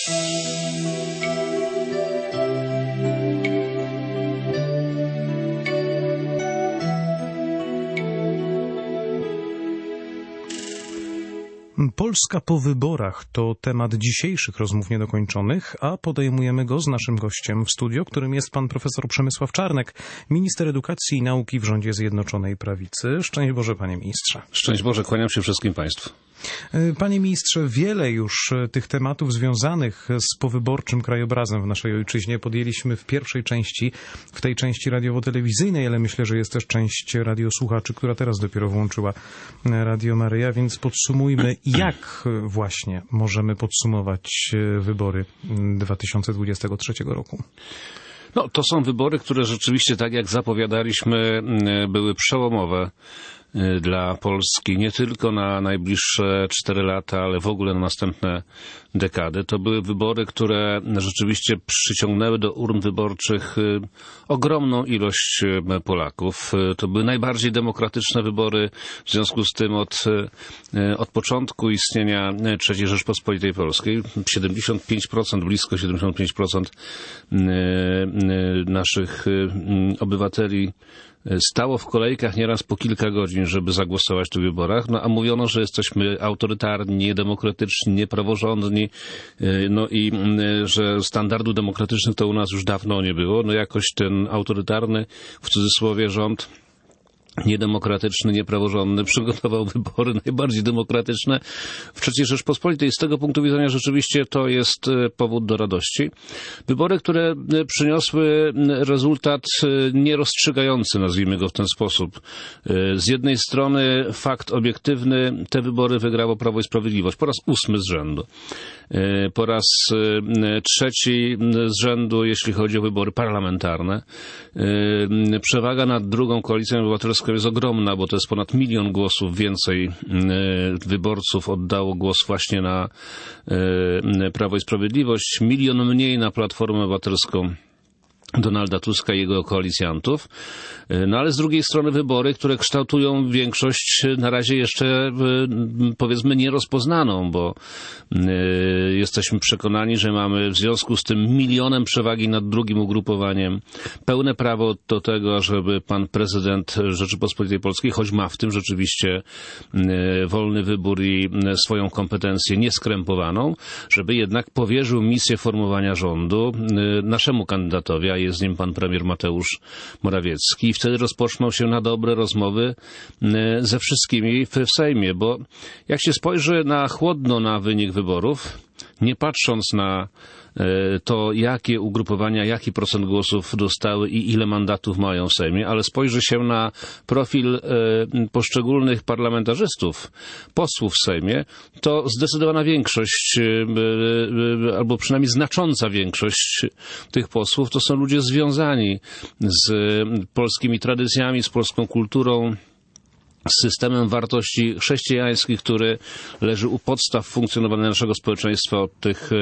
Polska po wyborach to temat dzisiejszych rozmów niedokończonych, a podejmujemy go z naszym gościem w studio, którym jest pan profesor Przemysław Czarnek, minister edukacji i nauki w rządzie Zjednoczonej Prawicy. Szczęść Boże, panie ministrze. Szczęść Boże, kłaniam się wszystkim państwu. Panie ministrze, wiele już tych tematów związanych z powyborczym krajobrazem w naszej ojczyźnie podjęliśmy w pierwszej części, w tej części radiowo-telewizyjnej, ale myślę, że jest też część radiosłuchaczy, która teraz dopiero włączyła Radio Maryja, więc podsumujmy, jak właśnie możemy podsumować wybory 2023 roku. No, to są wybory, które rzeczywiście, tak jak zapowiadaliśmy, były przełomowe dla Polski, nie tylko na najbliższe 4 lata, ale w ogóle na następne dekady. To były wybory, które rzeczywiście przyciągnęły do urn wyborczych ogromną ilość Polaków. To były najbardziej demokratyczne wybory, w związku z tym od początku istnienia III Rzeczpospolitej Polskiej. 75%, blisko 75% naszych obywateli stało w kolejkach nieraz po kilka godzin, żeby zagłosować w tych wyborach, no a mówiono, że jesteśmy autorytarni, niedemokratyczni, niepraworządni, no i że standardów demokratycznych to u nas już dawno nie było. No jakoś ten autorytarny, w cudzysłowie, rząd niedemokratyczny, niepraworządny przygotował wybory najbardziej demokratyczne w III Rzeczpospolitej. Z tego punktu widzenia rzeczywiście to jest powód do radości. Wybory, które przyniosły rezultat nierozstrzygający, nazwijmy go w ten sposób. Z jednej strony fakt obiektywny, te wybory wygrało Prawo i Sprawiedliwość po raz 8 z rzędu. Po raz 3 z rzędu, jeśli chodzi o wybory parlamentarne. Przewaga nad drugą koalicją obywatelską jest ogromna, bo to jest ponad 1 000 000 głosów więcej wyborców oddało głos właśnie na Prawo i Sprawiedliwość, 1 000 000 mniej na Platformę Obywatelską Donalda Tuska i jego koalicjantów. No ale z drugiej strony wybory, które kształtują większość na razie jeszcze, powiedzmy, nierozpoznaną, bo jesteśmy przekonani, że mamy w związku z tym 1 000 000 przewagi nad drugim ugrupowaniem pełne prawo do tego, żeby pan prezydent Rzeczypospolitej Polskiej, choć ma w tym rzeczywiście wolny wybór i swoją kompetencję nieskrępowaną, żeby jednak powierzył misję formowania rządu naszemu kandydatowi, a jest nim pan premier Mateusz Morawiecki. I wtedy rozpoczną się na dobre rozmowy ze wszystkimi w Sejmie, bo jak się spojrzy na chłodno na wynik wyborów, nie patrząc na to, jakie ugrupowania, jaki procent głosów dostały i ile mandatów mają w Sejmie, ale spojrzy się na profil poszczególnych parlamentarzystów, posłów w Sejmie, to zdecydowana większość, albo przynajmniej znacząca większość tych posłów to są ludzie związani z polskimi tradycjami, z polską kulturą, z systemem wartości chrześcijańskich, który leży u podstaw funkcjonowania naszego społeczeństwa od tych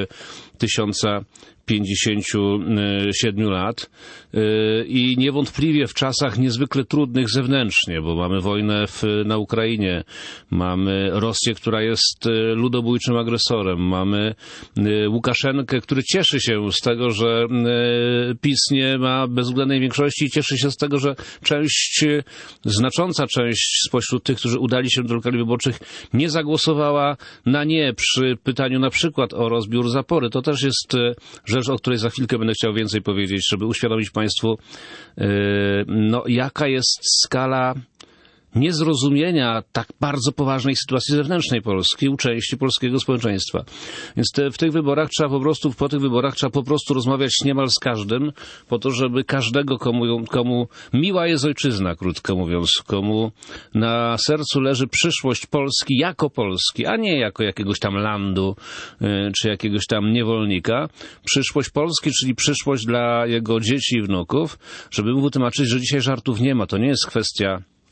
1057 lat i niewątpliwie w czasach niezwykle trudnych zewnętrznie, bo mamy wojnę na Ukrainie, mamy Rosję, która jest ludobójczym agresorem, mamy Łukaszenkę, który cieszy się z tego, że PiS nie ma bezwzględnej większości i cieszy się z tego, że znacząca część spośród tych, którzy udali się do lokali wyborczych, nie zagłosowała na nie przy pytaniu na przykład o rozbiór zapory. To też jest rzecz, o której za chwilkę będę chciał więcej powiedzieć, żeby uświadomić państwu, jaka jest skala niezrozumienia tak bardzo poważnej sytuacji zewnętrznej Polski u części polskiego społeczeństwa. Więc po tych wyborach trzeba po prostu rozmawiać niemal z każdym, po to, żeby każdego, komu miła jest ojczyzna, krótko mówiąc, komu na sercu leży przyszłość Polski, a nie jako jakiegoś tam landu, czy jakiegoś tam niewolnika. Przyszłość Polski, czyli przyszłość dla jego dzieci i wnuków, żeby mu wytłumaczyć, że dzisiaj żartów nie ma. To nie jest kwestia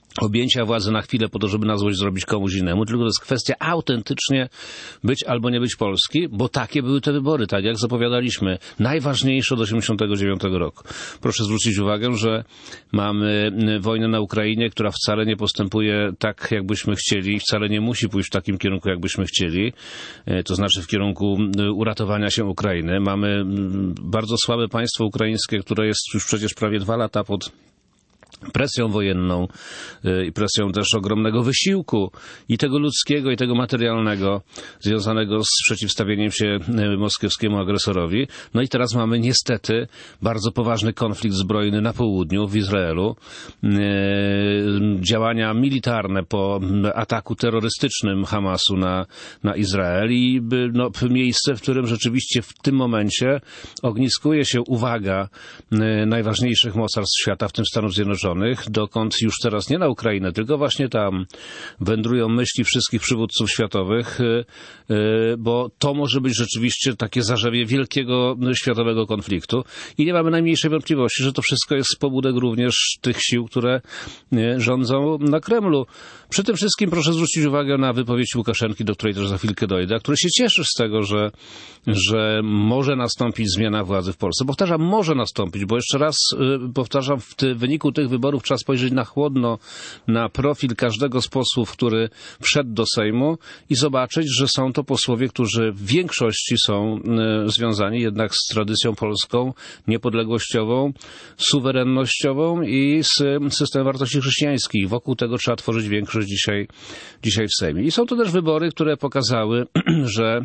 objęcia władzy na chwilę po to, żeby na złość zrobić komuś innemu, tylko to jest kwestia autentycznie być albo nie być Polski, bo takie były te wybory, tak jak zapowiadaliśmy, najważniejsze od 1989 roku. Proszę zwrócić uwagę, że mamy wojnę na Ukrainie, która wcale nie postępuje tak, jakbyśmy chcieli i wcale nie musi pójść w takim kierunku, jakbyśmy chcieli, to znaczy w kierunku uratowania się Ukrainy. Mamy bardzo słabe państwo ukraińskie, które jest już przecież prawie 2 lata pod presją wojenną i presją też ogromnego wysiłku i tego ludzkiego, i tego materialnego związanego z przeciwstawieniem się moskiewskiemu agresorowi. No i teraz mamy niestety bardzo poważny konflikt zbrojny na południu, w Izraelu. Działania militarne po ataku terrorystycznym Hamasu na Izrael i miejsce, w którym rzeczywiście w tym momencie ogniskuje się uwaga najważniejszych mocarstw świata, w tym Stanów Zjednoczonych, dokąd już teraz nie na Ukrainę, tylko właśnie tam wędrują myśli wszystkich przywódców światowych, bo to może być rzeczywiście takie zarzewie wielkiego światowego konfliktu i nie mamy najmniejszej wątpliwości, że to wszystko jest z pobudek również tych sił, które rządzą na Kremlu. Przy tym wszystkim proszę zwrócić uwagę na wypowiedź Łukaszenki, do której też za chwilkę dojdę, który się cieszy z tego, że może nastąpić zmiana władzy w Polsce. Powtarzam, może nastąpić, bo jeszcze raz powtarzam, w wyniku tych wyborów trzeba spojrzeć na chłodno na profil każdego z posłów, który wszedł do Sejmu i zobaczyć, że są to posłowie, którzy w większości są związani jednak z tradycją polską, niepodległościową, suwerennościową i z systemem wartości chrześcijańskich. Wokół tego trzeba tworzyć większość dzisiaj w Sejmie. I są to też wybory, które pokazały, że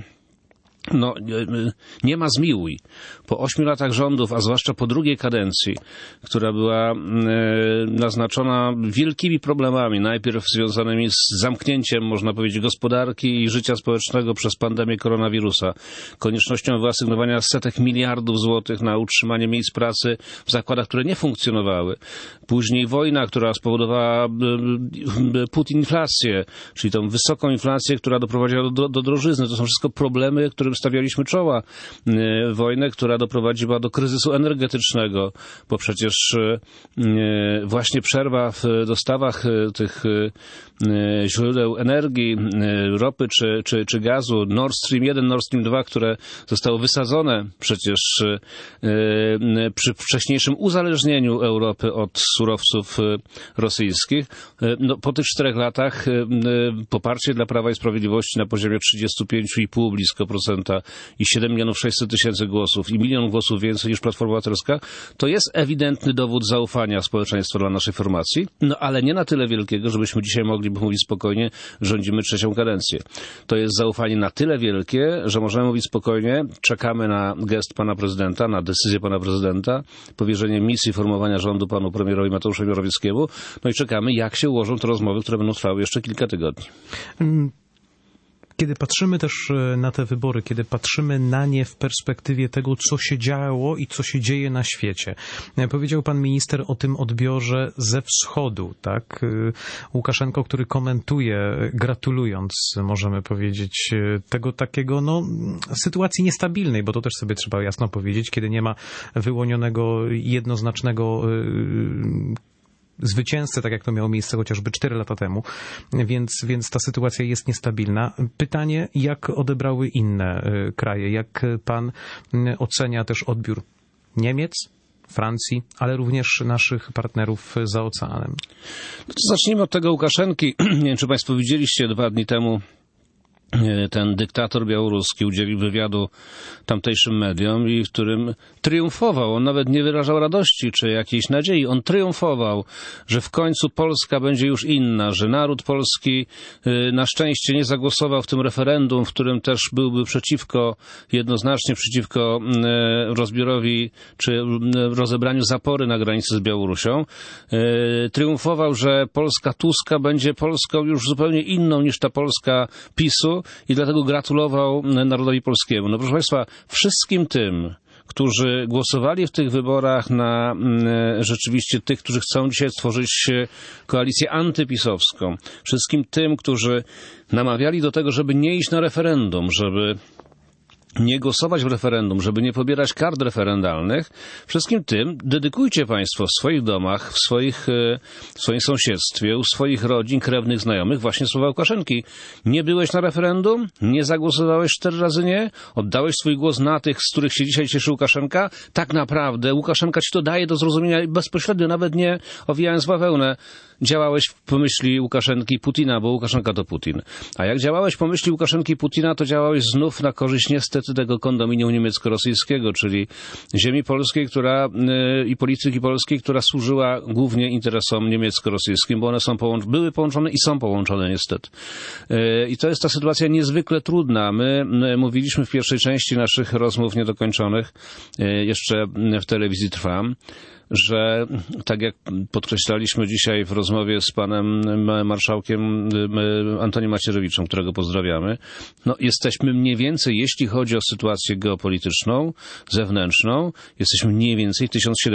nie ma zmiłuj. Po 8 latach rządów, a zwłaszcza po drugiej kadencji, która była naznaczona wielkimi problemami, najpierw związanymi z zamknięciem, można powiedzieć, gospodarki i życia społecznego przez pandemię koronawirusa, koniecznością wyasygnowania setek miliardów złotych na utrzymanie miejsc pracy w zakładach, które nie funkcjonowały. Później wojna, która spowodowała putinflację, czyli tą wysoką inflację, która doprowadziła do drożyzny. To są wszystko problemy, którym stawialiśmy czoła. Wojnę, która doprowadziła do kryzysu energetycznego, bo przecież właśnie przerwa w dostawach tych źródeł energii, ropy czy gazu, Nord Stream 1, Nord Stream 2, które zostało wysadzone przecież przy wcześniejszym uzależnieniu Europy od surowców rosyjskich. Po tych 4 latach poparcie dla Prawa i Sprawiedliwości na poziomie 35,5 blisko procenta i 7 600 000 głosów i 1 milion głosów więcej niż Platforma Obywatelska, to jest ewidentny dowód zaufania społeczeństwa dla naszej formacji, ale nie na tyle wielkiego, żebyśmy dzisiaj mogli mówić spokojnie, rządzimy 3. kadencję. To jest zaufanie na tyle wielkie, że możemy mówić spokojnie, czekamy na gest pana prezydenta, na decyzję pana prezydenta, powierzenie misji formowania rządu panu premierowi Mateuszowi Morawieckiemu, i czekamy, jak się ułożą te rozmowy, które będą trwały jeszcze kilka tygodni. Kiedy patrzymy też na te wybory, kiedy patrzymy na nie w perspektywie tego, co się działo i co się dzieje na świecie. Powiedział pan minister o tym odbiorze ze wschodu, tak? Łukaszenko, który komentuje, gratulując, możemy powiedzieć, tego takiego, sytuacji niestabilnej, bo to też sobie trzeba jasno powiedzieć, kiedy nie ma wyłonionego, jednoznacznego zwycięzcę, tak jak to miało miejsce chociażby 4 lata temu, więc ta sytuacja jest niestabilna. Pytanie, jak odebrały inne kraje? Jak pan ocenia też odbiór Niemiec, Francji, ale również naszych partnerów za oceanem? Zacznijmy od tego Łukaszenki. Nie wiem, czy państwo widzieliście 2 dni temu ten dyktator białoruski udzielił wywiadu tamtejszym mediom i w którym triumfował. On nawet nie wyrażał radości czy jakiejś nadziei. On triumfował, że w końcu Polska będzie już inna, że naród polski na szczęście nie zagłosował w tym referendum, w którym też byłby jednoznacznie przeciwko rozbiorowi czy rozebraniu zapory na granicy z Białorusią. Triumfował, że Polska Tuska będzie Polską już zupełnie inną niż ta Polska PiS-u i dlatego gratulował narodowi polskiemu. Proszę państwa, wszystkim tym, którzy głosowali w tych wyborach na rzeczywiście tych, którzy chcą dzisiaj stworzyć koalicję antypisowską, wszystkim tym, którzy namawiali do tego, żeby nie iść na referendum, żeby nie głosować w referendum, żeby nie pobierać kart referendalnych, wszystkim tym dedykujcie państwo w swoich domach, w swoim sąsiedztwie, u swoich rodzin, krewnych, znajomych właśnie słowa Łukaszenki. Nie byłeś na referendum? Nie zagłosowałeś 4 razy nie? Oddałeś swój głos na tych, z których się dzisiaj cieszy Łukaszenka? Tak naprawdę Łukaszenka ci to daje do zrozumienia bezpośrednio, nawet nie owijając bawełnę. Działałeś w pomyśli Łukaszenki i Putina, bo Łukaszenka to Putin. A jak działałeś w pomyśli Łukaszenki i Putina, to działałeś znów na korzyść niestety tego kondominium niemiecko-rosyjskiego, czyli ziemi polskiej, i polityki polskiej, która służyła głównie interesom niemiecko-rosyjskim, bo one były połączone i są połączone niestety. I to jest ta sytuacja niezwykle trudna. My mówiliśmy w pierwszej części naszych rozmów niedokończonych, jeszcze w telewizji Trwam, że tak jak podkreślaliśmy dzisiaj w rozmowie z panem marszałkiem Antoniem Macierewiczem, którego pozdrawiamy, jesteśmy mniej więcej, jeśli chodzi o sytuację geopolityczną, zewnętrzną, jesteśmy mniej więcej w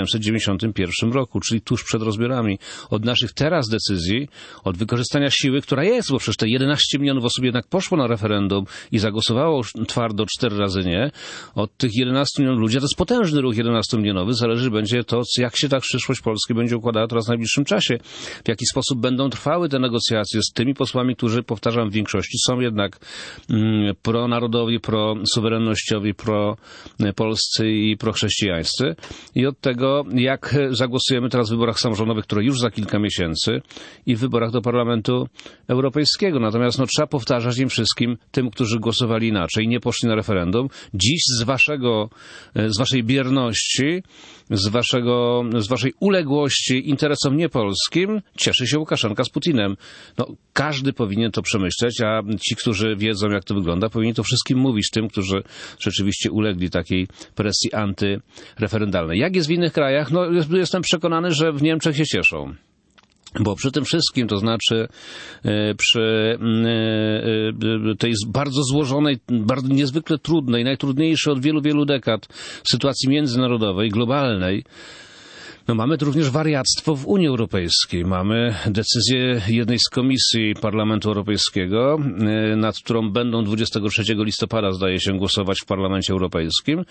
1791 roku, czyli tuż przed rozbiorami. Od naszych teraz decyzji, od wykorzystania siły, która jest, bo przecież te 11 milionów osób jednak poszło na referendum i zagłosowało twardo 4 razy nie, od tych 11 milionów ludzi, to jest potężny ruch 11 milionowy, zależy będzie to, jak się ta przyszłość Polski będzie układała teraz w najbliższym czasie. W jaki sposób będą trwały te negocjacje z tymi posłami, którzy, powtarzam, w większości są jednak pronarodowi, prosuwerennościowi, propolscy i prochrześcijańscy. I od tego, jak zagłosujemy teraz w wyborach samorządowych, które już za kilka miesięcy, i w wyborach do Parlamentu Europejskiego. Natomiast trzeba powtarzać im wszystkim, tym, którzy głosowali inaczej, nie poszli na referendum, dziś z waszej bierności, z waszej uległości interesom niepolskim cieszy się Łukaszenka z Putinem. Każdy powinien to przemyśleć, a ci, którzy wiedzą, jak to wygląda, powinni to wszystkim mówić tym, którzy rzeczywiście ulegli takiej presji antyreferendalnej. Jak jest w innych krajach? Jestem przekonany, że w Niemczech się cieszą. Bo przy tym wszystkim, to znaczy przy tej bardzo złożonej, bardzo niezwykle trudnej, najtrudniejszej od wielu, wielu dekad sytuacji międzynarodowej, globalnej, mamy tu również wariactwo w Unii Europejskiej. Mamy decyzję jednej z komisji Parlamentu Europejskiego, nad którą będą 23 listopada, zdaje się, głosować w Parlamencie Europejskim.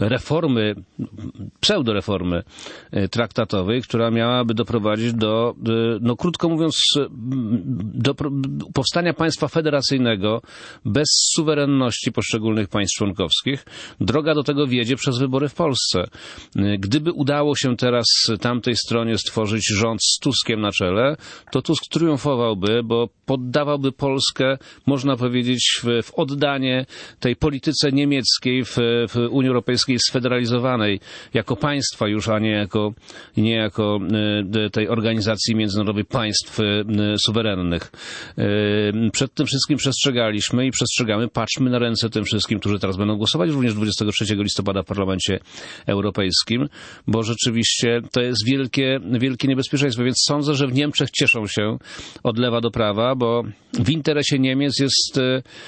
Pseudoreformy traktatowej, która miałaby doprowadzić do, krótko mówiąc, do powstania państwa federacyjnego bez suwerenności poszczególnych państw członkowskich. Droga do tego wiedzie przez wybory w Polsce. Gdyby udało się teraz tamtej stronie stworzyć rząd z Tuskiem na czele, to Tusk triumfowałby, bo poddawałby Polskę, można powiedzieć, w oddanie tej polityce niemieckiej w Unii Europejskiej sfederalizowanej jako państwa już, a nie jako tej organizacji międzynarodowej państw suwerennych. Przed tym wszystkim przestrzegaliśmy i przestrzegamy. Patrzmy na ręce tym wszystkim, którzy teraz będą głosować również 23 listopada w Parlamencie Europejskim, bo rzeczywiście to jest wielkie niebezpieczeństwo, więc sądzę, że w Niemczech cieszą się od lewa do prawa, bo w interesie Niemiec jest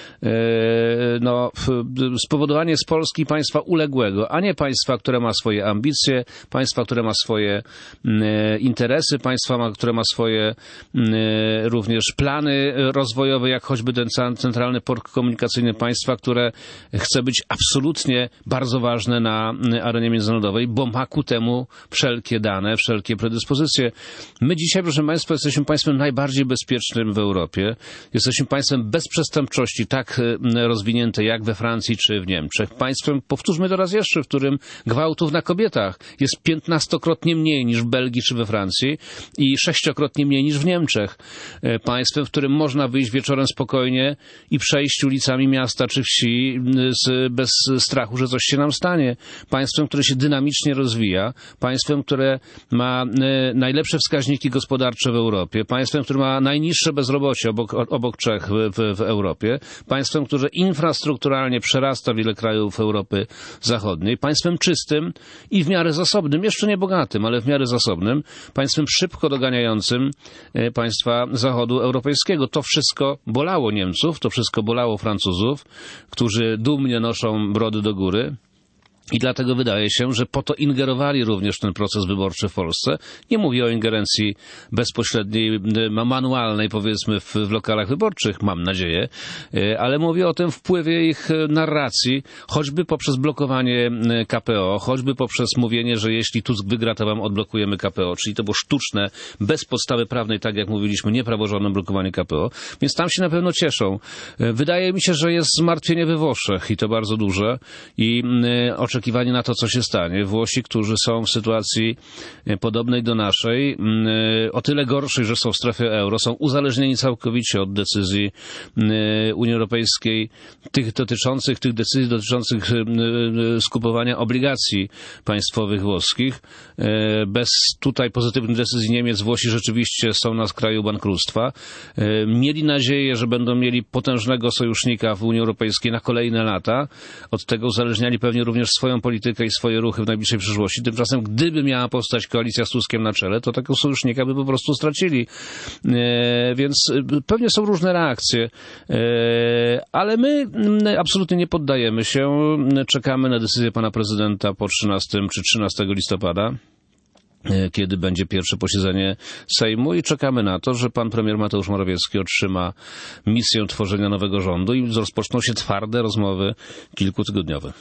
spowodowanie z Polski państwa uległego, a nie państwa, które ma swoje ambicje, państwa, które ma swoje interesy, państwa, które ma swoje również plany rozwojowe, jak choćby ten centralny port komunikacyjny państwa, które chce być absolutnie bardzo ważne na arenie międzynarodowej, bo ma ku temu wszelkie dane, wszelkie predyspozycje. My dzisiaj, proszę Państwa, jesteśmy państwem najbardziej bezpiecznym w Europie. Jesteśmy państwem bez przestępczości, tak rozwinięte jak we Francji czy w Niemczech. Państwem, powtórzmy to raz jeszcze, w którym gwałtów na kobietach jest 15-krotnie mniej niż w Belgii czy we Francji i 6-krotnie mniej niż w Niemczech. Państwem, w którym można wyjść wieczorem spokojnie i przejść ulicami miasta czy wsi bez strachu, że coś się nam stanie. Państwem, które się dynamicznie rozwija. Państwem, które ma najlepsze wskaźniki gospodarcze w Europie. Państwem, które ma najniższe bezrobocie obok Czech w Europie. Państwem, które infrastrukturalnie przerasta wiele krajów Europy Zachodniej. Państwem czystym i w miarę zasobnym, jeszcze nie bogatym, ale w miarę zasobnym. Państwem szybko doganiającym państwa Zachodu Europejskiego. To wszystko bolało Niemców, to wszystko bolało Francuzów, którzy dumnie noszą brody do góry. I dlatego wydaje się, że po to ingerowali również w ten proces wyborczy w Polsce. Nie mówię o ingerencji bezpośredniej, manualnej, powiedzmy, w lokalach wyborczych, mam nadzieję, ale mówię o tym wpływie ich narracji, choćby poprzez blokowanie KPO, choćby poprzez mówienie, że jeśli Tusk wygra, to wam odblokujemy KPO. Czyli to było sztuczne, bez podstawy prawnej, tak jak mówiliśmy, niepraworządne blokowanie KPO. Więc tam się na pewno cieszą. Wydaje mi się, że jest zmartwienie we Włoszech i to bardzo duże i oczekiwanie na to, co się stanie. Włosi, którzy są w sytuacji podobnej do naszej, o tyle gorszej, że są w strefie euro, są uzależnieni całkowicie od decyzji Unii Europejskiej, tych decyzji dotyczących skupowania obligacji państwowych włoskich. Bez tutaj pozytywnych decyzji Niemiec Włosi rzeczywiście są na skraju bankructwa. Mieli nadzieję, że będą mieli potężnego sojusznika w Unii Europejskiej na kolejne lata. Od tego uzależniali pewnie również swoją politykę i swoje ruchy w najbliższej przyszłości. Tymczasem, gdyby miała powstać koalicja z Tuskiem na czele, to takiego sojusznika by po prostu stracili. Więc pewnie są różne reakcje, ale my absolutnie nie poddajemy się. Czekamy na decyzję pana prezydenta po 13 czy 13 listopada. Kiedy będzie pierwsze posiedzenie Sejmu i czekamy na to, że pan premier Mateusz Morawiecki otrzyma misję tworzenia nowego rządu i rozpoczną się twarde rozmowy kilkutygodniowe.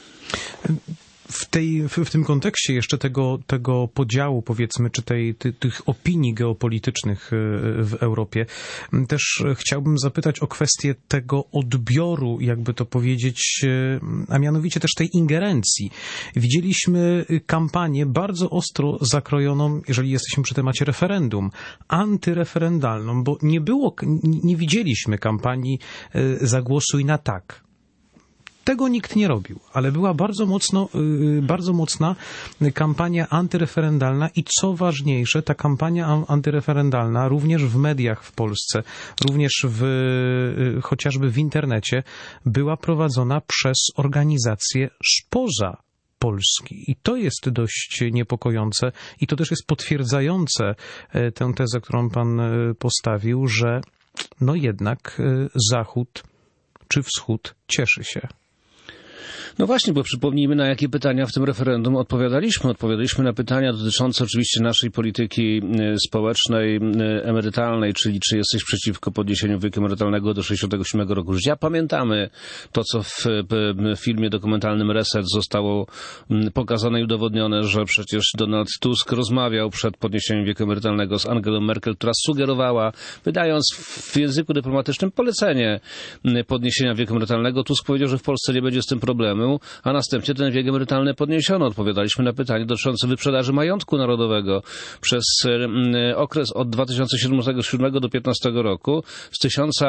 W tym kontekście jeszcze tego podziału, powiedzmy, czy tych opinii geopolitycznych w Europie, też chciałbym zapytać o kwestię tego odbioru, jakby to powiedzieć, a mianowicie też tej ingerencji. Widzieliśmy kampanię bardzo ostro zakrojoną, jeżeli jesteśmy przy temacie referendum, antyreferendalną, bo nie widzieliśmy kampanii zagłosuj na tak. Tego nikt nie robił, ale była bardzo mocna kampania antyreferendalna i co ważniejsze, ta kampania antyreferendalna również w mediach w Polsce, również chociażby w internecie była prowadzona przez organizacje spoza Polski. I to jest dość niepokojące i to też jest potwierdzające tę tezę, którą pan postawił, że no jednak Zachód czy Wschód cieszy się. No właśnie, bo przypomnijmy, na jakie pytania w tym referendum odpowiadaliśmy. Odpowiadaliśmy na pytania dotyczące oczywiście naszej polityki społecznej, emerytalnej, czyli czy jesteś przeciwko podniesieniu wieku emerytalnego do 67 roku życia. Pamiętamy to, co w filmie dokumentalnym Reset zostało pokazane i udowodnione, że przecież Donald Tusk rozmawiał przed podniesieniem wieku emerytalnego z Angelą Merkel, która sugerowała, wydając w języku dyplomatycznym polecenie podniesienia wieku emerytalnego. Tusk powiedział, że w Polsce nie będzie z tym problemu, a następnie ten wiek emerytalny podniesiono. Odpowiadaliśmy na pytanie dotyczące wyprzedaży majątku narodowego przez okres od 2007 do 2015 roku z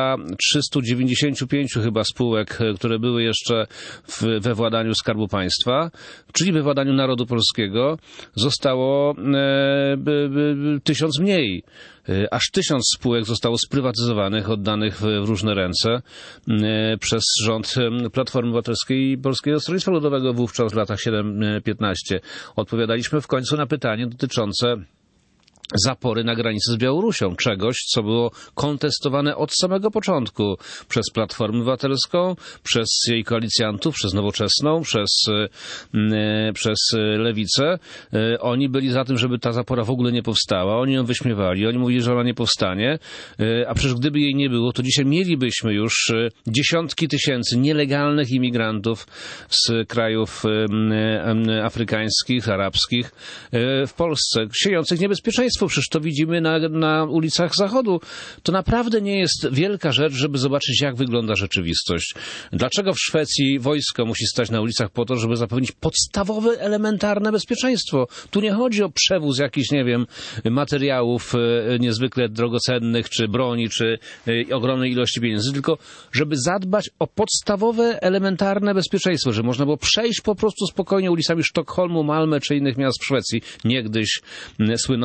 1395 chyba spółek, które były jeszcze we władaniu Skarbu Państwa, czyli we władaniu narodu polskiego, zostało 1000 mniej. Aż 1000 spółek zostało sprywatyzowanych, oddanych w różne ręce przez rząd Platformy Obywatelskiej i Polskiego Stronnictwa Ludowego wówczas w latach 7-15. Odpowiadaliśmy w końcu na pytanie dotyczące zapory na granicy z Białorusią, czegoś, co było kontestowane od samego początku przez Platformę Obywatelską, przez jej koalicjantów, przez Nowoczesną, przez Lewicę. Oni byli za tym, żeby ta zapora w ogóle nie powstała. Oni ją wyśmiewali. Oni mówili, że ona nie powstanie. A przecież gdyby jej nie było, to dzisiaj mielibyśmy już dziesiątki tysięcy nielegalnych imigrantów z krajów afrykańskich, arabskich w Polsce, siejących niebezpieczeństwo. Przecież to widzimy na ulicach Zachodu. To naprawdę nie jest wielka rzecz, żeby zobaczyć, jak wygląda rzeczywistość. Dlaczego w Szwecji wojsko musi stać na ulicach po to, żeby zapewnić podstawowe, elementarne bezpieczeństwo? Tu nie chodzi o przewóz jakichś, nie wiem, materiałów niezwykle drogocennych, czy broni, czy ogromnej ilości pieniędzy, tylko żeby zadbać o podstawowe, elementarne bezpieczeństwo, że można było przejść po prostu spokojnie ulicami Sztokholmu, Malmö, czy innych miast w Szwecji, niegdyś słynącej z tego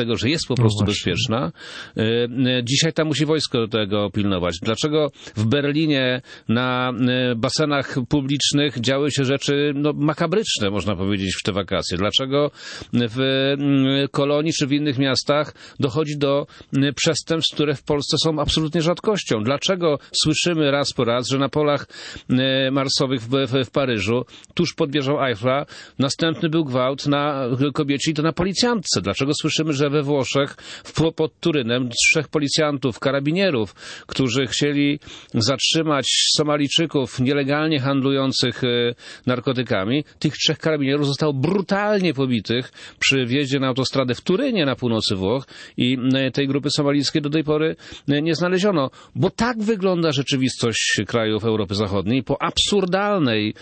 dlatego że jest po prostu bezpieczna, dzisiaj tam musi wojsko tego pilnować. Dlaczego w Berlinie na basenach publicznych działy się rzeczy makabryczne, można powiedzieć, w te wakacje? Dlaczego w Kolonii czy w innych miastach dochodzi do przestępstw, które w Polsce są absolutnie rzadkością? Dlaczego słyszymy raz po raz, że na polach marsowych w Paryżu, tuż pod wieżą Eiffla, następny był gwałt na kobiecie i to na policjantce? Dlaczego słyszymy, że we Włoszech pod Turynem 3 policjantów, karabinierów, którzy chcieli zatrzymać Somalijczyków nielegalnie handlujących narkotykami, tych 3 karabinierów zostało brutalnie pobitych przy wjeździe na autostradę w Turynie na północy Włoch i tej grupy somalijskiej do tej pory nie znaleziono. Bo tak wygląda rzeczywistość krajów Europy Zachodniej po absurdalnej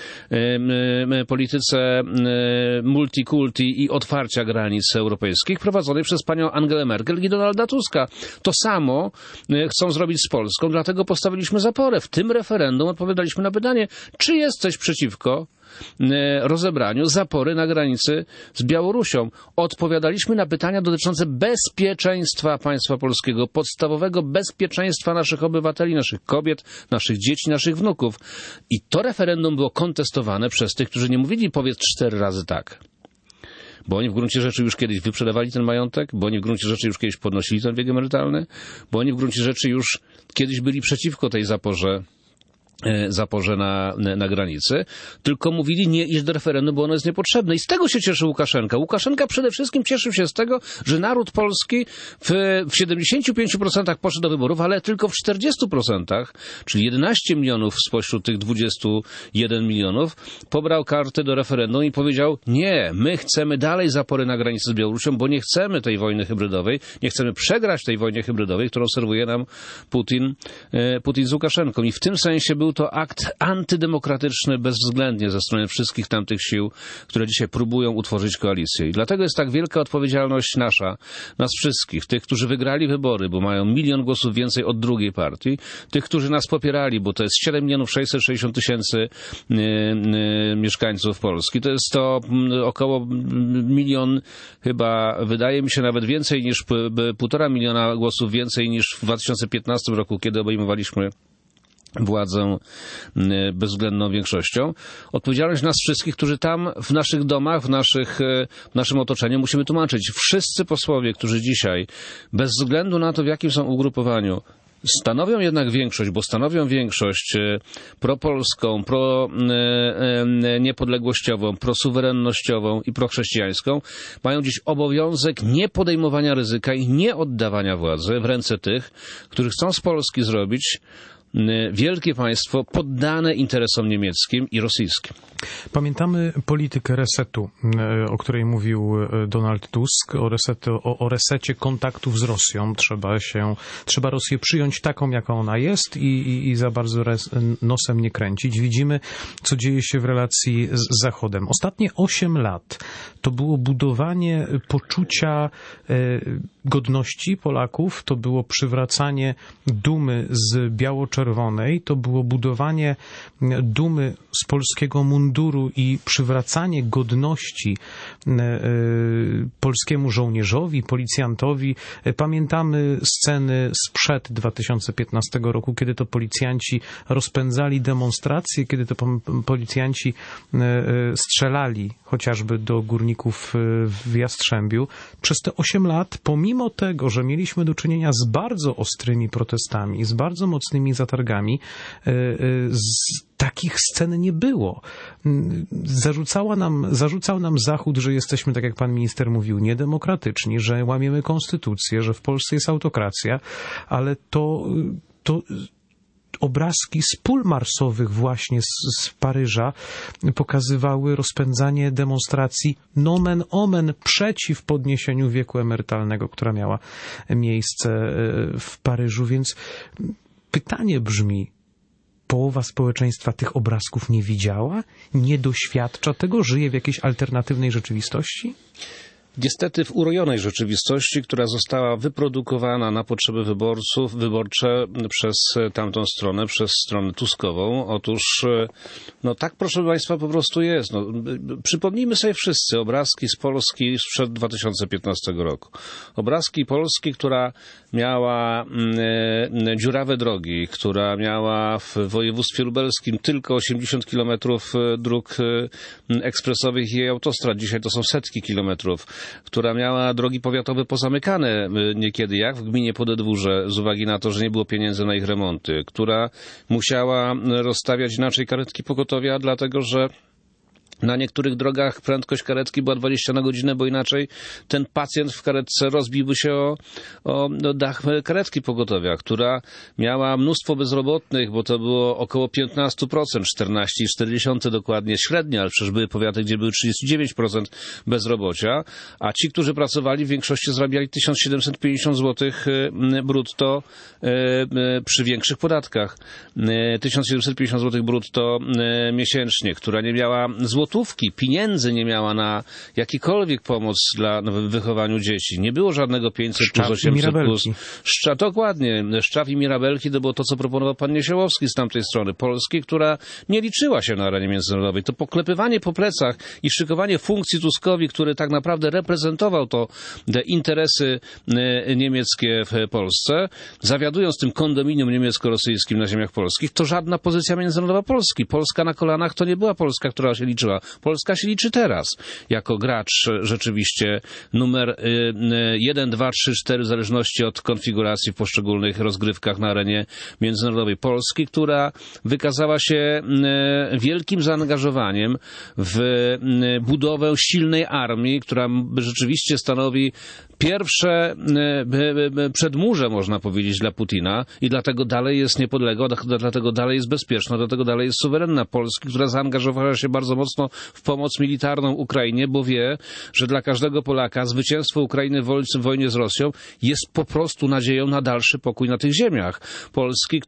polityce multikulti i otwarcia granic europejskich prowadzonej przez panią Angelę Merkel i Donalda Tuska. To samo chcą zrobić z Polską, dlatego postawiliśmy zaporę. W tym referendum odpowiadaliśmy na pytanie, czy jesteś przeciwko rozebraniu zapory na granicy z Białorusią. Odpowiadaliśmy na pytania dotyczące bezpieczeństwa państwa polskiego, podstawowego bezpieczeństwa naszych obywateli, naszych kobiet, naszych dzieci, naszych wnuków. I to referendum było kontestowane przez tych, którzy nie mówili powiedz 4 razy tak. Bo oni w gruncie rzeczy już kiedyś wyprzedawali ten majątek, bo oni w gruncie rzeczy już kiedyś podnosili ten wiek emerytalny, bo oni w gruncie rzeczy już kiedyś byli przeciwko tej zaporze na granicy, tylko mówili nie iść do referendum, bo ono jest niepotrzebne. I z tego się cieszy Łukaszenka. Łukaszenka przede wszystkim cieszył się z tego, że naród polski w 75% poszedł do wyborów, ale tylko w 40%, czyli 11 milionów spośród tych 21 milionów, pobrał kartę do referendum i powiedział nie, my chcemy dalej zapory na granicy z Białorusią, bo nie chcemy tej wojny hybrydowej, nie chcemy przegrać tej wojnie hybrydowej, którą serwuje nam Putin z Łukaszenką. I w tym sensie był to akt antydemokratyczny bezwzględnie ze strony wszystkich tamtych sił, które dzisiaj próbują utworzyć koalicję. I dlatego jest tak wielka odpowiedzialność nas wszystkich, tych, którzy wygrali wybory, bo mają 1 milion głosów więcej od drugiej partii, tych, którzy nas popierali, bo to jest 7 660 000 mieszkańców Polski. To jest to około 1 milion, chyba wydaje mi się nawet więcej niż 1,5 miliona głosów więcej niż w 2015 roku, kiedy obejmowaliśmy władzę bezwzględną większością. Odpowiedzialność nas wszystkich, którzy tam w naszych domach, w naszym otoczeniu musimy tłumaczyć. Wszyscy posłowie, którzy dzisiaj, bez względu na to, w jakim są ugrupowaniu, stanowią jednak większość, bo stanowią większość propolską, niepodległościową, prosuwerennościową i prochrześcijańską, mają dziś obowiązek nie podejmowania ryzyka i nie oddawania władzy w ręce tych, którzy chcą z Polski zrobić wielkie państwo poddane interesom niemieckim i rosyjskim. Pamiętamy politykę resetu, o której mówił Donald Tusk, o resecie kontaktów z Rosją. Trzeba Rosję przyjąć taką, jaka ona jest i za bardzo nosem nie kręcić. Widzimy, co dzieje się w relacji z Zachodem. Ostatnie 8 lat to było budowanie poczucia godności Polaków, to było przywracanie dumy z biało-czerwonej, to było budowanie dumy z polskiego munduru i przywracanie godności polskiemu żołnierzowi, policjantowi. Pamiętamy sceny sprzed 2015 roku, kiedy to policjanci rozpędzali demonstracje, kiedy to policjanci strzelali chociażby do górników w Jastrzębiu. Przez te 8 lat, pomimo tego, że mieliśmy do czynienia z bardzo ostrymi protestami, z bardzo mocnymi zatargami, takich scen nie było. Zarzucał nam Zachód, że jesteśmy, tak jak pan minister mówił, niedemokratyczni, że łamiemy konstytucję, że w Polsce jest autokracja, ale to obrazki z pól marsowych właśnie z Paryża pokazywały rozpędzanie demonstracji nomen omen przeciw podniesieniu wieku emerytalnego, która miała miejsce w Paryżu. Więc pytanie brzmi, połowa społeczeństwa tych obrazków nie widziała? Nie doświadcza tego? Żyje w jakiejś alternatywnej rzeczywistości? niestety w urojonej rzeczywistości, która została wyprodukowana na potrzeby wyborcze przez tamtą stronę, przez stronę tuskową. Otóż, no tak, proszę Państwa, po prostu jest. No, przypomnijmy sobie wszyscy obrazki z Polski sprzed 2015 roku. Obrazki Polski, która miała dziurawe drogi, która miała w województwie lubelskim tylko 80 kilometrów dróg ekspresowych i autostrad. Dzisiaj to są setki kilometrów. Która miała drogi powiatowe pozamykane niekiedy, jak w gminie Podedwórze, z uwagi na to, że nie było pieniędzy na ich remonty. Która musiała rozstawiać inaczej karetki pogotowia, dlatego że na niektórych drogach prędkość karetki była 20 na godzinę, bo inaczej ten pacjent w karetce rozbiłby się o dach karetki pogotowia, która miała mnóstwo bezrobotnych, bo to było około 15%, 14,4 dokładnie średnio, ale przecież były powiaty, gdzie były 39% bezrobocia, a ci, którzy pracowali, w większości zarabiali 1750 zł brutto przy większych podatkach. 1750 zł brutto miesięcznie, która nie miała złotówki, pieniędzy nie miała na jakikolwiek pomoc dla wychowaniu dzieci. Nie było żadnego 500 plus 800 plus. Dokładnie. Szczaw i mirabelki to było to, co proponował pan Niesiołowski z tamtej strony Polski, która nie liczyła się na arenie międzynarodowej. To poklepywanie po plecach i szykowanie funkcji Tuskowi, który tak naprawdę reprezentował te interesy niemieckie w Polsce, zawiadując tym kondominium niemiecko-rosyjskim na ziemiach polskich, to żadna pozycja międzynarodowa Polski. Polska na kolanach to nie była Polska, która się liczyła. Polska się liczy teraz jako gracz rzeczywiście numer 1, 2, 3, 4 w zależności od konfiguracji w poszczególnych rozgrywkach na arenie międzynarodowej. Polski, która wykazała się wielkim zaangażowaniem w budowę silnej armii, która rzeczywiście stanowi pierwsze przedmurze, można powiedzieć, dla Putina i dlatego dalej jest niepodległa, dlatego dalej jest bezpieczna, dlatego dalej jest suwerenna. Polski, która zaangażowała się bardzo mocno w pomoc militarną Ukrainie, bo wie, że dla każdego Polaka zwycięstwo Ukrainy w wojnie z Rosją jest po prostu nadzieją na dalszy pokój na tych ziemiach. Polski,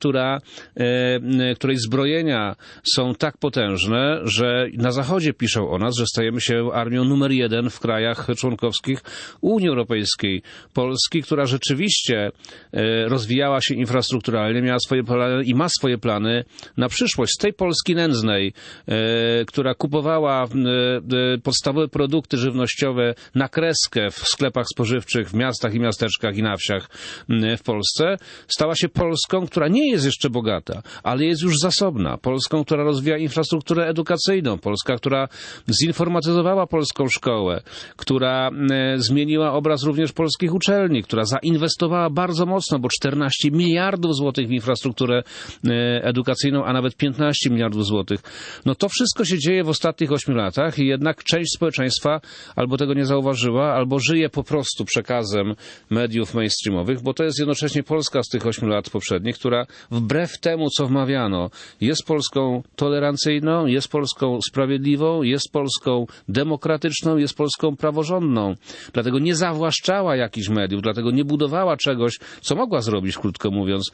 której zbrojenia są tak potężne, że na Zachodzie piszą o nas, że stajemy się armią numer 1 w krajach członkowskich Unii Europejskiej. Polski, która rzeczywiście rozwijała się infrastrukturalnie, miała swoje plany i ma swoje plany na przyszłość. Z tej Polski nędznej, która kupowała podstawowe produkty żywnościowe na kreskę w sklepach spożywczych, w miastach i miasteczkach i na wsiach w Polsce, stała się Polską, która nie jest jeszcze bogata, ale jest już zasobna. Polską, która rozwija infrastrukturę edukacyjną. Polska, która zinformatyzowała polską szkołę, która zmieniła obraz również polskich uczelni, która zainwestowała bardzo mocno, bo 14 miliardów złotych w infrastrukturę edukacyjną, a nawet 15 miliardów złotych. No to wszystko się dzieje w ostatnich 8 latach i jednak część społeczeństwa albo tego nie zauważyła, albo żyje po prostu przekazem mediów mainstreamowych, bo to jest jednocześnie Polska z tych 8 lat poprzednich, która wbrew temu, co wmawiano, jest Polską tolerancyjną, jest Polską sprawiedliwą, jest Polską demokratyczną, jest Polską praworządną. Dlatego nie zawłaszczała jakichś mediów, dlatego nie budowała czegoś, co mogła zrobić, krótko mówiąc,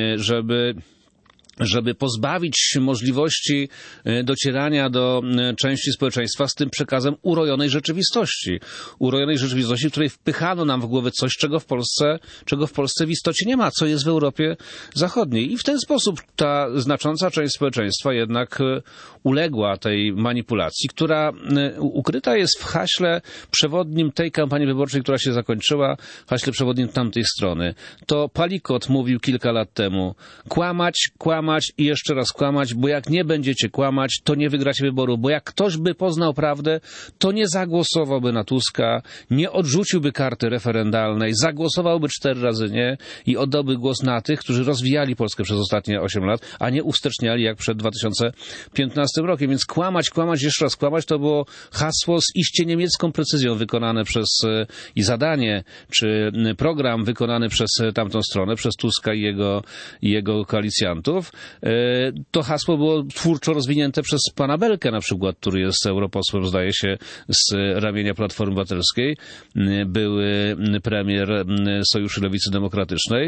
żeby pozbawić możliwości docierania do części społeczeństwa z tym przekazem urojonej rzeczywistości. Urojonej rzeczywistości, w której wpychano nam w głowę coś, czego w Polsce w istocie nie ma, co jest w Europie Zachodniej. I w ten sposób ta znacząca część społeczeństwa jednak uległa tej manipulacji, która ukryta jest w haśle przewodnim tej kampanii wyborczej, która się zakończyła, haśle przewodnim tamtej strony. To Palikot mówił kilka lat temu: kłamać i jeszcze raz kłamać, bo jak nie będziecie kłamać, to nie wygracie wyboru, bo jak ktoś by poznał prawdę, to nie zagłosowałby na Tuska, nie odrzuciłby karty referendalnej, zagłosowałby 4 razy nie i oddałby głos na tych, którzy rozwijali Polskę przez ostatnie 8 lat, a nie usteczniali jak przed 2015 rokiem. Więc kłamać, jeszcze raz kłamać, to było hasło z iście niemiecką precyzją wykonane i zadanie, czy program wykonany przez tamtą stronę, przez Tuska i jego koalicjantów. To hasło było twórczo rozwinięte przez pana Belkę na przykład, który jest europosłem, zdaje się, z ramienia Platformy Obywatelskiej, były premier Sojuszu Lewicy Demokratycznej,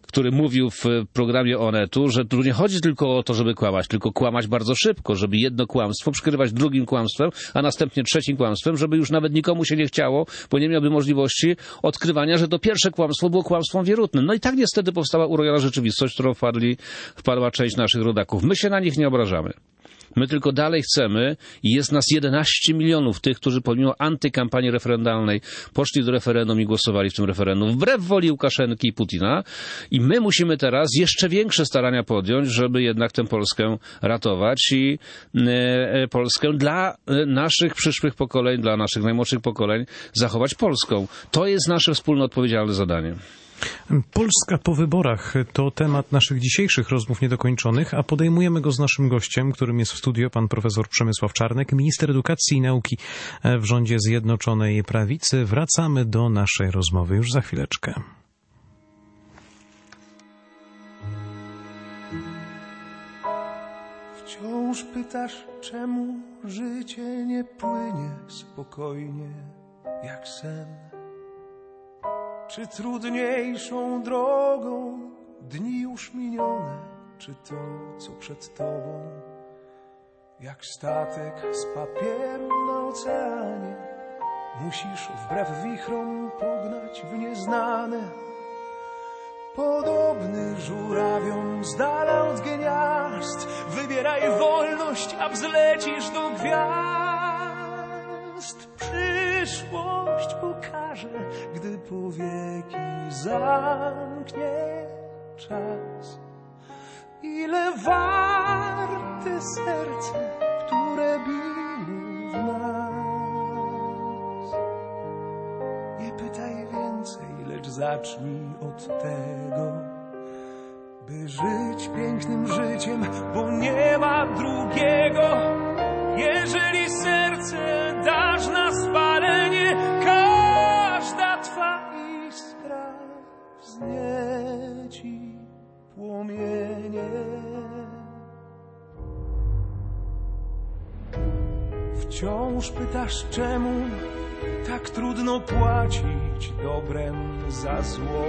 który mówił w programie Onetu, że tu nie chodzi tylko o to, żeby kłamać, tylko kłamać bardzo szybko, żeby jedno kłamstwo przykrywać drugim kłamstwem, a następnie trzecim kłamstwem, żeby już nawet nikomu się nie chciało, bo nie miałby możliwości odkrywania, że to pierwsze kłamstwo było kłamstwem wierutnym. No i tak niestety powstała urojona rzeczywistość, którą wpadła część naszych rodaków. My się na nich nie obrażamy. My tylko dalej chcemy i jest nas 11 milionów tych, którzy pomimo antykampanii referendalnej poszli do referendum i głosowali w tym referendum wbrew woli Łukaszenki i Putina i my musimy teraz jeszcze większe starania podjąć, żeby jednak tę Polskę ratować i Polskę dla naszych przyszłych pokoleń, dla naszych najmłodszych pokoleń zachować Polską. To jest nasze wspólne odpowiedzialne zadanie. Polska po wyborach to temat naszych dzisiejszych rozmów niedokończonych, a podejmujemy go z naszym gościem, którym jest w studio pan profesor Przemysław Czarnek, minister edukacji i nauki w rządzie Zjednoczonej Prawicy. Wracamy do naszej rozmowy już za chwileczkę. Wciąż pytasz, czemu życie nie płynie spokojnie jak sen. Czy trudniejszą drogą dni już minione, czy to, co przed tobą? Jak statek z papieru na oceanie, musisz wbrew wichrom pognać w nieznane. Podobny żurawiom z dala od gniazd, wybieraj wolność, a wzlecisz do gwiazd. Przyszłość pokaże, gdy powieki zamknie czas. Ile warte serce, które biło w nas. Nie pytaj więcej, lecz zacznij od tego, by żyć pięknym życiem, bo nie ma drugiego. Jeżeli serce dasz na spalenie, każda twa iskra wznieci płomienie. Wciąż pytasz, czemu tak trudno płacić dobrem za zło?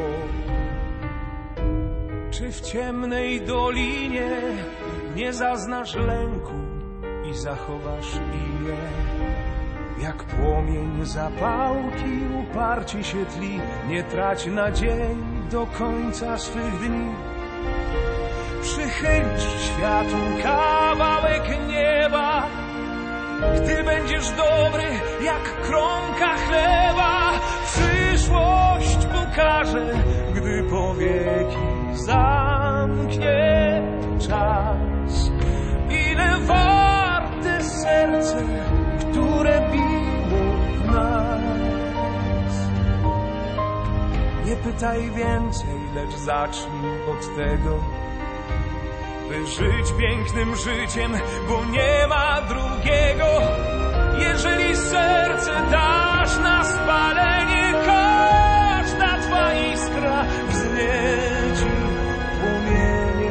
Czy w ciemnej dolinie nie zaznasz lęku i zachowasz imię? Jak płomień zapałki uparcie się tli, nie trać nadziei do końca swych dni. Przychylisz światu kawałek nieba, gdy będziesz dobry jak kromka chleba. Przyszłość pokaże, gdy powieki zamknie czas. Ile warte serce, które biło w nas. Nie pytaj więcej, lecz zacznij od tego, by żyć pięknym życiem, bo nie ma drugiego. Jeżeli serce dasz na spalenie, każda twa iskra wznieci płomienie.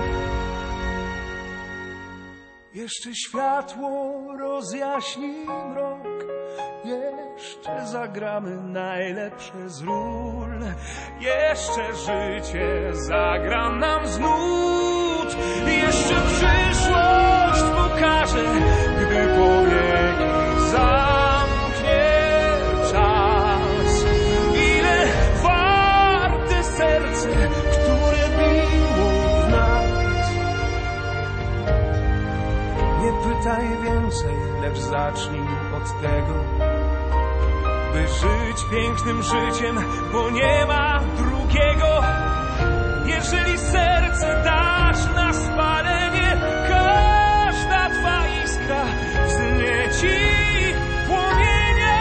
Jeszcze światło rozjaśni mrok, jeszcze zagramy najlepsze z ról, jeszcze życie zagra nam z nut, jeszcze przyszłość pokaże, gdy powieki zamknie czas. Ile warte serce, które biło w nas. Nie pytaj więcej, lecz zacznij od tego, by żyć pięknym życiem, bo nie ma drugiego. Jeżeli serce dasz na spalenie, każda twa iskra wznieci płomienie.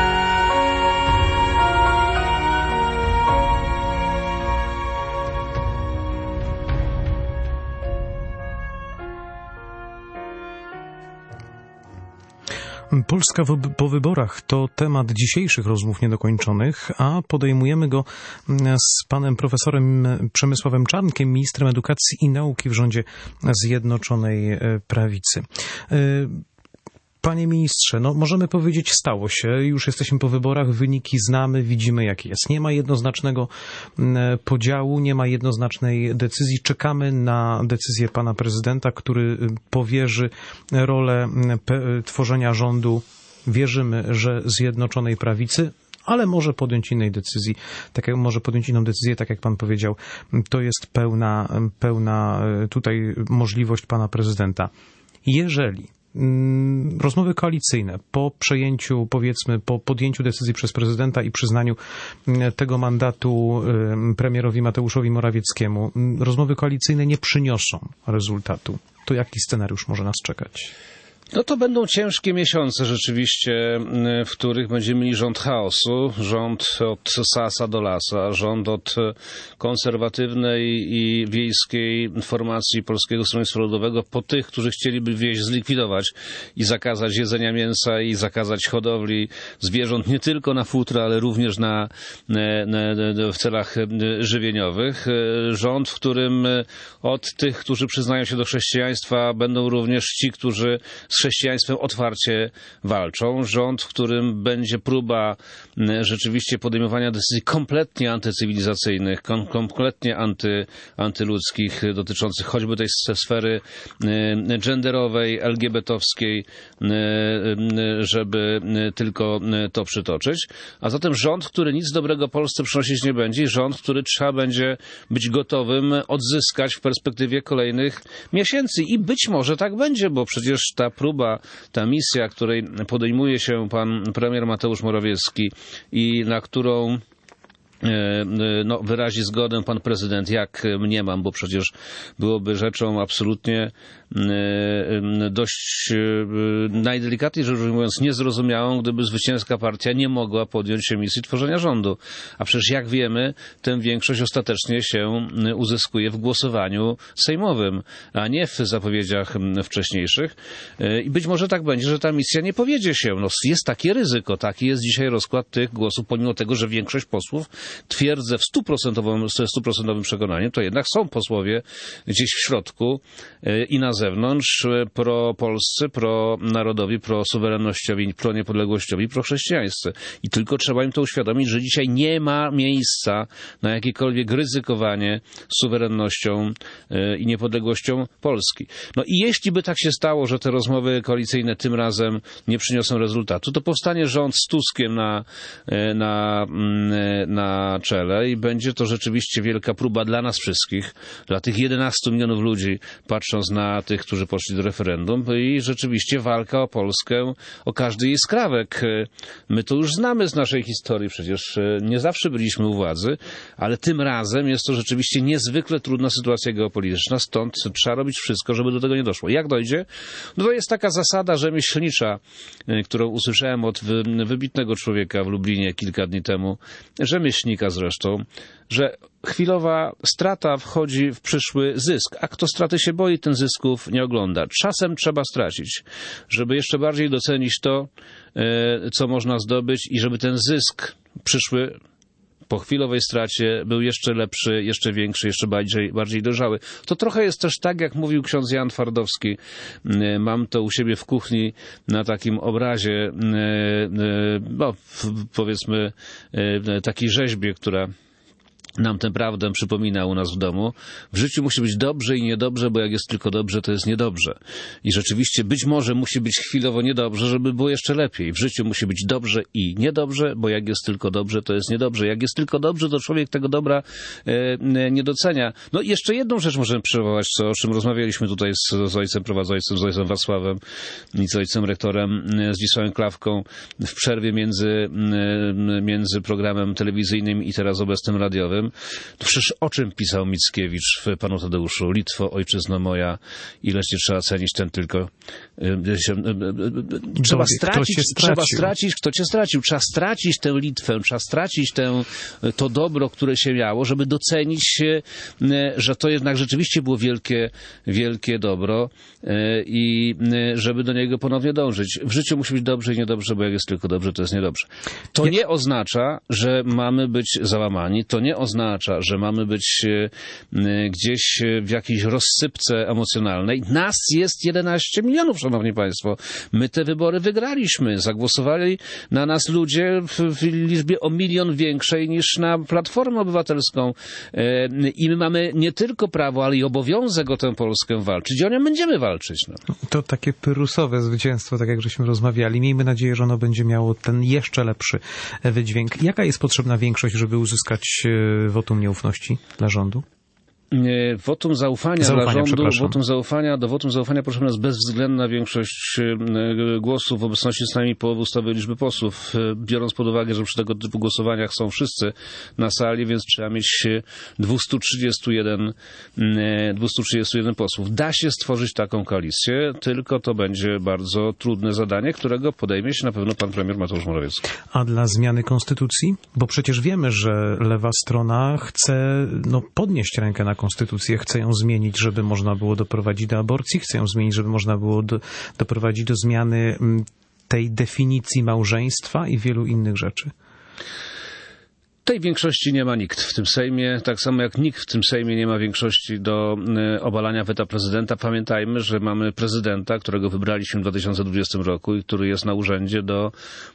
Polska po wyborach to temat dzisiejszych rozmów niedokończonych, a podejmujemy go z panem profesorem Przemysławem Czarnkiem, ministrem edukacji i nauki w rządzie Zjednoczonej Prawicy. Panie ministrze, no możemy powiedzieć, stało się, już jesteśmy po wyborach, wyniki znamy, widzimy jak jest. Nie ma jednoznacznego podziału, nie ma jednoznacznej decyzji. Czekamy na decyzję pana prezydenta, który powierzy rolę tworzenia rządu, wierzymy, że Zjednoczonej Prawicy, ale może podjąć innej decyzji, może podjąć inną decyzję, tak jak pan powiedział. To jest pełna tutaj możliwość pana prezydenta. Jeżeli rozmowy koalicyjne po przejęciu, powiedzmy, po podjęciu decyzji przez prezydenta i przyznaniu tego mandatu premierowi Mateuszowi Morawieckiemu, rozmowy koalicyjne nie przyniosą rezultatu, to jaki scenariusz może nas czekać? No to będą ciężkie miesiące rzeczywiście, w których będziemy mieli rząd chaosu, rząd od sasa do lasa, rząd od konserwatywnej i wiejskiej formacji Polskiego Stronnictwa Ludowego po tych, którzy chcieliby wieś zlikwidować i zakazać jedzenia mięsa i zakazać hodowli zwierząt nie tylko na futro, ale również w celach żywieniowych. Rząd, w którym od tych, którzy przyznają się do chrześcijaństwa, będą również ci, którzy z chrześcijaństwem otwarcie walczą. Rząd, w którym będzie próba rzeczywiście podejmowania decyzji kompletnie antycywilizacyjnych, kompletnie antyludzkich, dotyczących choćby tej sfery genderowej, LGBT-owskiej, żeby tylko to przytoczyć. A zatem rząd, który nic dobrego Polsce przynosić nie będzie i rząd, który trzeba będzie być gotowym odzyskać w perspektywie kolejnych miesięcy. I być może tak będzie, bo przecież ta misja, której podejmuje się pan premier Mateusz Morawiecki i na którą wyrazi zgodę pan prezydent, jak mniemam, bo przecież byłoby rzeczą absolutnie dość najdelikatniej rzecz ujmując niezrozumiałą, gdyby zwycięska partia nie mogła podjąć się misji tworzenia rządu. A przecież jak wiemy, tę większość ostatecznie się uzyskuje w głosowaniu sejmowym, a nie w zapowiedziach wcześniejszych. I być może tak będzie, że ta misja nie powiedzie się. No, jest takie ryzyko, taki jest dzisiaj rozkład tych głosów, pomimo tego, że większość posłów, twierdzę w 100% przekonaniu, to jednak są posłowie gdzieś w środku i na zewnątrz propolscy, pronarodowi, prosuwerennościowi, proniepodległościowi, prochrześcijańscy. I tylko trzeba im to uświadomić, że dzisiaj nie ma miejsca na jakiekolwiek ryzykowanie suwerennością i niepodległością Polski. No i jeśli by tak się stało, że te rozmowy koalicyjne tym razem nie przyniosą rezultatu, to powstanie rząd z Tuskiem na czele i będzie to rzeczywiście wielka próba dla nas wszystkich, dla tych 11 milionów ludzi, patrząc na tych, którzy poszli do referendum, i rzeczywiście walka o Polskę, o każdy jej skrawek. My to już znamy z naszej historii, przecież nie zawsze byliśmy u władzy, ale tym razem jest to rzeczywiście niezwykle trudna sytuacja geopolityczna, stąd trzeba robić wszystko, żeby do tego nie doszło. Jak dojdzie? No to jest taka zasada rzemieślnicza, którą usłyszałem od wybitnego człowieka w Lublinie kilka dni temu, rzemieślnika zresztą, że chwilowa strata wchodzi w przyszły zysk, a kto straty się boi, ten zysków nie ogląda. Czasem trzeba stracić, żeby jeszcze bardziej docenić to, co można zdobyć i żeby ten zysk przyszły po chwilowej stracie był jeszcze lepszy, jeszcze większy, jeszcze bardziej dojrzały. To trochę jest też tak, jak mówił ksiądz Jan Twardowski. Mam to u siebie w kuchni na takim obrazie, powiedzmy takiej rzeźbie, która nam tę prawdę przypomina u nas w domu. W życiu musi być dobrze i niedobrze, bo jak jest tylko dobrze, to jest niedobrze. I rzeczywiście być może musi być chwilowo niedobrze, żeby było jeszcze lepiej. W życiu musi być dobrze i niedobrze, bo jak jest tylko dobrze, to jest niedobrze. Jak jest tylko dobrze, to człowiek tego dobra nie docenia. No i jeszcze jedną rzecz możemy przywołać, o czym rozmawialiśmy tutaj z ojcem prowadzącym, z ojcem Wacławem i z ojcem rektorem Zdzisławem Klawką w przerwie między programem telewizyjnym i teraz obecnym radiowym. To przecież o czym pisał Mickiewicz w Panu Tadeuszu? Litwo, ojczyzno moja, ileż cię trzeba cenić, ten tylko... Trzeba stracić, kto cię stracił. Trzeba stracić tę Litwę, trzeba stracić to dobro, które się miało, żeby docenić, że to jednak rzeczywiście było wielkie dobro i żeby do niego ponownie dążyć. W życiu musi być dobrze i niedobrze, bo jak jest tylko dobrze, to jest niedobrze. To nie oznacza, że mamy być załamani, to nie oznacza, oznacza, że mamy być gdzieś w jakiejś rozsypce emocjonalnej. Nas jest 11 milionów, szanowni państwo. My te wybory wygraliśmy. Zagłosowali na nas ludzie w liczbie o 1 milion większej niż na Platformę Obywatelską. I my mamy nie tylko prawo, ale i obowiązek o tę Polskę walczyć. I o nią będziemy walczyć. No. To takie pyrrusowe zwycięstwo, tak jak żeśmy rozmawiali. Miejmy nadzieję, że ono będzie miało ten jeszcze lepszy wydźwięk. Jaka jest potrzebna większość, żeby uzyskać wotum nieufności dla rządu? Wotum zaufania dla rządu, do wotum zaufania potrzebna jest bezwzględna większość głosów w obecności co najmniej połowy ustawowej liczby posłów. Biorąc pod uwagę, że przy tego typu głosowaniach są wszyscy na sali, więc trzeba mieć 231 posłów. Da się stworzyć taką koalicję, tylko to będzie bardzo trudne zadanie, którego podejmie się na pewno pan premier Mateusz Morawiecki. A dla zmiany konstytucji? Bo przecież wiemy, że lewa strona chce podnieść rękę na konstytucję, chce ją zmienić, żeby można było doprowadzić do aborcji, chce ją zmienić, żeby można było doprowadzić do zmiany tej definicji małżeństwa i wielu innych rzeczy. Tej większości nie ma nikt w tym Sejmie, tak samo jak nikt w tym Sejmie nie ma większości do obalania weta prezydenta. Pamiętajmy, że mamy prezydenta, którego wybraliśmy w 2020 roku i który jest na urzędzie do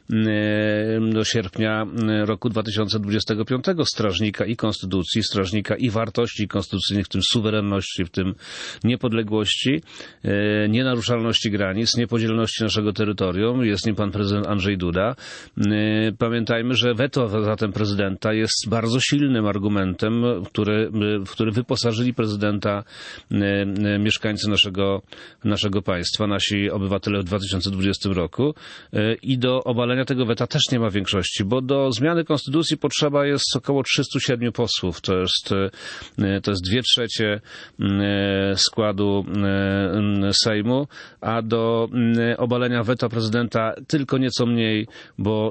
sierpnia roku 2025. Strażnika i konstytucji, strażnika i wartości konstytucyjnych, w tym suwerenności, w tym niepodległości, nienaruszalności granic, niepodzielności naszego terytorium. Jest nim pan prezydent Andrzej Duda. Pamiętajmy, że weto zatem prezydenta jest bardzo silnym argumentem, w który wyposażyli prezydenta mieszkańcy naszego państwa, nasi obywatele w 2020 roku. I do obalenia tego weta też nie ma większości, bo do zmiany konstytucji potrzeba jest około 307 posłów. To jest 2/3 składu Sejmu, a do obalenia weta prezydenta tylko nieco mniej, bo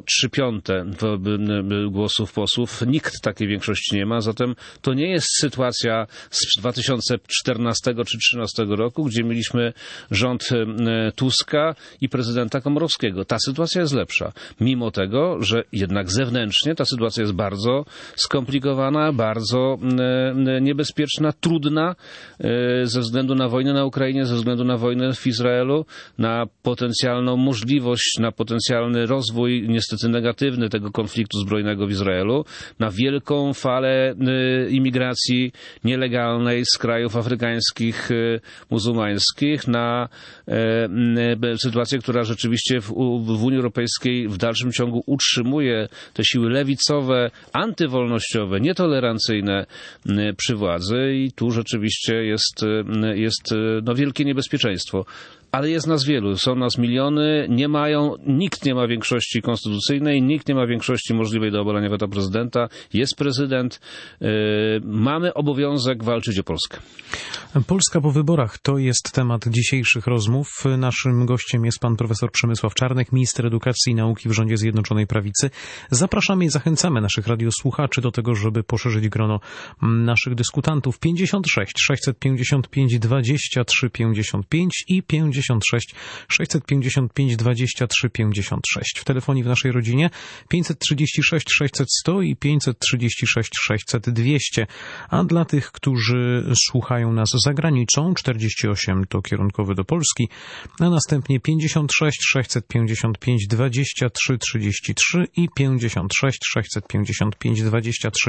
3/5 głosów posłów. Nikt takiej większości nie ma, zatem to nie jest sytuacja z 2014 czy 2013 roku, gdzie mieliśmy rząd Tuska i prezydenta Komorowskiego. Ta sytuacja jest lepsza, mimo tego, że jednak zewnętrznie ta sytuacja jest bardzo skomplikowana, bardzo niebezpieczna, trudna ze względu na wojnę na Ukrainie, ze względu na wojnę w Izraelu, na potencjalną możliwość, na potencjalny rozwój, niestety negatywny tego konfliktu zbrojnego w Izraelu, na wielką falę imigracji nielegalnej z krajów afrykańskich, muzułmańskich, na sytuację, która rzeczywiście w Unii Europejskiej w dalszym ciągu utrzymuje te siły lewicowe, antywolnościowe, nietolerancyjne przy władzy i tu rzeczywiście jest wielkie niebezpieczeństwo. Ale jest nas wielu, są nas miliony, nikt nie ma większości konstytucyjnej, nikt nie ma większości możliwej do obalenia weta prezydenta, jest prezydent, mamy obowiązek walczyć o Polskę. Polska po wyborach to jest temat dzisiejszych rozmów. Naszym gościem jest pan profesor Przemysław Czarnek, minister edukacji i nauki w rządzie Zjednoczonej Prawicy. Zapraszamy i zachęcamy naszych radiosłuchaczy do tego, żeby poszerzyć grono naszych dyskutantów. 56 655 23 55 i 56 655 23 56. W telefonii w naszej rodzinie 536 600 100 i 536 600 200. A dla tych, którzy słuchają nas za granicą, 48 to kierunkowy do Polski, a następnie 56 655 23 33 i 56 655 23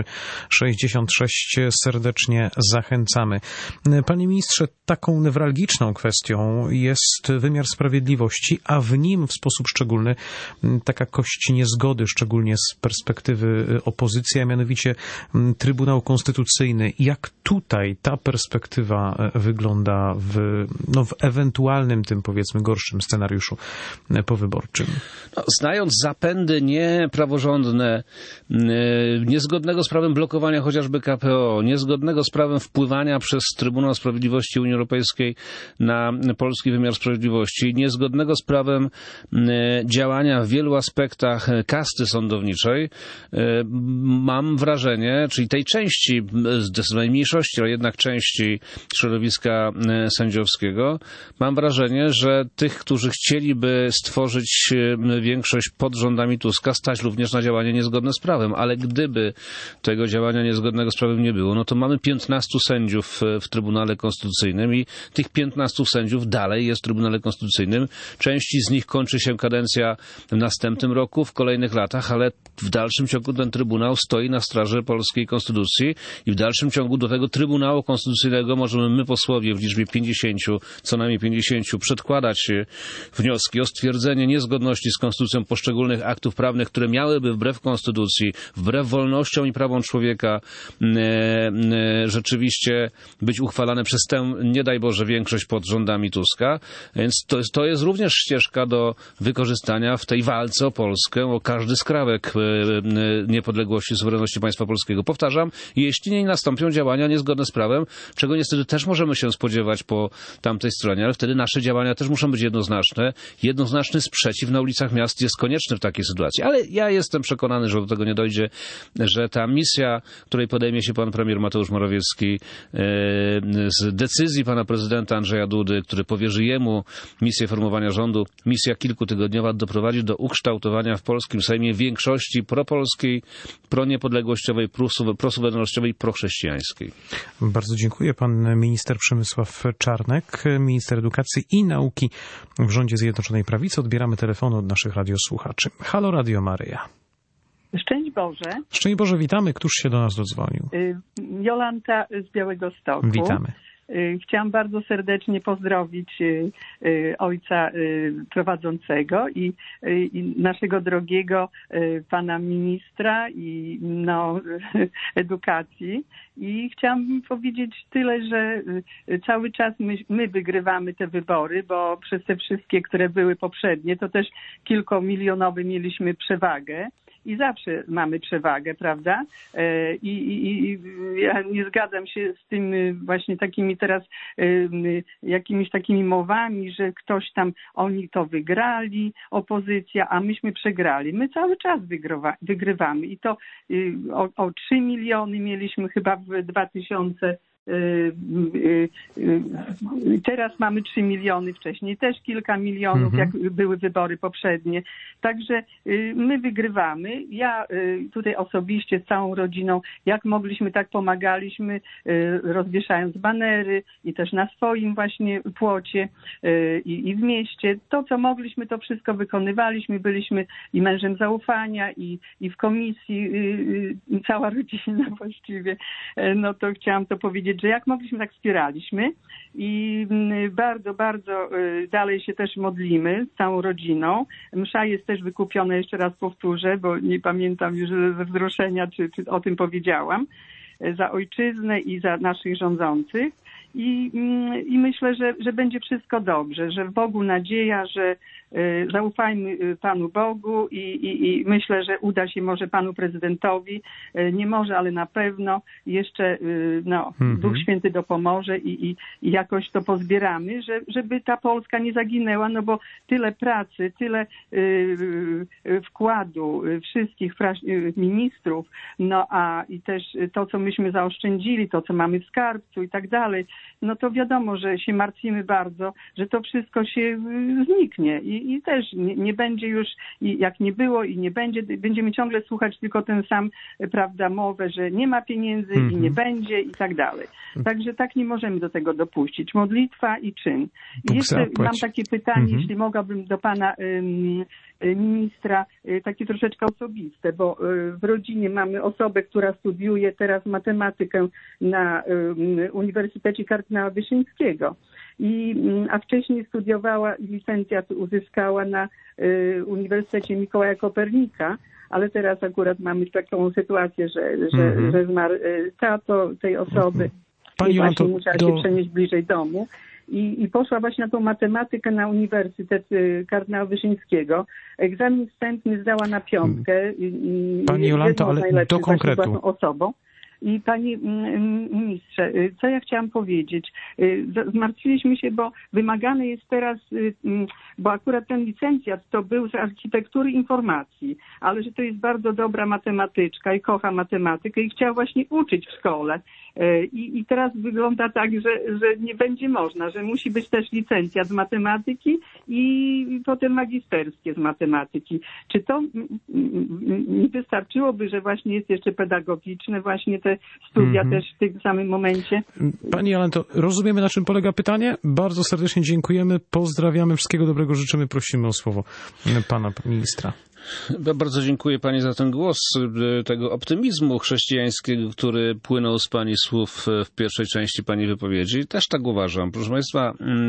66. Serdecznie zachęcamy. Panie ministrze, taką newralgiczną kwestią jest wymiar sprawiedliwości, a w nim w sposób szczególny taka kość niezgody, szczególnie z perspektywy opozycji, a mianowicie Trybunał Konstytucyjny. Jak tutaj ta perspektywa wygląda w ewentualnym tym, powiedzmy, gorszym scenariuszu powyborczym? Znając zapędy niepraworządne, niezgodnego z prawem blokowania chociażby KPO, niezgodnego z prawem wpływania przez Trybunał Sprawiedliwości Unii Europejskiej na polski wymiar wymiar sprawiedliwości, niezgodnego z prawem działania w wielu aspektach kasty sądowniczej, mam wrażenie, czyli tej części, zdecydowanej mniejszości, ale jednak części środowiska sędziowskiego, mam wrażenie, że tych, którzy chcieliby stworzyć większość pod rządami Tuska, stać również na działanie niezgodne z prawem, ale gdyby tego działania niezgodnego z prawem nie było, no to mamy 15 sędziów w Trybunale Konstytucyjnym i tych 15 sędziów dalej jest w Trybunale Konstytucyjnym. Części z nich kończy się kadencja w następnym roku, w kolejnych latach, ale w dalszym ciągu ten Trybunał stoi na straży polskiej konstytucji i w dalszym ciągu do tego Trybunału Konstytucyjnego możemy my, posłowie, w liczbie 50, co najmniej 50, przedkładać wnioski o stwierdzenie niezgodności z konstytucją poszczególnych aktów prawnych, które miałyby wbrew konstytucji, wbrew wolnościom i prawom człowieka rzeczywiście być uchwalane przez tę, nie daj Boże, większość pod rządami Tuska. Więc to jest również ścieżka do wykorzystania w tej walce o Polskę, o każdy skrawek niepodległości, suwerenności państwa polskiego. Powtarzam, jeśli nie nastąpią działania niezgodne z prawem, czego niestety też możemy się spodziewać po tamtej stronie, ale wtedy nasze działania też muszą być jednoznaczne. Jednoznaczny sprzeciw na ulicach miast jest konieczny w takiej sytuacji. Ale ja jestem przekonany, że do tego nie dojdzie, że ta misja, której podejmie się pan premier Mateusz Morawiecki z decyzji pana prezydenta Andrzeja Dudy, który powierzy jemu misję formowania rządu, misja kilkutygodniowa, doprowadzi do ukształtowania w polskim Sejmie większości propolskiej, proniepodległościowej, prosuwerennościowej, prochrześcijańskiej. Bardzo dziękuję. Pan minister Przemysław Czarnek, minister edukacji i nauki w rządzie Zjednoczonej Prawicy. Odbieramy telefony od naszych radiosłuchaczy. Halo Radio Maryja. Szczęść Boże. Szczęść Boże, witamy. Któż się do nas dodzwonił? Jolanta z Białegostoku. Witamy. Chciałam bardzo serdecznie pozdrowić ojca prowadzącego i naszego drogiego pana ministra i edukacji. I chciałam powiedzieć tyle, że cały czas my wygrywamy te wybory, bo przez te wszystkie, które były poprzednie, to też kilkumilionowy mieliśmy przewagę. I zawsze mamy przewagę, prawda? I ja nie zgadzam się z tym właśnie takimi teraz jakimiś takimi mowami, że ktoś tam, oni to wygrali, opozycja, a myśmy przegrali. My cały czas wygrywamy i to o 3 miliony mieliśmy chyba w 2000. Teraz mamy 3 miliony, wcześniej też kilka milionów, jak były wybory poprzednie. Także my wygrywamy. Ja tutaj osobiście z całą rodziną, jak mogliśmy, tak pomagaliśmy, rozwieszając banery i też na swoim właśnie płocie i w mieście. To, co mogliśmy, to wszystko wykonywaliśmy. Byliśmy i mężem zaufania, i w komisji, cała rodzina właściwie. No to chciałam to powiedzieć, że jak mogliśmy, tak wspieraliśmy i bardzo, bardzo dalej się też modlimy z całą rodziną. Msza jest też wykupiona, jeszcze raz powtórzę, bo nie pamiętam już ze wzruszenia, czy o tym powiedziałam, za ojczyznę i za naszych rządzących. I myślę, że będzie wszystko dobrze, że w Bogu nadzieja, że zaufajmy Panu Bogu i myślę, że uda się może Panu Prezydentowi, nie może, ale na pewno jeszcze Duch Święty dopomoże i jakoś to pozbieramy, żeby ta Polska nie zaginęła, no bo tyle pracy, tyle wkładu wszystkich ministrów, no a i też to, co myśmy zaoszczędzili, to, co mamy w skarbcu i tak dalej, no to wiadomo, że się martwimy bardzo, że to wszystko się zniknie i też nie będzie już, jak nie było i nie będzie, będziemy ciągle słuchać tylko ten sam, prawda, mowę, że nie ma pieniędzy i nie będzie i tak dalej. Także tak nie możemy do tego dopuścić. Modlitwa i czyn. I jeszcze mam takie pytanie, jeśli mogłabym do pana ministra, takie troszeczkę osobiste, bo w rodzinie mamy osobę, która studiuje teraz matematykę na Uniwersytecie Kardynała Wyszyńskiego. A wcześniej studiowała, licencjat uzyskała na Uniwersytecie Mikołaja Kopernika, ale teraz akurat mamy taką sytuację, że zmarł tato tej osoby i właśnie musiała się przenieść bliżej domu. I poszła właśnie na tą matematykę na Uniwersytet Kardynała Wyszyńskiego. Egzamin wstępny zdała na 5. Pani Jolanta, ale do konkretu. Osobą. I panie ministrze, co ja chciałam powiedzieć? Zmartwiliśmy się, bo wymagane jest teraz, bo akurat ten licencjat to był z architektury informacji, ale że to jest bardzo dobra matematyczka i kocha matematykę i chciała właśnie uczyć w szkole. I teraz wygląda tak, że nie będzie można, że musi być też licencjat z matematyki i potem magisterskie z matematyki. Czy to nie wystarczyłoby, że właśnie jest jeszcze pedagogiczne, właśnie te studia też w tym samym momencie? Pani Jolento, rozumiemy, na czym polega pytanie. Bardzo serdecznie dziękujemy, pozdrawiamy, wszystkiego dobrego życzymy, prosimy o słowo pana ministra. Bardzo dziękuję pani za ten głos tego optymizmu chrześcijańskiego, który płynął z pani słów w pierwszej części pani wypowiedzi. Też tak uważam. Proszę państwa,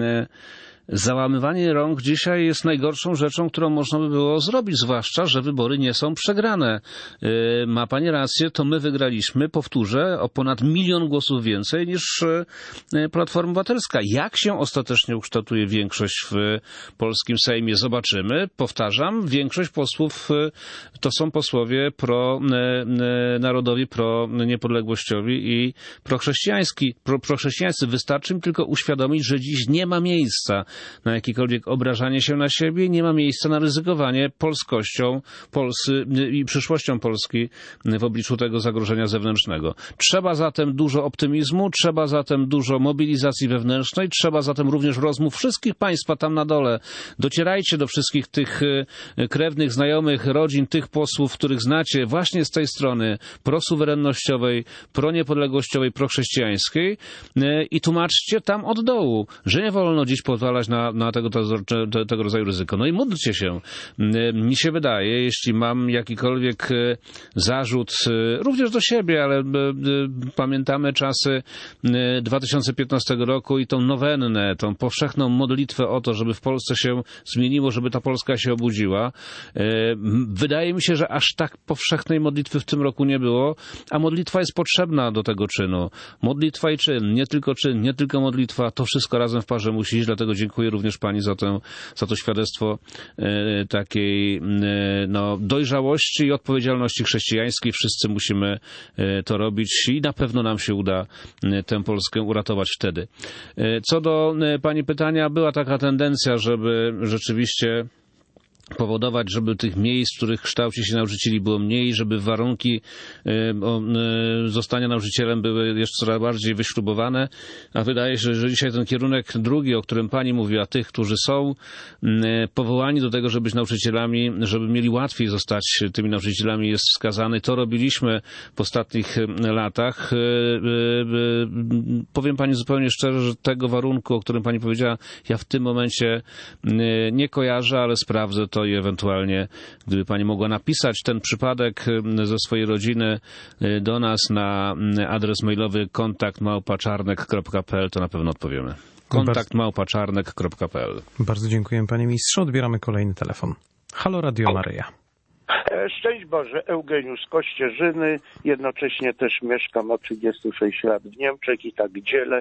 załamywanie rąk dzisiaj jest najgorszą rzeczą, którą można by było zrobić, zwłaszcza, że wybory nie są przegrane. Ma pani rację, to my wygraliśmy, powtórzę, o ponad 1 milion głosów więcej niż Platforma Obywatelska. Jak się ostatecznie ukształtuje większość w polskim Sejmie, zobaczymy. Powtarzam, większość posłów to są posłowie narodowi, niepodległościowi i prochrześcijańscy. Wystarczy im tylko uświadomić, że dziś nie ma miejsca na jakiekolwiek obrażanie się na siebie, nie ma miejsca na ryzykowanie polskością i przyszłością Polski w obliczu tego zagrożenia zewnętrznego. Trzeba zatem dużo optymizmu, trzeba zatem dużo mobilizacji wewnętrznej, trzeba zatem również rozmów wszystkich państwa tam na dole. Docierajcie do wszystkich tych krewnych, znajomych, rodzin, tych posłów, których znacie właśnie z tej strony prosuwerennościowej, proniepodległościowej, prochrześcijańskiej i tłumaczcie tam od dołu, że nie wolno dziś pozwalać na tego rodzaju ryzyko. No i módlcie się. Mi się wydaje, jeśli mam jakikolwiek zarzut, również do siebie, ale pamiętamy czasy 2015 roku i tą nowennę, tą powszechną modlitwę o to, żeby w Polsce się zmieniło, żeby ta Polska się obudziła. Wydaje mi się, że aż tak powszechnej modlitwy w tym roku nie było, a modlitwa jest potrzebna do tego czynu. Modlitwa i czyn, nie tylko modlitwa, to wszystko razem w parze musi iść, dlatego dziękuję również pani za to świadectwo takiej dojrzałości i odpowiedzialności chrześcijańskiej. Wszyscy musimy to robić i na pewno nam się uda tę Polskę uratować wtedy. Co do pani pytania, była taka tendencja, żeby rzeczywiście powodować, żeby tych miejsc, w których kształci się nauczycieli, było mniej, żeby warunki zostania nauczycielem były jeszcze coraz bardziej wyśrubowane, a wydaje się, że dzisiaj ten kierunek drugi, o którym pani mówiła, tych, którzy są powołani do tego, żeby być nauczycielami, żeby mieli łatwiej zostać tymi nauczycielami, jest wskazany. To robiliśmy w ostatnich latach. Powiem pani zupełnie szczerze, że tego warunku, o którym pani powiedziała, ja w tym momencie nie kojarzę, ale sprawdzę to i ewentualnie, gdyby pani mogła napisać ten przypadek ze swojej rodziny do nas na adres mailowy kontakt@czarnek.pl, to na pewno odpowiemy. kontakt@czarnek.pl. Bardzo dziękuję, panie ministrze. Odbieramy kolejny telefon. Halo, Radio Maryja. Szczęść Boże, Eugeniusz z Kościerzyny, jednocześnie też mieszkam od 36 lat w Niemczech i tak dzielę.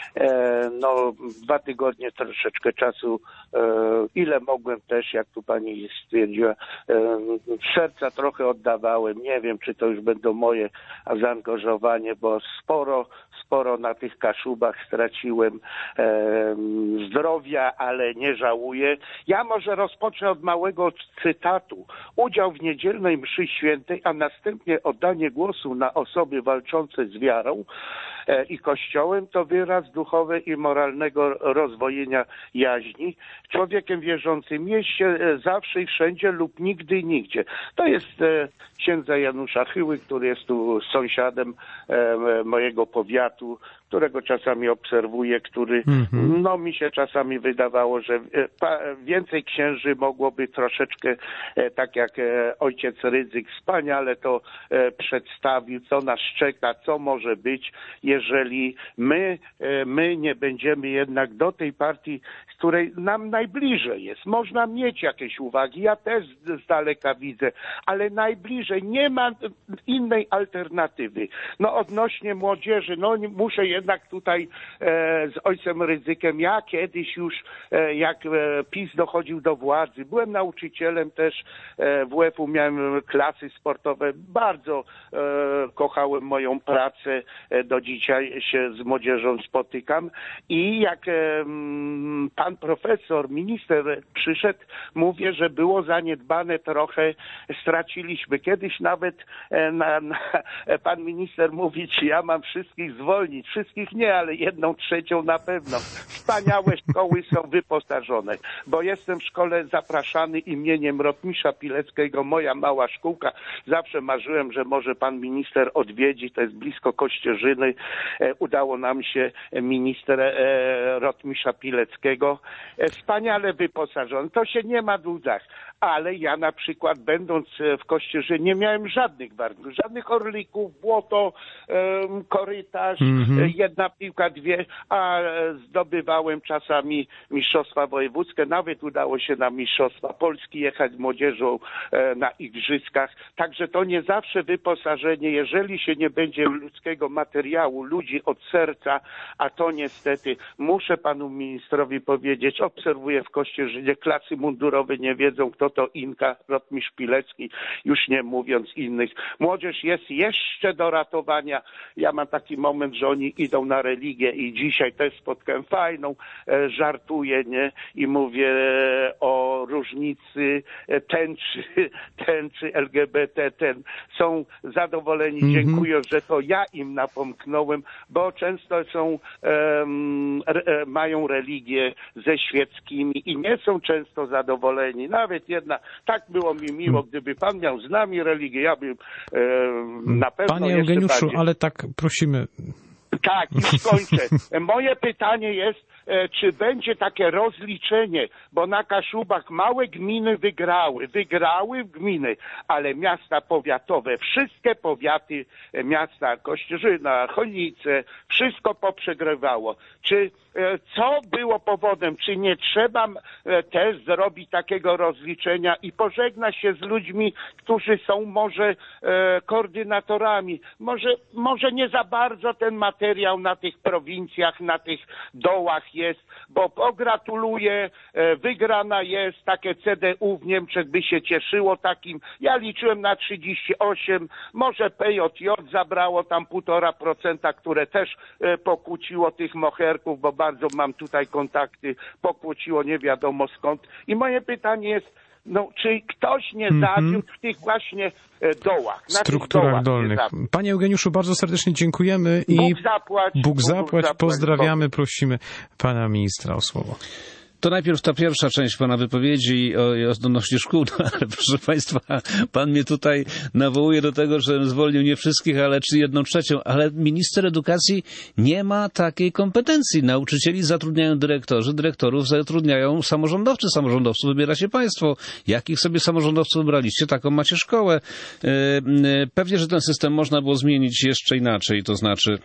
2 tygodnie troszeczkę czasu, ile mogłem też, jak tu pani stwierdziła, serca trochę oddawałem. Nie wiem, czy to już będą moje zaangażowanie, bo sporo na tych Kaszubach straciłem zdrowia, ale nie żałuję. Ja może rozpocznę od małego cytatu. Udział w niedzielnej mszy świętej, a następnie oddanie głosu na osoby walczące z wiarą i Kościołem to wyraz duchowej i moralnego rozwojenia jaźni. Człowiekiem wierzącym jest się zawsze i wszędzie lub nigdy i nigdzie. To jest księdza Janusza Chyły, który jest tu sąsiadem mojego powiatu, którego czasami obserwuję, który mi się czasami wydawało, że więcej księży mogłoby troszeczkę, tak jak ojciec Rydzyk wspaniale to przedstawił, co nas czeka, co może być, jeżeli my nie będziemy jednak do tej partii, z której nam najbliżej jest. Można mieć jakieś uwagi, ja też z daleka widzę, ale najbliżej nie ma innej alternatywy. Odnośnie młodzieży, muszę jednak tutaj z ojcem Rydzykiem, ja kiedyś już, jak PiS dochodził do władzy, byłem nauczycielem też WF-u, miałem klasy sportowe, bardzo kochałem moją pracę, do dzisiaj się z młodzieżą spotykam i jak pan profesor, minister przyszedł, mówię, że było zaniedbane trochę, straciliśmy. Kiedyś nawet pan minister mówi, czy ja mam wszystkich zwolnić. Wszystkich nie, ale 1/3 na pewno. Wspaniałe szkoły są wyposażone, bo jestem w szkole zapraszany imieniem Rotmisza Pileckiego, moja mała szkółka. Zawsze marzyłem, że może pan minister odwiedzi, to jest blisko Kościerzyny. Udało nam się, minister Rotmisza Pileckiego. Wspaniale wyposażony. To się nie ma w łzach. Ale ja na przykład, będąc w Kościerzynie, nie miałem żadnych warunków, żadnych orlików, błoto, korytarz, jedna piłka, dwie, a zdobywałem czasami mistrzostwa wojewódzkie, nawet udało się na mistrzostwa Polski jechać z młodzieżą na igrzyskach, także to nie zawsze wyposażenie, jeżeli się nie będzie ludzkiego materiału, ludzi od serca, a to niestety, muszę panu ministrowi powiedzieć, obserwuję w Kościerzynie, klasy mundurowe nie wiedzą, kto to Inka, Rotmistrz Pilecki, już nie mówiąc innych. Młodzież jest jeszcze do ratowania. Ja mam taki moment, że oni idą na religię i dzisiaj też spotkałem fajną, żartuję, nie? I mówię o różnicy tęczy LGBT, są zadowoleni, dziękuję, że to ja im napomknąłem, bo często są, mają religię ze świeckimi i nie są często zadowoleni. Nawet tak było mi miło, gdyby pan miał z nami religię, ja bym na pewno Panie Eugeniuszu, bardziej... ale tak prosimy. Tak, już kończę. Moje pytanie jest, czy będzie takie rozliczenie, bo na Kaszubach małe gminy wygrały gminy, ale miasta powiatowe, wszystkie powiaty, miasta Kościerzyna, Chojnice, wszystko poprzegrywało. Co było powodem? Czy nie trzeba też zrobić takiego rozliczenia i pożegnać się z ludźmi, którzy są może koordynatorami? Może nie za bardzo ten materiał na tych prowincjach, na tych dołach jest, bo pogratuluję, wygrana jest, takie CDU w Niemczech by się cieszyło takim. Ja liczyłem na 38, może PJJ zabrało tam 1,5%, które też pokłóciło tych moherków, bo bardzo mam tutaj kontakty, pokłóciło nie wiadomo skąd. I moje pytanie jest, czy ktoś nie zawiódł w tych właśnie dołach, strukturach dolnych. Panie Eugeniuszu, bardzo serdecznie dziękujemy i Bóg zapłać, pozdrawiamy, prosimy pana ministra o słowo. To najpierw ta pierwsza część pana wypowiedzi odnośnie szkół, ale proszę państwa, pan mnie tutaj nawołuje do tego, że zwolnił nie wszystkich, ale 1/3, ale minister edukacji nie ma takiej kompetencji. Nauczycieli zatrudniają dyrektorzy, dyrektorów zatrudniają samorządowcy, samorządowców wybiera się państwo. Jakich sobie samorządowców wybraliście, taką macie szkołę. Pewnie, że ten system można było zmienić jeszcze inaczej, to znaczy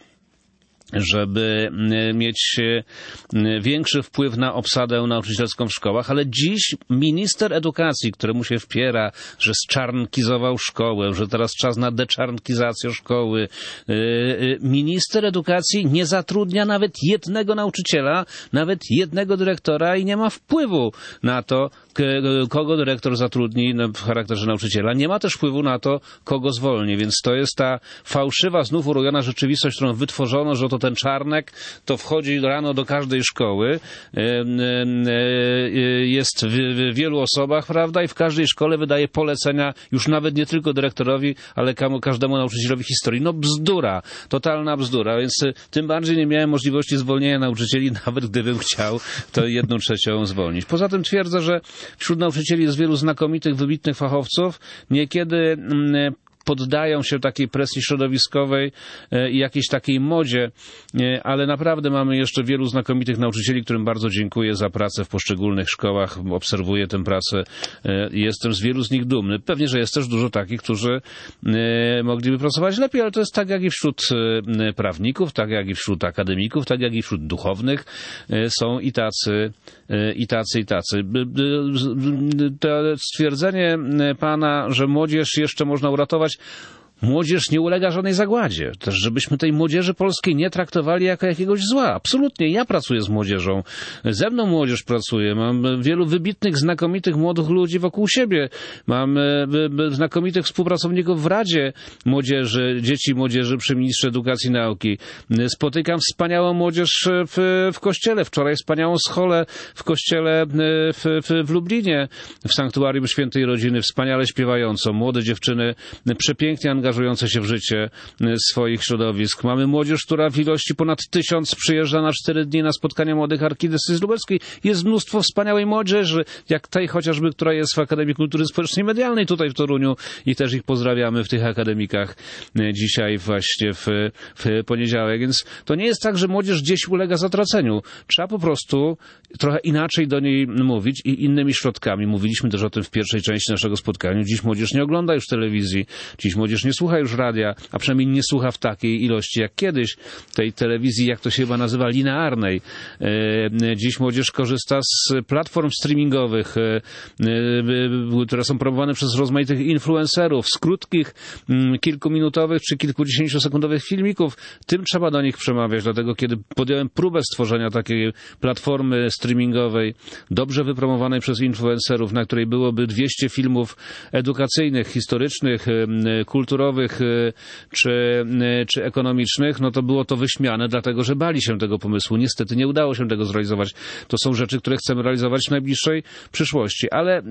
żeby mieć większy wpływ na obsadę nauczycielską w szkołach, ale dziś minister edukacji, któremu się wpiera, że zczarnkizował szkołę, że teraz czas na deczarnkizację szkoły, minister edukacji nie zatrudnia nawet jednego nauczyciela, nawet jednego dyrektora i nie ma wpływu na to, kogo dyrektor zatrudni w charakterze nauczyciela. Nie ma też wpływu na to, kogo zwolni, więc to jest ta fałszywa, znów urojona rzeczywistość, którą wytworzono, że to ten Czarnek to wchodzi rano do każdej szkoły, jest w wielu osobach, prawda, i w każdej szkole wydaje polecenia już nawet nie tylko dyrektorowi, ale każdemu nauczycielowi historii. No bzdura, totalna bzdura, więc tym bardziej nie miałem możliwości zwolnienia nauczycieli, nawet gdybym chciał to 1/3 zwolnić. Poza tym twierdzę, że wśród nauczycieli jest wielu znakomitych, wybitnych fachowców. Niekiedy poddają się takiej presji środowiskowej i jakiejś takiej modzie, ale naprawdę mamy jeszcze wielu znakomitych nauczycieli, którym bardzo dziękuję za pracę w poszczególnych szkołach. Obserwuję tę pracę i jestem z wielu z nich dumny. Pewnie, że jest też dużo takich, którzy mogliby pracować lepiej, ale to jest tak jak i wśród prawników, tak jak i wśród akademików, tak jak i wśród duchownych. Są i tacy. To stwierdzenie pana, że młodzież jeszcze można uratować, młodzież nie ulega żadnej zagładzie. Też żebyśmy tej młodzieży polskiej nie traktowali jako jakiegoś zła. Absolutnie. Ja pracuję z młodzieżą. Ze mną młodzież pracuje. Mam wielu wybitnych, znakomitych młodych ludzi wokół siebie. Mam znakomitych współpracowników w Radzie Młodzieży, Dzieci i Młodzieży przy Ministrze Edukacji i Nauki. Spotykam wspaniałą młodzież w kościele. Wczoraj wspaniałą scholę w kościele w Lublinie, w Sanktuarium Świętej Rodziny, wspaniale śpiewającą. Młode dziewczyny przepięknie angażujące się w życie swoich środowisk. Mamy młodzież, która w ilości ponad 1000 przyjeżdża na 4 dni na spotkania młodych archidiecezji lubelskiej. Jest mnóstwo wspaniałej młodzieży, jak tej chociażby, która jest w Akademii Kultury Społecznej i Medialnej tutaj w Toruniu i też ich pozdrawiamy w tych akademikach dzisiaj właśnie w poniedziałek. Więc to nie jest tak, że młodzież gdzieś ulega zatraceniu. Trzeba po prostu trochę inaczej do niej mówić i innymi środkami. Mówiliśmy też o tym w pierwszej części naszego spotkania. Dziś młodzież nie ogląda już telewizji, dziś młodzież nie słucha już radia, a przynajmniej nie słucha w takiej ilości jak kiedyś, tej telewizji, jak to się chyba nazywa, linearnej. Dziś młodzież korzysta z platform streamingowych, które są promowane przez rozmaitych influencerów, z krótkich, kilkuminutowych czy kilkudziesięciosekundowych filmików. Tym trzeba do nich przemawiać, dlatego kiedy podjąłem próbę stworzenia takiej platformy streamingowej, dobrze wypromowanej przez influencerów, na której byłoby 200 filmów edukacyjnych, historycznych, kulturowych czy ekonomicznych, no to było to wyśmiane, dlatego że bali się tego pomysłu. Niestety nie udało się tego zrealizować. To są rzeczy, które chcemy realizować w najbliższej przyszłości. Ale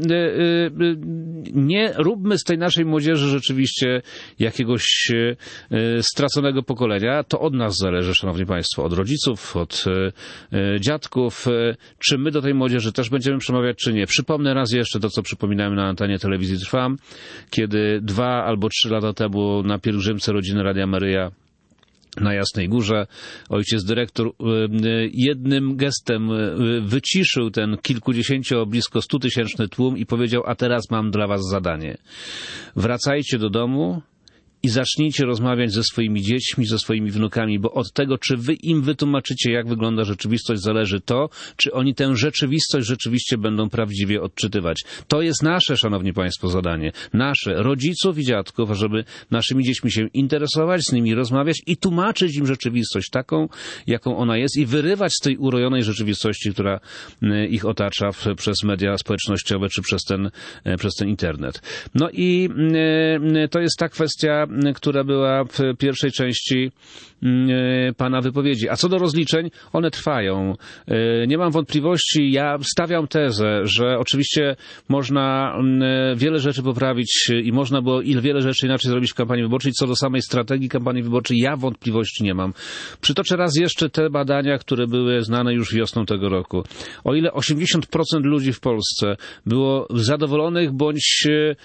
nie róbmy z tej naszej młodzieży rzeczywiście jakiegoś straconego pokolenia. To od nas zależy, szanowni państwo, od rodziców, od dziadków, czy my do tej młodzieży też będziemy przemawiać, czy nie. Przypomnę raz jeszcze to, co przypominałem na antenie telewizji Trwam, kiedy 2 albo 3 lata temu na pielgrzymce rodziny Radia Maryja na Jasnej Górze ojciec dyrektor jednym gestem wyciszył ten blisko 100-tysięczny tłum i powiedział: a teraz mam dla was zadanie. Wracajcie do domu i zacznijcie rozmawiać ze swoimi dziećmi, ze swoimi wnukami, bo od tego, czy wy im wytłumaczycie, jak wygląda rzeczywistość, zależy to, czy oni tę rzeczywistość rzeczywiście będą prawdziwie odczytywać. To jest nasze, szanowni państwo, zadanie. Nasze, rodziców i dziadków, żeby naszymi dziećmi się interesować, z nimi rozmawiać i tłumaczyć im rzeczywistość taką, jaką ona jest i wyrywać z tej urojonej rzeczywistości, która ich otacza przez media społecznościowe czy przez ten internet. No i to jest ta kwestia, która była w pierwszej części pana wypowiedzi. A co do rozliczeń, one trwają. Nie mam wątpliwości, ja stawiam tezę, że oczywiście można wiele rzeczy poprawić i można było wiele rzeczy inaczej zrobić w kampanii wyborczej. Co do samej strategii kampanii wyborczej, ja wątpliwości nie mam. Przytoczę raz jeszcze te badania, które były znane już wiosną tego roku. O ile 80% ludzi w Polsce było zadowolonych bądź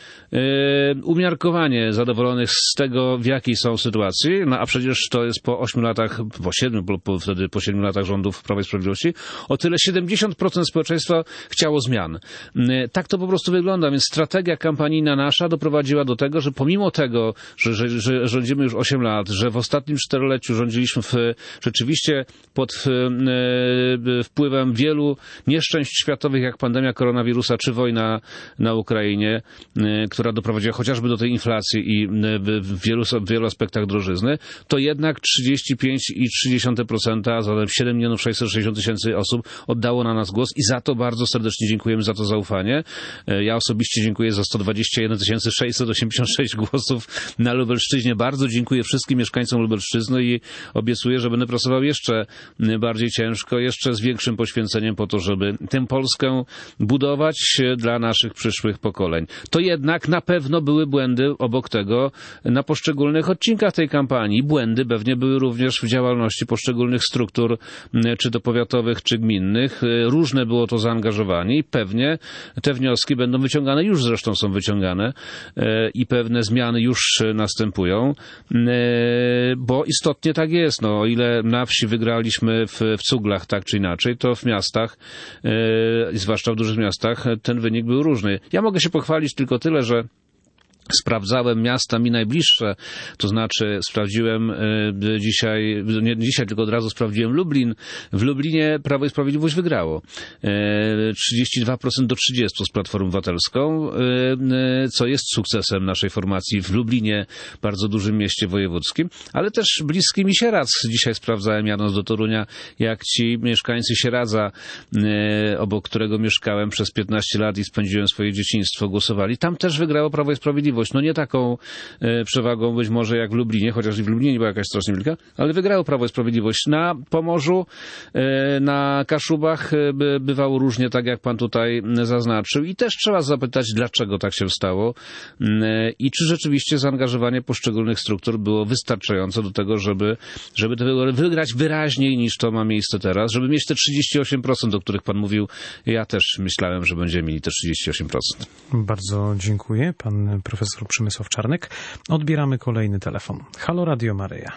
umiarkowanie zadowolonych z tego, w jakiej są sytuacji, no a przecież to jest po 8 latach, wtedy po 7 latach rządów Prawa i Sprawiedliwości, o tyle 70% społeczeństwa chciało zmian. Tak to po prostu wygląda, więc strategia kampanijna nasza doprowadziła do tego, że pomimo tego, że rządzimy już 8 lat, że w ostatnim 4-leciu rządziliśmy rzeczywiście pod wpływem wielu nieszczęść światowych, jak pandemia koronawirusa czy wojna na Ukrainie, która doprowadziła chociażby do tej inflacji i w wielu aspektach drożyzny, to jednak 35,3%, a zatem 7 660 000 osób oddało na nas głos i za to bardzo serdecznie dziękujemy za to zaufanie. Ja osobiście dziękuję za 121 686 głosów na Lubelszczyźnie. Bardzo dziękuję wszystkim mieszkańcom Lubelszczyzny i obiecuję, że będę pracował jeszcze bardziej ciężko, jeszcze z większym poświęceniem po to, żeby tę Polskę budować dla naszych przyszłych pokoleń. To jednak na pewno były błędy obok tego na poszczególnych odcinkach tej kampanii. Błędy pewnie były również w działalności poszczególnych struktur, czy to powiatowych, czy gminnych. Różne było to zaangażowanie i pewnie te wnioski będą wyciągane, już zresztą są wyciągane i pewne zmiany już następują, bo istotnie tak jest. No, o ile na wsi wygraliśmy w cuglach tak czy inaczej, to w miastach, zwłaszcza w dużych miastach, ten wynik był różny. Ja mogę się pochwalić tylko tyle, że sprawdzałem miasta mi najbliższe, to znaczy sprawdziłem nie dzisiaj, tylko od razu sprawdziłem Lublin. W Lublinie Prawo i Sprawiedliwość wygrało. 32% do 30% z Platformą Obywatelską, co jest sukcesem naszej formacji w Lublinie, bardzo dużym mieście wojewódzkim, ale też bliski mi Sieradz. Dzisiaj sprawdzałem, jadąc do Torunia, jak ci mieszkańcy Sieradza, obok którego mieszkałem przez 15 lat i spędziłem swoje dzieciństwo, głosowali. Tam też wygrało Prawo i Sprawiedliwość. No nie taką przewagą być może jak w Lublinie, chociaż i w Lublinie nie była jakaś strasznie wielka, ale wygrało Prawo i Sprawiedliwość. Na Pomorzu, na Kaszubach bywało różnie, tak jak pan tutaj zaznaczył. I też trzeba zapytać, dlaczego tak się stało i czy rzeczywiście zaangażowanie poszczególnych struktur było wystarczające do tego, żeby te wybory wygrać wyraźniej niż to ma miejsce teraz, żeby mieć te 38%, o których pan mówił. Ja też myślałem, że będziemy mieli te 38%. Bardzo dziękuję. Pan profesor Przemysław Czarnek. Odbieramy kolejny telefon. Halo Radio Maryja.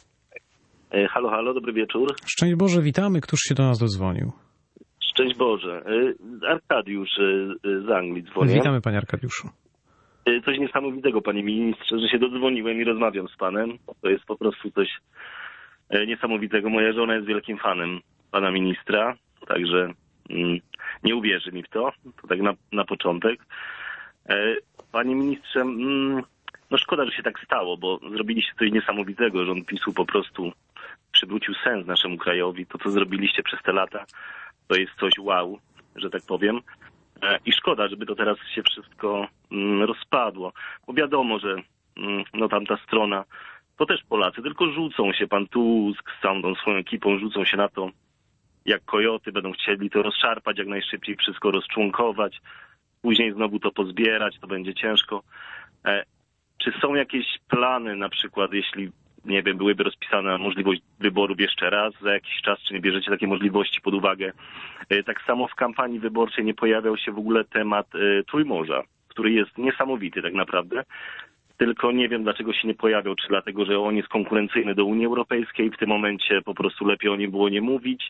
Halo, dobry wieczór. Szczęść Boże, witamy. Któż się do nas dodzwonił? Szczęść Boże. Arkadiusz z Anglii dzwonię. Witamy, panie Arkadiuszu. Coś niesamowitego, panie ministrze, że się dodzwoniłem i rozmawiam z panem. To jest po prostu coś niesamowitego. Moja żona jest wielkim fanem pana ministra, także nie uwierzy mi w to. To tak na początek. Panie ministrze, no szkoda, że się tak stało, bo zrobiliście coś niesamowitego. Rząd PiS-u po prostu przywrócił sens naszemu krajowi. To, co zrobiliście przez te lata, to jest coś wow, że tak powiem. I szkoda, żeby to teraz się wszystko rozpadło. Bo wiadomo, że no tamta strona, to też Polacy, tylko rzucą się, pan Tusk z całą tą swoją ekipą, rzucą się na to, jak kojoty, będą chcieli to rozszarpać, jak najszybciej wszystko rozczłonkować. Później znowu to pozbierać, to będzie ciężko. Czy są jakieś plany, na przykład, jeśli, nie wiem, byłyby rozpisana możliwość wyborów jeszcze raz za jakiś czas, czy nie bierzecie takie możliwości pod uwagę? Tak samo w kampanii wyborczej nie pojawiał się w ogóle temat Trójmorza, który jest niesamowity tak naprawdę. Tylko nie wiem, dlaczego się nie pojawiał, czy dlatego, że on jest konkurencyjny do Unii Europejskiej, w tym momencie po prostu lepiej o nim było nie mówić,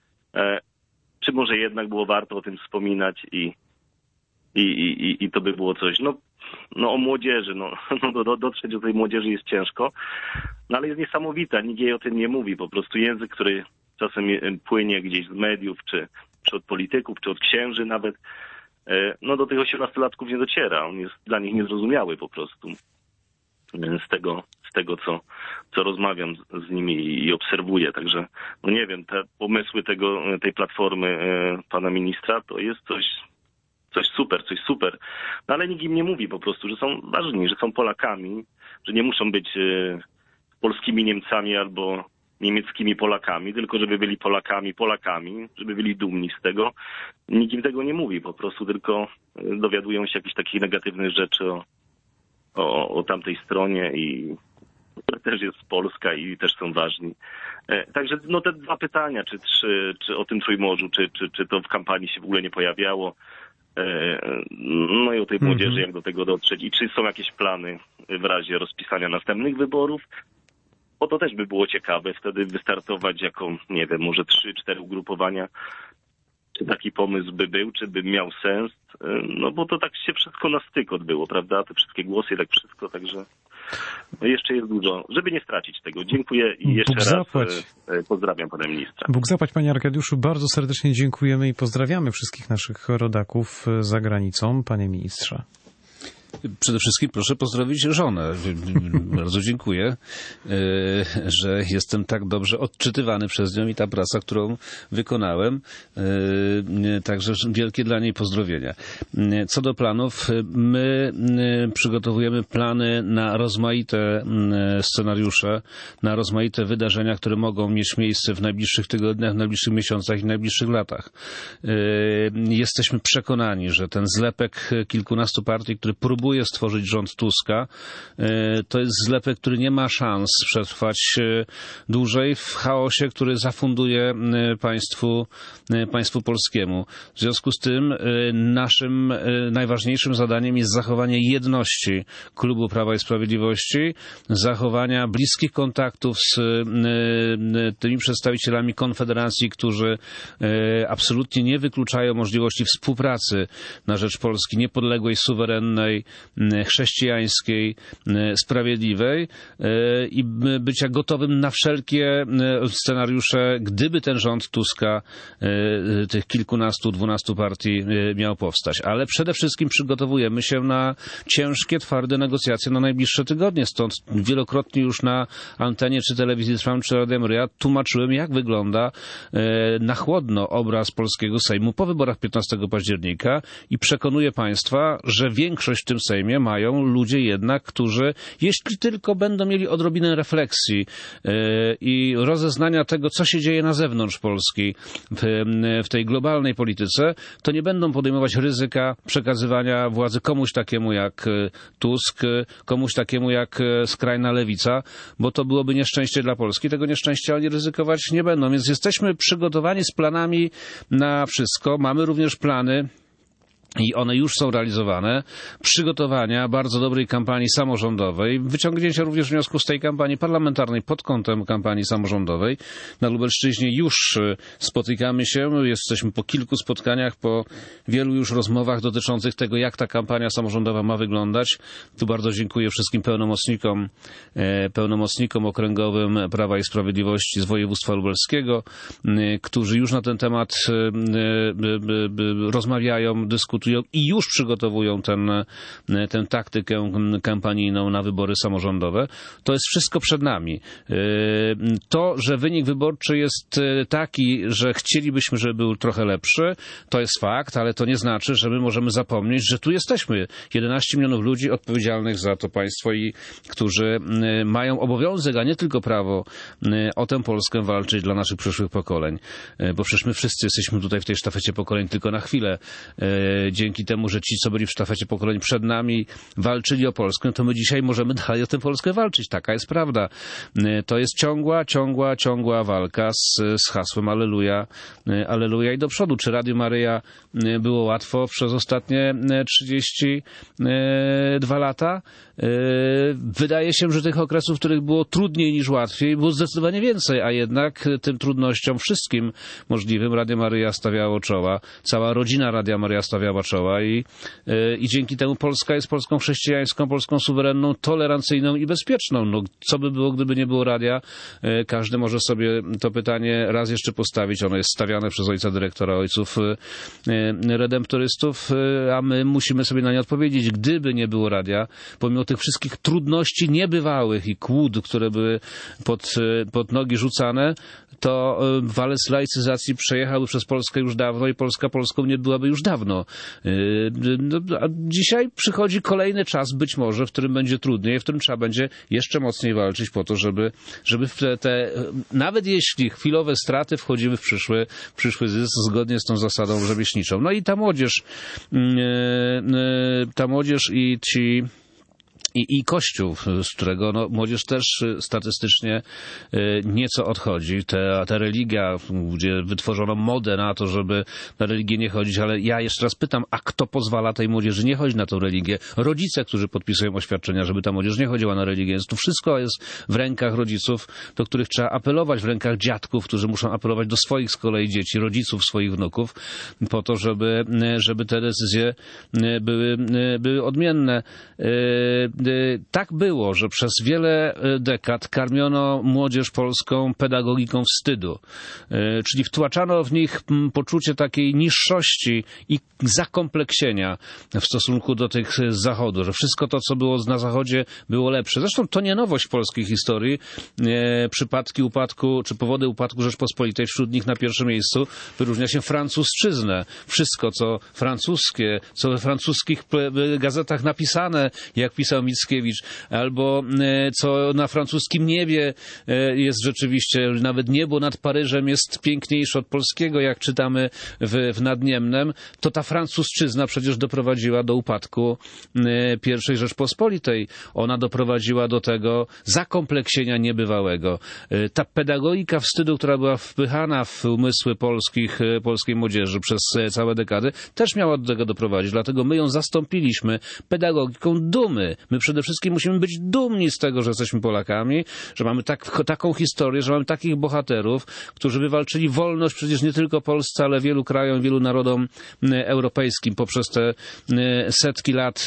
czy może jednak było warto o tym wspominać i to by było coś. No o młodzieży, dotrzeć do tej młodzieży jest ciężko, no ale jest niesamowita, nikt jej o tym nie mówi, po prostu język, który czasem płynie gdzieś z mediów, czy od polityków, czy od księży nawet, no do tych 18-latków nie dociera, on jest dla nich niezrozumiały po prostu. Z tego co rozmawiam z nimi i obserwuję, także no nie wiem, te pomysły tej platformy pana ministra to jest coś super. No ale nikt im nie mówi po prostu, że są ważni, że są Polakami, że nie muszą być polskimi Niemcami albo niemieckimi Polakami, tylko żeby byli Polakami, żeby byli dumni z tego. Nikt im tego nie mówi po prostu, tylko dowiadują się jakichś takich negatywnych rzeczy o tamtej stronie i to też jest Polska i też są ważni. Także no te dwa pytania, czy o tym Trójmorzu, czy to w kampanii się w ogóle nie pojawiało, no i o tej młodzieży, jak do tego dotrzeć i czy są jakieś plany w razie rozpisania następnych wyborów, bo to też by było ciekawe wtedy wystartować jako, nie wiem, może 3-4 ugrupowania. Czy taki pomysł by był, czy by miał sens? No bo to tak się wszystko na styk odbyło, prawda? Te wszystkie głosy i tak wszystko, także no jeszcze jest dużo, żeby nie stracić tego. Dziękuję i jeszcze raz pozdrawiam pana ministra. Bóg zapłać, panie Arkadiuszu, bardzo serdecznie dziękujemy i pozdrawiamy wszystkich naszych rodaków za granicą, panie ministrze. Przede wszystkim proszę pozdrowić żonę. Bardzo dziękuję, że jestem tak dobrze odczytywany przez nią i ta praca, którą wykonałem. Także wielkie dla niej pozdrowienia. Co do planów, my przygotowujemy plany na rozmaite scenariusze, na rozmaite wydarzenia, które mogą mieć miejsce w najbliższych tygodniach, w najbliższych miesiącach i w najbliższych latach. Jesteśmy przekonani, że ten zlepek kilkunastu partii, który próbuje stworzyć rząd Tuska, to jest zlepek, który nie ma szans przetrwać dłużej w chaosie, który zafunduje państwu polskiemu. W związku z tym naszym najważniejszym zadaniem jest zachowanie jedności klubu Prawa i Sprawiedliwości, zachowania bliskich kontaktów z tymi przedstawicielami Konfederacji, którzy absolutnie nie wykluczają możliwości współpracy na rzecz Polski niepodległej, suwerennej, chrześcijańskiej, sprawiedliwej i bycia gotowym na wszelkie scenariusze, gdyby ten rząd Tuska, tych kilkunastu, 12 partii miał powstać. Ale przede wszystkim przygotowujemy się na ciężkie, twarde negocjacje na najbliższe tygodnie. Stąd wielokrotnie już na antenie czy telewizji Trwam, czy Radia Maryja tłumaczyłem, jak wygląda na chłodno obraz polskiego Sejmu po wyborach 15 października i przekonuję Państwa, że większość w tym Sejmie mają ludzie jednak, którzy, jeśli tylko będą mieli odrobinę refleksji i rozeznania tego, co się dzieje na zewnątrz Polski w tej globalnej polityce, to nie będą podejmować ryzyka przekazywania władzy komuś takiemu jak Tusk, komuś takiemu jak skrajna lewica, bo to byłoby nieszczęście dla Polski. Tego nieszczęścia oni ryzykować nie będą. Więc jesteśmy przygotowani z planami na wszystko. Mamy również plany, i one już są realizowane, przygotowania bardzo dobrej kampanii samorządowej, wyciągnięcia również wniosków z tej kampanii parlamentarnej pod kątem kampanii samorządowej. Na Lubelszczyźnie już spotykamy się, jesteśmy po kilku spotkaniach, po wielu już rozmowach dotyczących tego, jak ta kampania samorządowa ma wyglądać. Tu bardzo dziękuję wszystkim pełnomocnikom okręgowym Prawa i Sprawiedliwości z województwa lubelskiego, którzy już na ten temat rozmawiają, dyskutują i już przygotowują tę taktykę kampanijną na wybory samorządowe. To jest wszystko przed nami. To, że wynik wyborczy jest taki, że chcielibyśmy, żeby był trochę lepszy, to jest fakt, ale to nie znaczy, że my możemy zapomnieć, że tu jesteśmy. 11 milionów ludzi odpowiedzialnych za to państwo i którzy mają obowiązek, a nie tylko prawo o tę Polskę walczyć dla naszych przyszłych pokoleń. Bo przecież my wszyscy jesteśmy tutaj w tej sztafecie pokoleń tylko na chwilę. Dzięki temu, że ci, co byli w sztafecie pokoleń przed nami, walczyli o Polskę, to my dzisiaj możemy dalej o tę Polskę walczyć. Taka jest prawda. To jest ciągła walka z hasłem Alleluja, Alleluja i do przodu. Czy Radio Maryja było łatwo przez ostatnie 32 lata? Wydaje się, że tych okresów, w których było trudniej niż łatwiej, było zdecydowanie więcej, a jednak tym trudnościom wszystkim możliwym Radio Maryja stawiało czoła. Cała rodzina Radia Maryja stawiała czoła i dzięki temu Polska jest Polską chrześcijańską, Polską suwerenną, tolerancyjną i bezpieczną. No, co by było, gdyby nie było radia? Każdy może sobie to pytanie raz jeszcze postawić. Ono jest stawiane przez ojca dyrektora, ojców redemptorystów, a my musimy sobie na nie odpowiedzieć. Gdyby nie było radia, pomimo tych wszystkich trudności niebywałych i kłód, które były pod nogi rzucane, to walec laicyzacji przejechałby przez Polskę już dawno i Polska Polską nie byłaby już dawno. A dzisiaj przychodzi kolejny czas, być może, w którym będzie trudniej, w którym trzeba będzie jeszcze mocniej walczyć po to, żeby w te nawet jeśli chwilowe straty wchodzimy w przyszły zysk zgodnie z tą zasadą rzemieślniczą. No i ta młodzież i Kościół, z którego młodzież też statystycznie nieco odchodzi. Ta religia, gdzie wytworzono modę na to, żeby na religię nie chodzić, ale ja jeszcze raz pytam, a kto pozwala tej młodzieży nie chodzić na tę religię? Rodzice, którzy podpisują oświadczenia, żeby ta młodzież nie chodziła na religię. Więc tu wszystko jest w rękach rodziców, do których trzeba apelować, w rękach dziadków, którzy muszą apelować do swoich z kolei dzieci, rodziców swoich wnuków, po to, żeby te decyzje były odmienne. Tak było, że przez wiele dekad karmiono młodzież polską pedagogiką wstydu, czyli wtłaczano w nich poczucie takiej niższości i zakompleksienia w stosunku do tych z Zachodu, że wszystko to, co było na Zachodzie, było lepsze. Zresztą to nie nowość w polskiej historii. Przypadki upadku, czy powody upadku Rzeczpospolitej, wśród nich na pierwszym miejscu wyróżnia się francusczyznę. Wszystko, co francuskie, co we francuskich gazetach napisane, jak pisał Mickiewicz, albo co na francuskim niebie jest rzeczywiście, nawet niebo nad Paryżem jest piękniejsze od polskiego, jak czytamy w Nadniemnem, to ta francusczyzna przecież doprowadziła do upadku I Rzeczpospolitej. Ona doprowadziła do tego zakompleksienia niebywałego. Ta pedagogika wstydu, która była wpychana w umysły polskiej młodzieży przez całe dekady, też miała do tego doprowadzić. Dlatego my ją zastąpiliśmy pedagogiką dumy. My przede wszystkim musimy być dumni z tego, że jesteśmy Polakami, że mamy taką historię, że mamy takich bohaterów, którzy wywalczyli wolność przecież nie tylko Polsce, ale wielu krajom, wielu narodom europejskim poprzez te setki lat,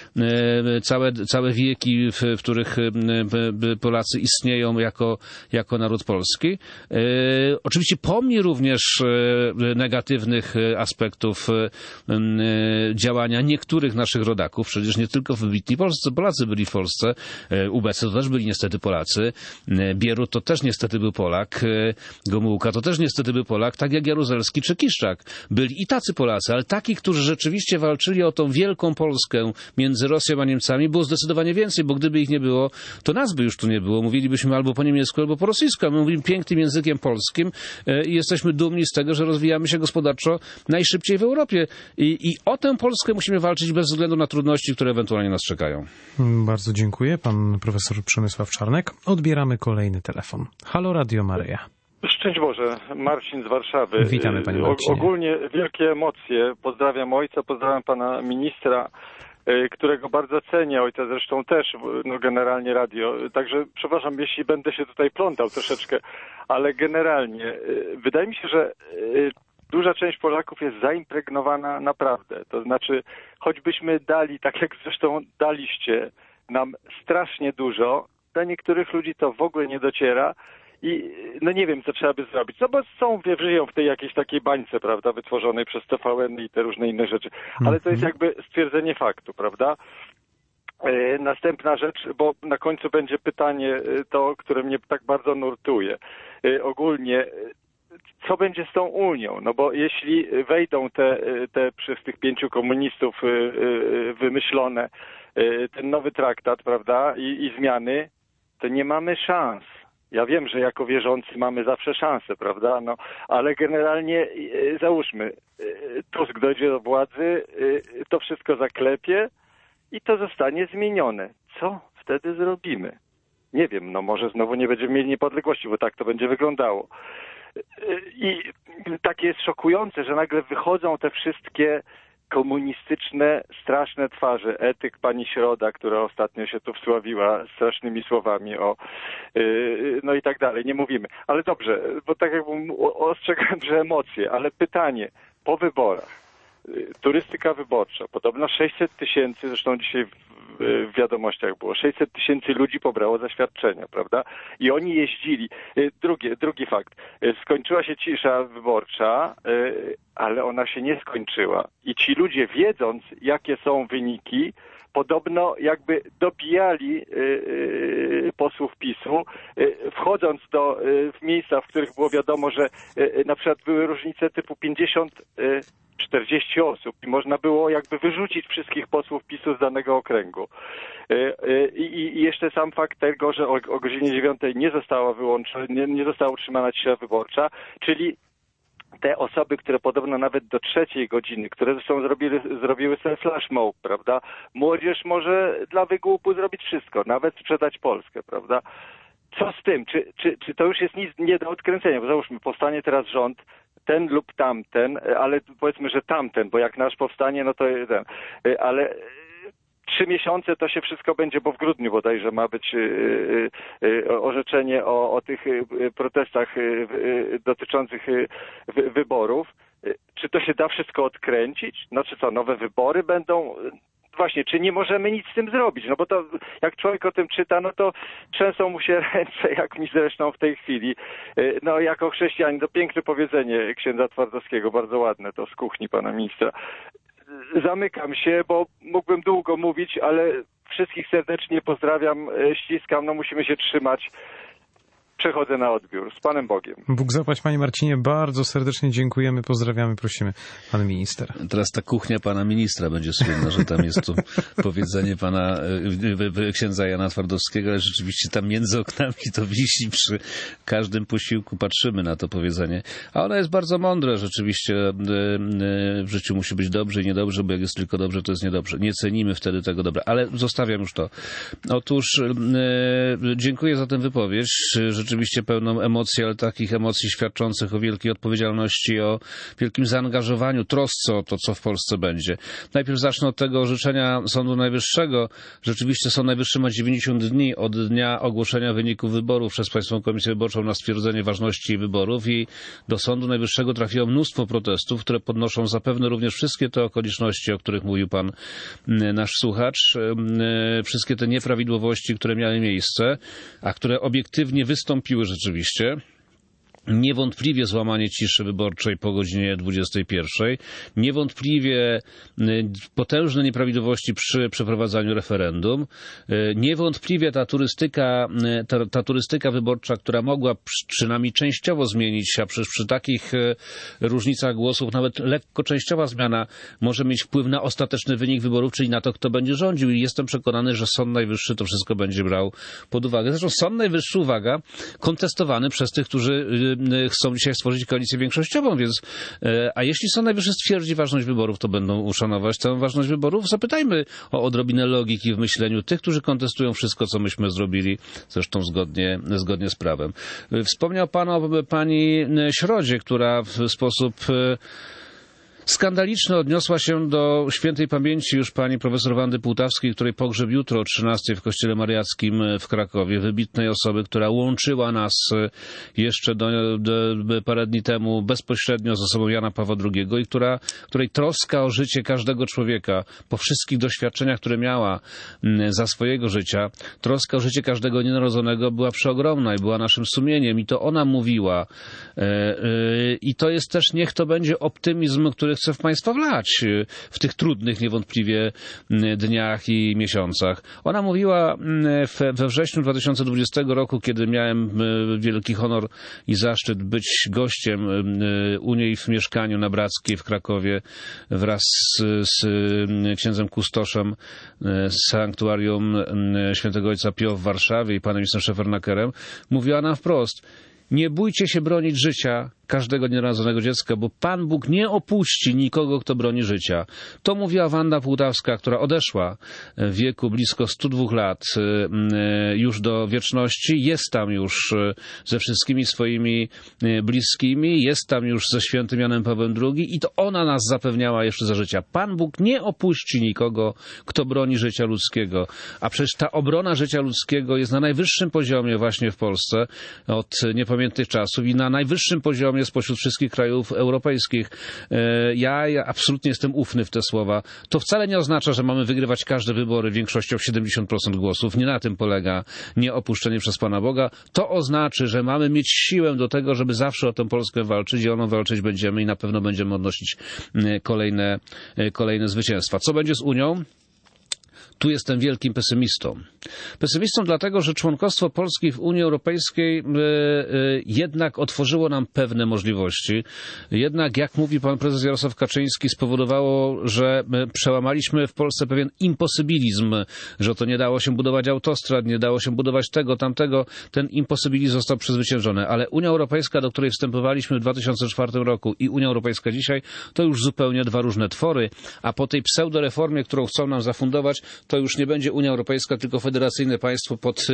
całe wieki, w których Polacy istnieją jako naród polski. Oczywiście pomni również negatywnych aspektów działania niektórych naszych rodaków. Przecież nie tylko wybitni Polacy byli w Polsce. Ubecy to też byli niestety Polacy. Bierut to też niestety był Polak. Gomułka to też niestety był Polak, tak jak Jaruzelski czy Kiszczak. Byli i tacy Polacy, ale takich, którzy rzeczywiście walczyli o tą wielką Polskę między Rosją a Niemcami, było zdecydowanie więcej, bo gdyby ich nie było, to nas by już tu nie było. Mówilibyśmy albo po niemiecku, albo po rosyjsku, a my mówimy pięknym językiem polskim i jesteśmy dumni z tego, że rozwijamy się gospodarczo najszybciej w Europie. I o tę Polskę musimy walczyć bez względu na trudności, które ewentualnie nas czekają. Bardzo dziękuję. Pan profesor Przemysław Czarnek. Odbieramy kolejny telefon. Halo Radio Maryja. Szczęść Boże, Marcin z Warszawy. Witamy panie Marcinie. Ogólnie wielkie emocje. Pozdrawiam ojca, pozdrawiam pana ministra, którego bardzo cenię, ojca zresztą też, no generalnie radio. Także przepraszam, jeśli będę się tutaj plątał troszeczkę, ale generalnie wydaje mi się, że duża część Polaków jest zaimpregnowana naprawdę. To znaczy, choćbyśmy dali, tak jak zresztą daliście nam strasznie dużo, do niektórych ludzi to w ogóle nie dociera. I no nie wiem, co trzeba by zrobić. No bo żyją w tej jakiejś takiej bańce, prawda, wytworzonej przez TVN i te różne inne rzeczy. Ale to jest jakby stwierdzenie faktu, prawda? Następna rzecz, bo na końcu będzie pytanie to, które mnie tak bardzo nurtuje. Ogólnie, co będzie z tą Unią? No bo jeśli wejdą te przez tych 5 komunistów wymyślone ten nowy traktat, prawda, i zmiany, to nie mamy szans. Ja wiem, że jako wierzący mamy zawsze szansę, prawda? No, ale generalnie załóżmy, Tusk dojdzie do władzy, to wszystko zaklepie i to zostanie zmienione. Co wtedy zrobimy? Nie wiem, no może znowu nie będziemy mieli niepodległości, bo tak to będzie wyglądało. I takie jest szokujące, że nagle wychodzą te wszystkie komunistyczne, straszne twarze. Etyk pani Środa, która ostatnio się tu wsławiła strasznymi słowami no i tak dalej, nie mówimy. Ale dobrze, bo tak jakbym ostrzegałem, że emocje, ale pytanie, po wyborach, turystyka wyborcza, podobno 600 000, zresztą dzisiaj w wiadomościach było, 600 000 ludzi pobrało zaświadczenia, prawda? I oni jeździli. Drugi fakt. Skończyła się cisza wyborcza, ale ona się nie skończyła. I ci ludzie, wiedząc, jakie są wyniki, podobno jakby dobijali posłów PiS-u, wchodząc w miejsca, w których było wiadomo, że na przykład były różnice typu 50-40 osób i można było jakby wyrzucić wszystkich posłów PiS-u z danego okręgu. I jeszcze sam fakt tego, że o godzinie 9 nie została utrzymana cisza wyborcza, czyli te osoby, które podobno nawet do 3 godziny, które zresztą zrobiły sobie flash mob, prawda? Młodzież może dla wygłupu zrobić wszystko, nawet sprzedać Polskę, prawda? Co z tym? Czy to już jest nic nie do odkręcenia? Bo załóżmy, powstanie teraz rząd, ten lub tamten, ale powiedzmy, że tamten, bo jak nasz powstanie, no to ten. Ale 3 miesiące to się wszystko będzie, bo w grudniu bodajże ma być orzeczenie o tych protestach dotyczących wyborów. Czy to się da wszystko odkręcić? No czy co, nowe wybory będą? Właśnie, czy nie możemy nic z tym zrobić? No bo to, jak człowiek o tym czyta, no to trzęsą mu się ręce, jak mi zresztą w tej chwili. No jako chrześcijanin, to piękne powiedzenie księdza Twardowskiego, bardzo ładne to z kuchni pana ministra. Zamykam się, bo mógłbym długo mówić, ale wszystkich serdecznie pozdrawiam, ściskam, no musimy się trzymać. Przechodzę na odbiór. Z Panem Bogiem. Bóg zapłać, panie Marcinie, bardzo serdecznie dziękujemy, pozdrawiamy, prosimy, pan minister. Teraz ta kuchnia pana ministra będzie słynna, że tam jest to powiedzenie pana księdza Jana Twardowskiego, ale rzeczywiście tam między oknami to wisi przy każdym posiłku, patrzymy na to powiedzenie. A ono jest bardzo mądre, rzeczywiście w życiu musi być dobrze i niedobrze, bo jak jest tylko dobrze, to jest niedobrze. Nie cenimy wtedy tego dobra, ale zostawiam już to. Otóż dziękuję za tę wypowiedź. Rzeczywiście rzeczywiście pełną emocji, ale takich emocji świadczących o wielkiej odpowiedzialności, o wielkim zaangażowaniu, trosce o to, co w Polsce będzie. Najpierw zacznę od tego orzeczenia Sądu Najwyższego. Rzeczywiście Sąd Najwyższy ma 90 dni od dnia ogłoszenia wyników wyborów przez Państwową Komisję Wyborczą na stwierdzenie ważności wyborów i do Sądu Najwyższego trafiło mnóstwo protestów, które podnoszą zapewne również wszystkie te okoliczności, o których mówił pan nasz słuchacz, wszystkie te nieprawidłowości, które miały miejsce, a które obiektywnie wystąpiły rzeczywiście. Niewątpliwie złamanie ciszy wyborczej po godzinie 21. Niewątpliwie potężne nieprawidłowości przy przeprowadzaniu referendum. Niewątpliwie ta turystyka wyborcza, która mogła przynajmniej częściowo zmienić, a przecież przy takich różnicach głosów nawet lekko częściowa zmiana może mieć wpływ na ostateczny wynik wyborów, czyli na to, kto będzie rządził. I jestem przekonany, że Sąd Najwyższy to wszystko będzie brał pod uwagę. Zresztą Sąd Najwyższy, uwaga, kontestowany przez tych, którzy chcą dzisiaj stworzyć koalicję większościową, więc a jeśli Sąd Najwyższy stwierdzi ważność wyborów, to będą uszanować tę ważność wyborów. Zapytajmy o odrobinę logiki w myśleniu tych, którzy kontestują wszystko, co myśmy zrobili, zresztą zgodnie z prawem. Wspomniał pan o pani Środzie, która w sposób skandaliczne odniosła się do świętej pamięci już pani profesor Wandy Pułtawskiej, której pogrzeb jutro o 13 w Kościele Mariackim w Krakowie. Wybitnej osoby, która łączyła nas jeszcze parę dni temu bezpośrednio z osobą Jana Pawła II i której troska o życie każdego człowieka po wszystkich doświadczeniach, które miała za swojego życia, troska o życie każdego nienarodzonego była przeogromna i była naszym sumieniem i to ona mówiła. I to jest też, niech to będzie optymizm, który chcę w Państwa wlać w tych trudnych niewątpliwie dniach i miesiącach. Ona mówiła we wrześniu 2020 roku, kiedy miałem wielki honor i zaszczyt być gościem u niej w mieszkaniu na Brackiej w Krakowie wraz z księdzem kustoszem z sanktuarium Świętego Ojca Pio w Warszawie i panem ministrem Szefernakerem. Mówiła nam wprost: nie bójcie się bronić życia każdego nienarodzonego dziecka, bo Pan Bóg nie opuści nikogo, kto broni życia. To mówiła Wanda Pułtawska, która odeszła w wieku blisko 102 lat już do wieczności. Jest tam już ze wszystkimi swoimi bliskimi, jest tam już ze świętym Janem Pawłem II i to ona nas zapewniała jeszcze za życia. Pan Bóg nie opuści nikogo, kto broni życia ludzkiego. A przecież ta obrona życia ludzkiego jest na najwyższym poziomie właśnie w Polsce od niepamiętnych czasów i na najwyższym poziomie spośród wszystkich krajów europejskich. Ja absolutnie jestem ufny w te słowa. To wcale nie oznacza, że mamy wygrywać każde wybory większością 70% głosów. Nie na tym polega nieopuszczenie przez Pana Boga. To oznacza, że mamy mieć siłę do tego, żeby zawsze o tę Polskę walczyć i o nią walczyć będziemy i na pewno będziemy odnosić kolejne zwycięstwa. Co będzie z Unią? Tu jestem wielkim pesymistą. Pesymistą dlatego, że członkostwo Polski w Unii Europejskiej jednak otworzyło nam pewne możliwości. Jednak, jak mówi pan prezes Jarosław Kaczyński, spowodowało, że przełamaliśmy w Polsce pewien imposybilizm, że to nie dało się budować autostrad, nie dało się budować tego, tamtego. Ten imposybilizm został przezwyciężony. Ale Unia Europejska, do której wstępowaliśmy w 2004 roku i Unia Europejska dzisiaj, to już zupełnie dwa różne twory. A po tej pseudoreformie, którą chcą nam zafundować, to już nie będzie Unia Europejska, tylko federacyjne państwo pod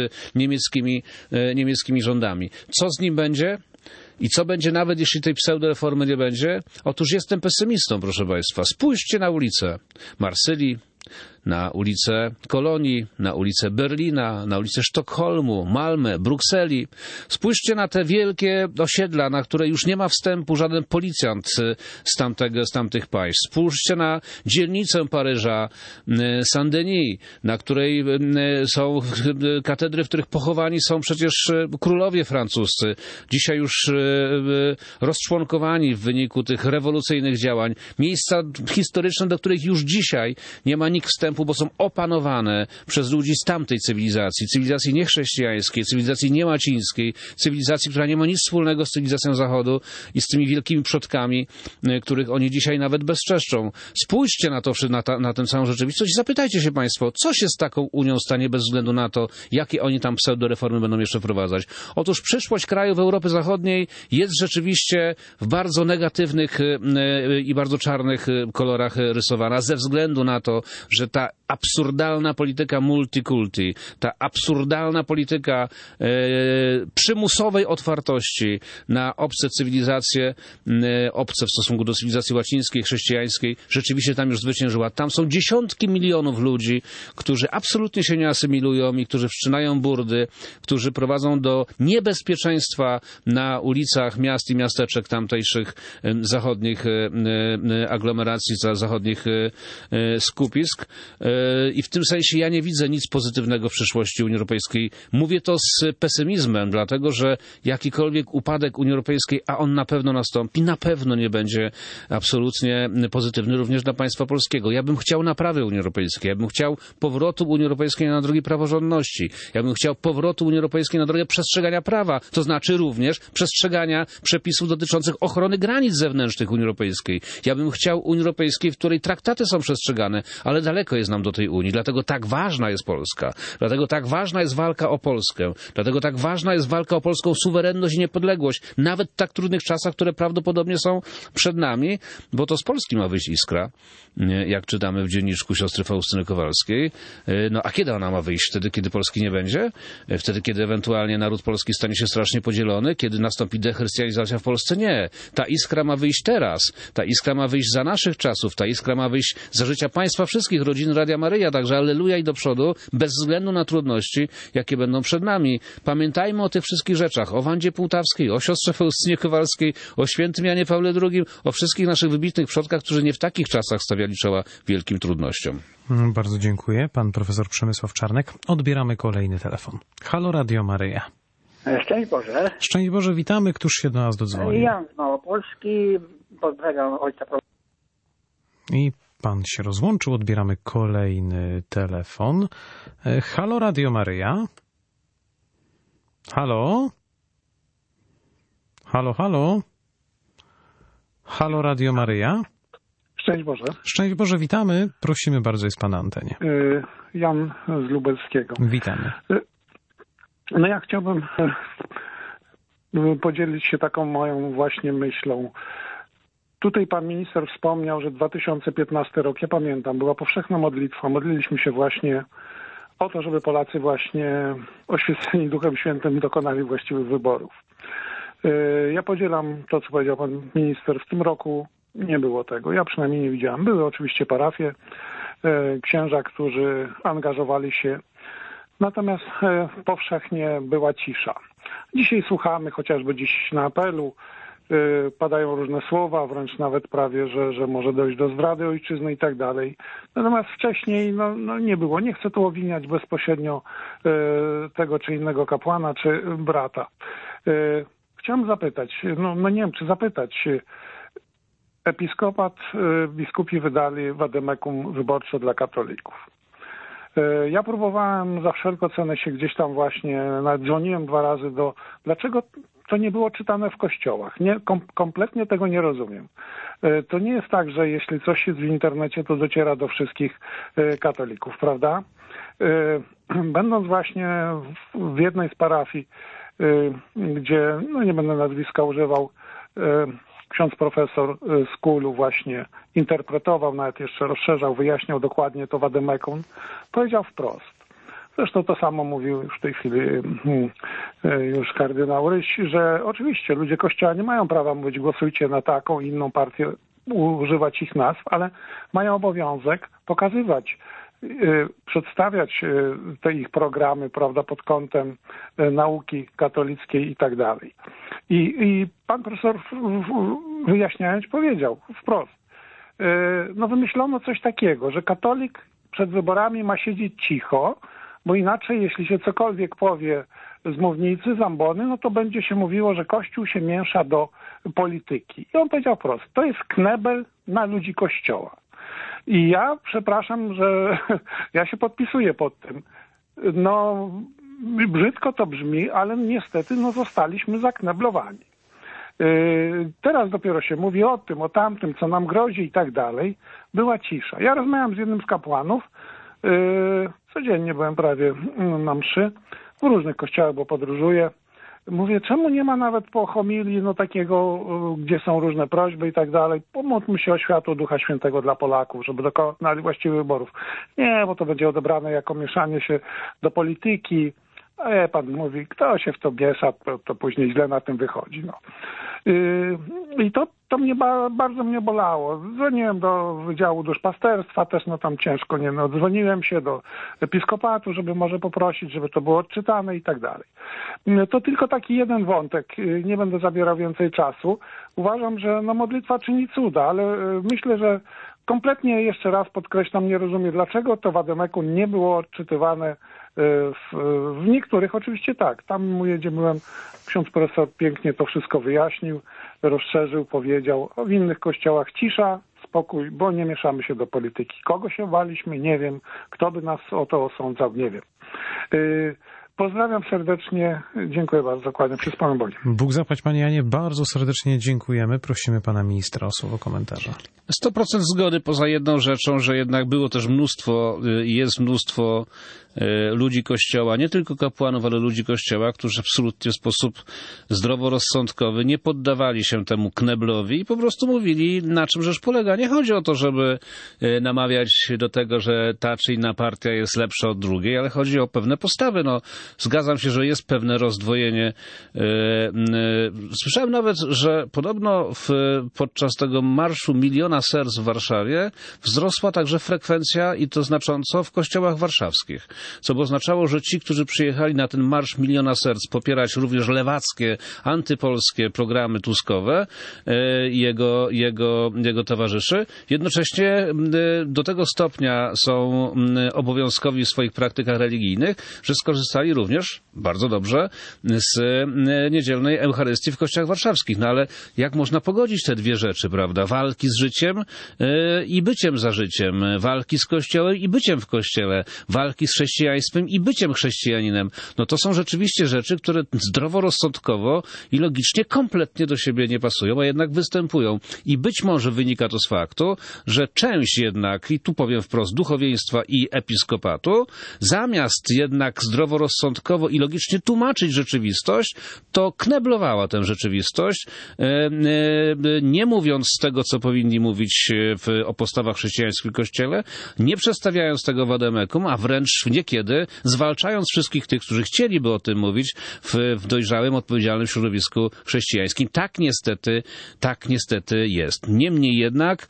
niemieckimi rządami. Co z nim będzie? I co będzie nawet, jeśli tej pseudoreformy nie będzie? Otóż jestem pesymistą, proszę Państwa. Spójrzcie na ulicę Marsylii, na ulicę Kolonii, na ulicę Berlina, na ulicę Sztokholmu, Malmę, Brukseli. Spójrzcie na te wielkie osiedla, na które już nie ma wstępu żaden policjant z tamtych państw. Spójrzcie na dzielnicę Paryża, Saint-Denis, na której są katedry, w których pochowani są przecież królowie francuscy. Dzisiaj już rozczłonkowani w wyniku tych rewolucyjnych działań. Miejsca historyczne, do których już dzisiaj nie ma nikt wstępu, bo są opanowane przez ludzi z tamtej cywilizacji niechrześcijańskiej, cywilizacji niełacińskiej, cywilizacji, która nie ma nic wspólnego z cywilizacją Zachodu i z tymi wielkimi przodkami, których oni dzisiaj nawet bezczeszczą. Spójrzcie na tę całą rzeczywistość i zapytajcie się Państwo, co się z taką Unią stanie bez względu na to, jakie oni tam pseudoreformy będą jeszcze wprowadzać. Otóż przyszłość krajów Europy Zachodniej jest rzeczywiście w bardzo negatywnych i bardzo czarnych kolorach rysowana ze względu na to, że ta absurdalna polityka multikulti, ta absurdalna polityka przymusowej otwartości na obce cywilizacje, obce w stosunku do cywilizacji łacińskiej, chrześcijańskiej, rzeczywiście tam już zwyciężyła. Tam są dziesiątki milionów ludzi, którzy absolutnie się nie asymilują i którzy wszczynają burdy, którzy prowadzą do niebezpieczeństwa na ulicach miast i miasteczek tamtejszych zachodnich aglomeracji, zachodnich skupisk. I w tym sensie ja nie widzę nic pozytywnego w przyszłości Unii Europejskiej. Mówię to z pesymizmem, dlatego że jakikolwiek upadek Unii Europejskiej, a on na pewno nastąpi, na pewno nie będzie absolutnie pozytywny również dla państwa polskiego. Ja bym chciał naprawy Unii Europejskiej, ja bym chciał powrotu Unii Europejskiej na drogi praworządności, ja bym chciał powrotu Unii Europejskiej na drogę przestrzegania prawa, to znaczy również przestrzegania przepisów dotyczących ochrony granic zewnętrznych Unii Europejskiej. Ja bym chciał Unii Europejskiej, w której traktaty są przestrzegane, ale daleko jest nam do tej Unii. Dlatego tak ważna jest Polska. Dlatego tak ważna jest walka o Polskę. Dlatego tak ważna jest walka o polską suwerenność i niepodległość. Nawet w tak trudnych czasach, które prawdopodobnie są przed nami, bo to z Polski ma wyjść iskra, jak czytamy w dzienniczku siostry Faustyny Kowalskiej. No a kiedy ona ma wyjść? Wtedy, kiedy Polski nie będzie? Wtedy, kiedy ewentualnie naród polski stanie się strasznie podzielony? Kiedy nastąpi dechrystianizacja w Polsce? Nie. Ta iskra ma wyjść teraz. Ta iskra ma wyjść za naszych czasów. Ta iskra ma wyjść za życia państwa wszystkich, rodzin Radia Maryja. Także alleluja i do przodu, bez względu na trudności, jakie będą przed nami. Pamiętajmy o tych wszystkich rzeczach. O Wandzie Półtawskiej, o siostrze Faustynie Kowalskiej, o świętym Janie Pawle II, o wszystkich naszych wybitnych przodkach, którzy nie w takich czasach stawiali czoła wielkim trudnościom. Bardzo dziękuję. Pan profesor Przemysław Czarnek. Odbieramy kolejny telefon. Halo Radio Maryja. Szczęść Boże. Szczęść Boże, witamy. Któż się do nas dodzwonił? Jan z Małopolski. Pozdrawiam ojca. I pan się rozłączył. Odbieramy kolejny telefon. Halo Radio Maryja. Halo? Halo, halo? Halo Radio Maryja. Szczęść Boże. Szczęść Boże, witamy. Prosimy bardzo, jest pan na antenie. Jan z Lubelskiego. Witamy. No ja chciałbym podzielić się taką moją właśnie myślą. Tutaj pan minister wspomniał, że 2015 rok, ja pamiętam, była powszechna modlitwa. Modliliśmy się właśnie o to, żeby Polacy właśnie oświeceni Duchem Świętym dokonali właściwych wyborów. Ja podzielam to, co powiedział pan minister. W tym roku nie było tego. Ja przynajmniej nie widziałem. Były oczywiście parafie, księża, którzy angażowali się. Natomiast powszechnie była cisza. Dzisiaj słuchamy, chociażby dziś na apelu, padają różne słowa, wręcz nawet prawie, że może dojść do zdrady ojczyzny i tak dalej. Natomiast wcześniej nie było. Nie chcę tu obwiniać bezpośrednio tego czy innego kapłana, czy brata. Chciałem zapytać, nie wiem, czy zapytać. Episkopat, biskupi wydali wademekum wyborcze dla katolików. Ja próbowałem za wszelką cenę się gdzieś tam właśnie, nawet dzwoniłem 2 razy dlaczego to nie było czytane w kościołach. Kompletnie tego nie rozumiem. To nie jest tak, że jeśli coś jest w internecie, to dociera do wszystkich katolików, prawda? Będąc właśnie w jednej z parafii, gdzie, nie będę nazwiska używał, ksiądz profesor z KUL-u właśnie interpretował, nawet jeszcze rozszerzał, wyjaśniał dokładnie to wademekum, powiedział wprost. Zresztą to samo mówił już w tej chwili już kardynał Ryś, że oczywiście ludzie Kościoła nie mają prawa mówić głosujcie na taką i inną partię, używać ich nazw, ale mają obowiązek pokazywać, przedstawiać te ich programy, prawda, pod kątem nauki katolickiej i tak dalej. I pan profesor wyjaśniając powiedział wprost, wymyślono coś takiego, że katolik przed wyborami ma siedzieć cicho, bo inaczej jeśli się cokolwiek powie z mównicy, z ambony, to będzie się mówiło, że Kościół się miesza do polityki. I on powiedział wprost, to jest knebel na ludzi Kościoła. I ja przepraszam, że ja się podpisuję pod tym. Brzydko to brzmi, ale niestety zostaliśmy zakneblowani. Teraz dopiero się mówi o tym, o tamtym, co nam grozi i tak dalej. Była cisza. Ja rozmawiam z jednym z kapłanów. Codziennie byłem prawie na mszy. W różnych kościołach, bo podróżuję. Mówię, czemu nie ma nawet po homilii takiego, gdzie są różne prośby i tak dalej. Pomódlmy się o światło Ducha Świętego dla Polaków, żeby dokonali właściwych wyborów. Nie, bo to będzie odebrane jako mieszanie się do polityki. A pan mówi, kto się w to miesza, to później źle na tym wychodzi. I to mnie bardzo mnie bolało. Dzwoniłem do Wydziału Duszpasterstwa, też tam ciężko, dzwoniłem się do episkopatu, żeby może poprosić, żeby to było odczytane i tak dalej. To tylko taki jeden wątek, nie będę zabierał więcej czasu. Uważam, że modlitwa czyni cuda, ale myślę, że kompletnie jeszcze raz podkreślam, nie rozumiem, dlaczego to w Ademeku nie było odczytywane w niektórych oczywiście tak. Tam gdzie byłem, ksiądz profesor pięknie to wszystko wyjaśnił, rozszerzył, powiedział. W innych kościołach cisza, spokój, bo nie mieszamy się do polityki. Kogo się baliśmy? Nie wiem. Kto by nas o to osądzał? Nie wiem. Pozdrawiam serdecznie. Dziękuję bardzo. Kłaniam się z Panem Bogiem. Bóg zapłać, Panie Janie. Bardzo serdecznie dziękujemy. Prosimy Pana Ministra o słowo komentarza. 100% zgody, poza jedną rzeczą, że jednak było też jest mnóstwo ludzi Kościoła, nie tylko kapłanów, ale ludzi Kościoła, którzy absolutnie w sposób zdroworozsądkowy nie poddawali się temu kneblowi i po prostu mówili, na czym rzecz polega. Nie chodzi o to, żeby namawiać do tego, że ta czy inna partia jest lepsza od drugiej, ale chodzi o pewne postawy. Zgadzam się, że jest pewne rozdwojenie. Słyszałem nawet, że podobno podczas tego Marszu Miliona Serc w Warszawie wzrosła także frekwencja i to znacząco w kościołach warszawskich. Co by oznaczało, że ci, którzy przyjechali na ten Marsz Miliona Serc popierać również lewackie, antypolskie programy tuskowe jego towarzyszy, jednocześnie do tego stopnia są obowiązkowi w swoich praktykach religijnych, że skorzystali również, bardzo dobrze, z niedzielnej Eucharystii w kościołach warszawskich. Ale jak można pogodzić te dwie rzeczy, prawda? Walki z życiem i byciem za życiem, walki z Kościołem i byciem w Kościele, walki z chrześcijaństwem i byciem chrześcijaninem. To są rzeczywiście rzeczy, które zdroworozsądkowo i logicznie kompletnie do siebie nie pasują, a jednak występują. I być może wynika to z faktu, że część jednak, i tu powiem wprost, duchowieństwa i episkopatu, zamiast jednak zdroworozsądkowo i logicznie tłumaczyć rzeczywistość, to kneblowała tę rzeczywistość, nie mówiąc z tego, co powinni mówić o postawach chrześcijańskich w Kościele, nie przedstawiając tego w Ademekum, a wręcz niekiedy zwalczając wszystkich tych, którzy chcieliby o tym mówić w dojrzałym, odpowiedzialnym środowisku chrześcijańskim. Tak niestety jest. Niemniej jednak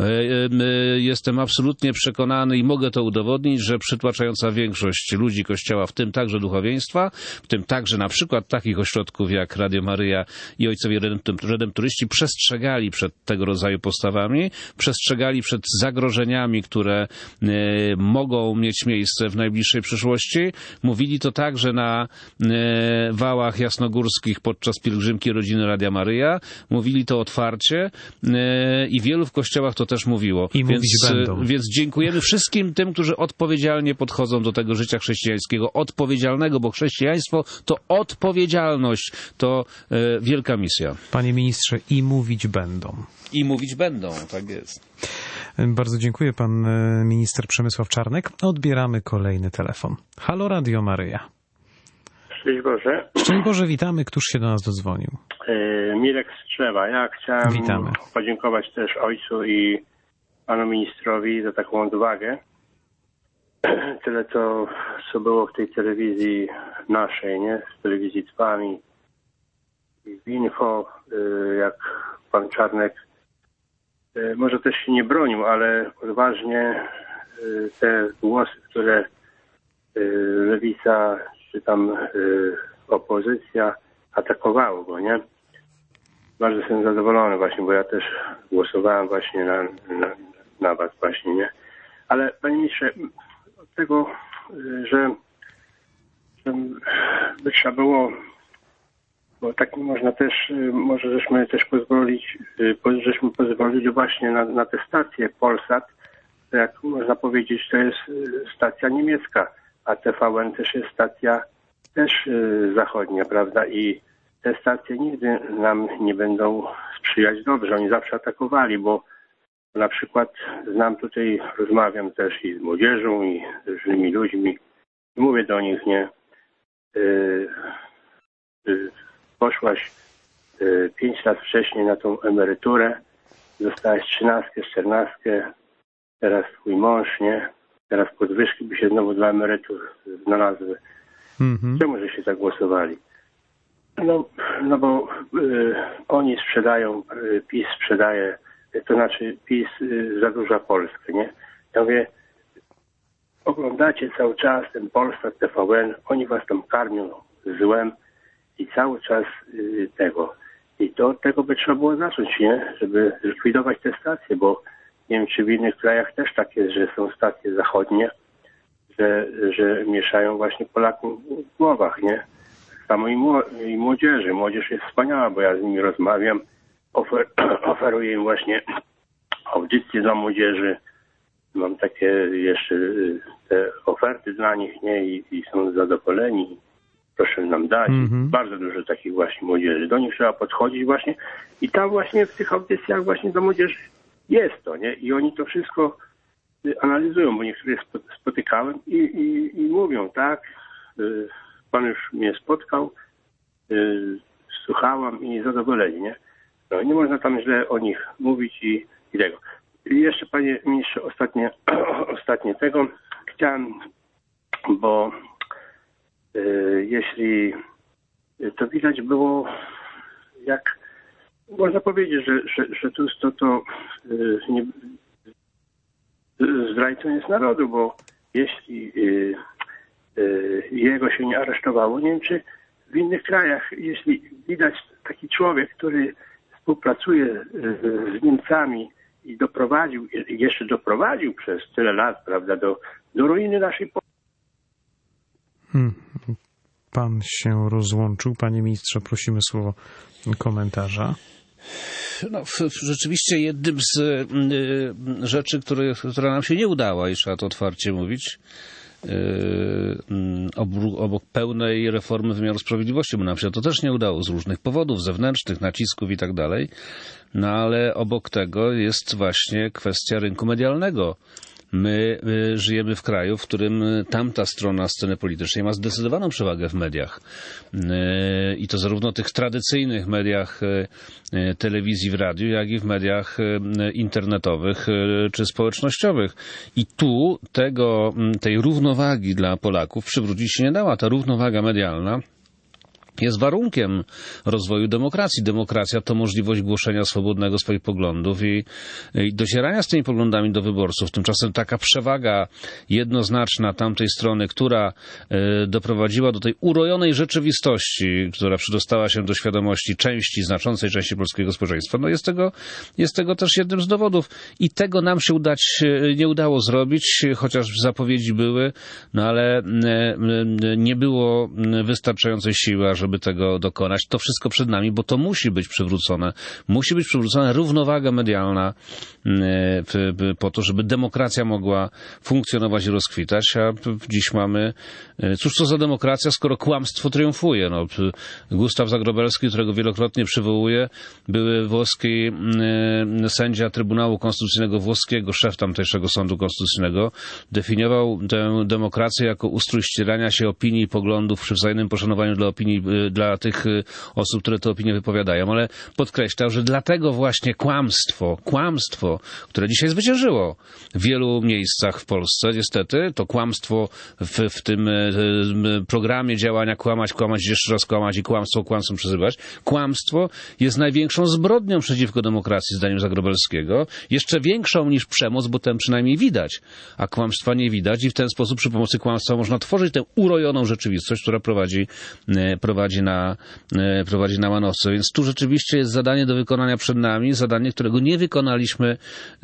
jestem absolutnie przekonany i mogę to udowodnić, że przytłaczająca większość ludzi Kościoła, w tym także duchowieństwa, w tym także na przykład takich ośrodków jak Radio Maryja i Ojcowie Redemptoryści przestrzegali przed tego rodzaju postawami, przestrzegali przed zagrożeniami, które mogą mieć miejsce w najbliższej przyszłości. Mówili to także na wałach jasnogórskich podczas pielgrzymki rodziny Radia Maryja. Mówili to otwarcie i wielu w kościołach to też mówiło. Więc dziękujemy wszystkim tym, którzy odpowiedzialnie podchodzą do tego życia chrześcijańskiego. Odpowiedzialnego, bo chrześcijaństwo to odpowiedzialność. To wielka misja. Panie ministrze, i mówić będą. I mówić będą, tak jest. Bardzo dziękuję, pan minister Przemysław Czarnek. Odbieramy kolejny telefon. Halo Radio Maryja. Szczęść Boże. Szczęść Boże, witamy. Któż się do nas dodzwonił? Mirek Strzewa. Ja chciałem podziękować też ojcu i panu ministrowi za taką odwagę. Tyle to, co było w tej telewizji naszej, nie? W telewizji Trwami i w Info, jak pan Czarnek może też się nie bronił, ale odważnie te głosy, które lewica czy tam opozycja atakowało go, nie? Bardzo jestem zadowolony właśnie, bo ja też głosowałem właśnie na was właśnie, nie? Ale panie ministrze, od tego, że by trzeba było, bo tak można też, może żeśmy też pozwolili właśnie na te stacje Polsat, to jak można powiedzieć, to jest stacja niemiecka, a TVN też jest stacja też zachodnia, prawda? I te stacje nigdy nam nie będą sprzyjać dobrze. Oni zawsze atakowali, bo na przykład rozmawiam też i z młodzieżą, i z różnymi ludźmi. Mówię do nich, nie, poszłaś 5 lat wcześniej na tą emeryturę, dostałaś 13, 14, teraz twój mąż, nie? Teraz podwyżki by się znowu dla emerytów znalazły. Czemu że się zagłosowali? No bo oni sprzedają, PiS sprzedaje, to znaczy PiS zadłuża Polskę, nie? Ja mówię, oglądacie cały czas ten Polsat, TVN, oni was tam karmią złem i cały czas tego. I to od tego by trzeba było zacząć, nie? Żeby zlikwidować te stacje, bo nie wiem, czy w innych krajach też tak jest, że są stacje zachodnie, że mieszają właśnie Polakom w głowach, nie? Tak samo i młodzieży. Młodzież jest wspaniała, bo ja z nimi rozmawiam, oferuję im właśnie audycje dla młodzieży. Mam takie jeszcze te oferty dla nich, nie? I są zadowoleni. Proszę nam dać. Bardzo dużo takich właśnie młodzieży. Do nich trzeba podchodzić właśnie i tam właśnie w tych audycjach właśnie do młodzieży jest to, nie? I oni to wszystko analizują, bo niektórych spotykałem i mówią, tak, pan już mnie spotkał, słuchałam i zadowoleni, nie? No, nie można tam źle o nich mówić i tego. I jeszcze, panie ministrze, ostatnie tego chciałem, bo jeśli to widać było, jak można powiedzieć, że to nie, zdrajcą jest narodu, bo jeśli jego się nie aresztowało, nie wiem, czy w innych krajach, jeśli widać taki człowiek, który współpracuje z Niemcami i jeszcze doprowadził przez tyle lat, prawda, do ruiny naszej Polski. Pan się rozłączył. Panie ministrze, prosimy słowo komentarza. No, rzeczywiście jednym z rzeczy, która nam się nie udała, i trzeba to otwarcie mówić, obok pełnej reformy wymiaru sprawiedliwości, bo nam się to też nie udało z różnych powodów zewnętrznych, nacisków i tak dalej, no ale obok tego jest właśnie kwestia rynku medialnego. My żyjemy w kraju, w którym tamta strona sceny politycznej ma zdecydowaną przewagę w mediach. I to zarówno tych tradycyjnych mediach telewizji, w radiu, jak i w mediach internetowych czy społecznościowych. I tu tej równowagi dla Polaków przywrócić się nie dała. Ta równowaga medialna jest warunkiem rozwoju demokracji. Demokracja to możliwość głoszenia swobodnego swoich poglądów i docierania z tymi poglądami do wyborców. Tymczasem taka przewaga jednoznaczna tamtej strony, która doprowadziła do tej urojonej rzeczywistości, która przedostała się do świadomości znaczącej części polskiego społeczeństwa, no jest tego też jednym z dowodów. I tego nam się nie udało zrobić, chociaż zapowiedzi były, no ale nie było wystarczającej siły, żeby tego dokonać. To wszystko przed nami, bo to musi być przywrócone. Musi być przywrócona równowaga medialna po to, żeby demokracja mogła funkcjonować i rozkwitać, a dziś mamy... Cóż to za demokracja, skoro kłamstwo triumfuje? No, Gustaw Zagrobelski, którego wielokrotnie przywołuje, były włoski sędzia Trybunału Konstytucyjnego włoskiego, szef tamtejszego sądu konstytucyjnego, definiował tę demokrację jako ustrój ścierania się opinii i poglądów przy wzajemnym poszanowaniu dla opinii, dla tych osób, które te opinie wypowiadają, ale podkreślał, że dlatego właśnie kłamstwo, które dzisiaj zwyciężyło w wielu miejscach w Polsce, niestety, to kłamstwo w tym programie działania kłamać, jeszcze raz kłamać i kłamstwem przezywać. Kłamstwo jest największą zbrodnią przeciwko demokracji, zdaniem Zagrobelskiego. Jeszcze większą niż przemoc, bo tę przynajmniej widać, a kłamstwa nie widać i w ten sposób przy pomocy kłamstwa można tworzyć tę urojoną rzeczywistość, która prowadzi na manowce. Więc tu rzeczywiście jest zadanie do wykonania przed nami, zadanie, którego nie wykonaliśmy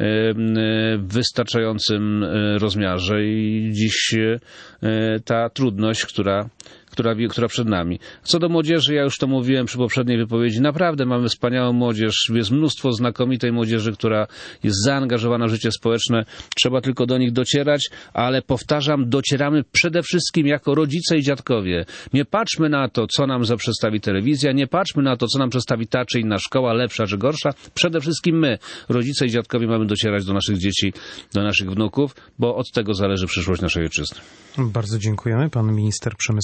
w wystarczającym rozmiarze i dziś ta trudność, która przed nami. Co do młodzieży, ja już to mówiłem przy poprzedniej wypowiedzi, naprawdę mamy wspaniałą młodzież, jest mnóstwo znakomitej młodzieży, która jest zaangażowana w życie społeczne, trzeba tylko do nich docierać, ale powtarzam, docieramy przede wszystkim jako rodzice i dziadkowie. Nie patrzmy na to, co nam zaprzestawi telewizja, nie patrzmy na to, co nam przedstawi ta czy inna szkoła, lepsza czy gorsza. Przede wszystkim my, rodzice i dziadkowie, mamy docierać do naszych dzieci, do naszych wnuków, bo od tego zależy przyszłość naszej ojczyzny. Bardzo dziękujemy. Pan minister Przemysław Czarnek.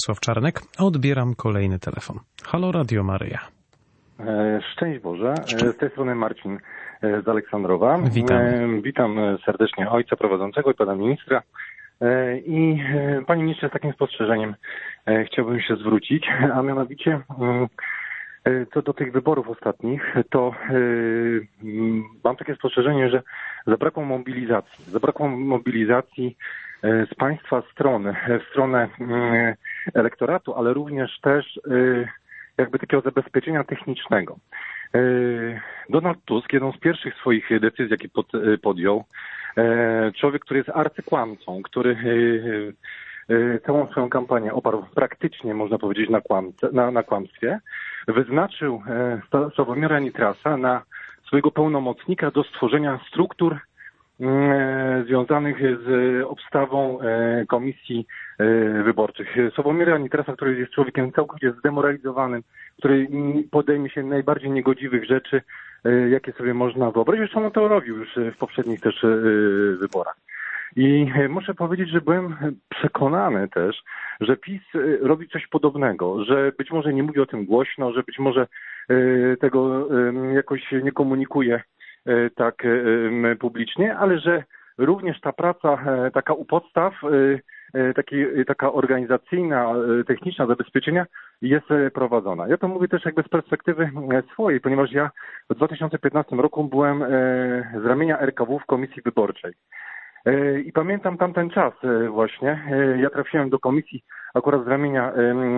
Janek. Odbieram kolejny telefon. Halo Radio Maryja. Szczęść Boże. Z tej strony Marcin z Aleksandrowa. Witam serdecznie ojca prowadzącego i pana ministra. I panie ministrze, z takim spostrzeżeniem chciałbym się zwrócić, a mianowicie co do tych wyborów ostatnich, to mam takie spostrzeżenie, że zabrakło mobilizacji z państwa strony, w stronę elektoratu, ale również też jakby takiego zabezpieczenia technicznego. Donald Tusk, jedną z pierwszych swoich decyzji, jakie podjął, człowiek, który jest arcykłamcą, który całą swoją kampanię oparł praktycznie, można powiedzieć, na kłamstwie, wyznaczył Sławomira Nitrasa na swojego pełnomocnika do stworzenia struktur związanych z obstawą komisji wyborczych. Sławomira Nitrasa, który jest człowiekiem całkowicie zdemoralizowanym, który podejmie się najbardziej niegodziwych rzeczy, jakie sobie można wyobrazić. Zresztą on to robił już w poprzednich też wyborach. I muszę powiedzieć, że byłem przekonany też, że PiS robi coś podobnego, że być może nie mówi o tym głośno, że być może tego jakoś nie komunikuje tak publicznie, ale że również ta praca taka u podstaw, taka organizacyjna, techniczna zabezpieczenia jest prowadzona. Ja to mówię też jakby z perspektywy swojej, ponieważ ja w 2015 roku byłem z ramienia RKW w komisji wyborczej. I pamiętam tamten czas właśnie. Ja trafiłem do komisji akurat z ramienia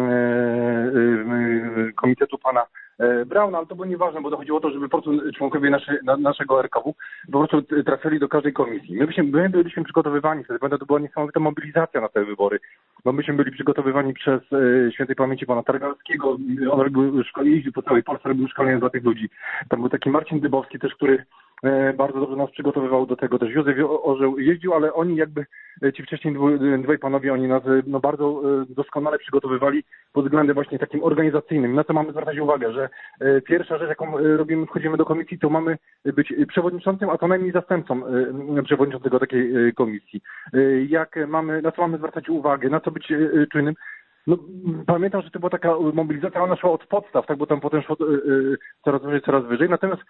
komitetu pana Brauna, ale to było nieważne, bo to chodziło o to, żeby po prostu członkowie naszego RKW po prostu trafiali do każdej komisji. My byliśmy przygotowywani, wtedy to była niesamowita mobilizacja na te wybory. Bo myśmy byli przygotowywani przez świętej pamięci pana Targalskiego, on jeździł po całej Polsce, robił szkolenia dla tych ludzi. Tam był taki Marcin Dybowski też, który bardzo dobrze nas przygotowywał do tego. Też Józef Orzeł jeździł, ale oni jakby, ci wcześniej dwaj panowie, oni nas bardzo doskonale przygotowywali pod względem właśnie takim organizacyjnym. Na co mamy zwracać uwagę, że pierwsza rzecz, jaką robimy, wchodzimy do komisji, to mamy być przewodniczącym, a co najmniej zastępcą przewodniczącego takiej komisji. Na co mamy zwracać uwagę, na co być czujnym. No, pamiętam, że to była taka mobilizacja, ona szła od podstaw, tak, bo tam potem szło coraz wyżej. Natomiast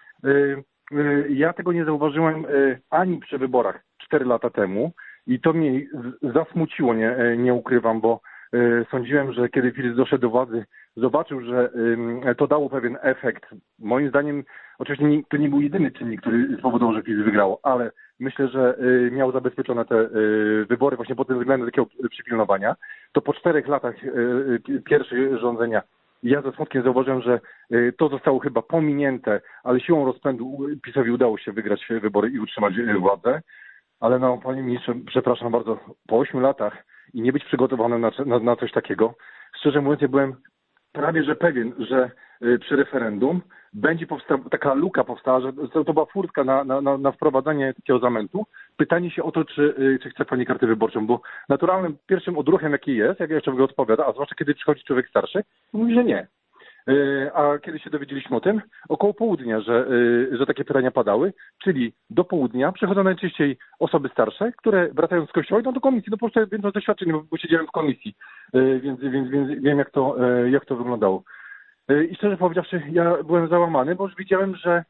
ja tego nie zauważyłem ani przy wyborach 4 lata temu i to mnie zasmuciło, nie ukrywam, bo sądziłem, że kiedy Fidesz doszedł do władzy, zobaczył, że to dało pewien efekt. Moim zdaniem, oczywiście to nie był jedyny czynnik, który spowodował, że Fidesz wygrało, ale myślę, że miał zabezpieczone te wybory właśnie pod tym względem takiego przypilnowania. To po 4 latach pierwszych rządzenia ja ze smutkiem zauważyłem, że to zostało chyba pominięte, ale siłą rozpędu PiS-owi udało się wygrać wybory i utrzymać władzę. Ale no, panie ministrze, przepraszam bardzo, po 8 latach i nie być przygotowanym na coś takiego, szczerze mówiąc, ja byłem prawie że pewien, że przy referendum będzie taka luka powstała, że to była furtka na wprowadzanie takiego zamętu. Pytanie się o to, czy chce pani kartę wyborczą, bo naturalnym pierwszym odruchem, jaki jest, jak ja jeszcze odpowiada, a zwłaszcza kiedy przychodzi człowiek starszy, mówi, że nie. A kiedy się dowiedzieliśmy o tym? Około południa, że takie pytania padały, czyli do południa przychodzą najczęściej osoby starsze, które wracają z kościoła, idą do komisji, po prostu więcej doświadczeń, bo siedziałem w komisji, więc wiem, jak to wyglądało. I szczerze powiedziawszy, ja byłem załamany, bo już widziałem, że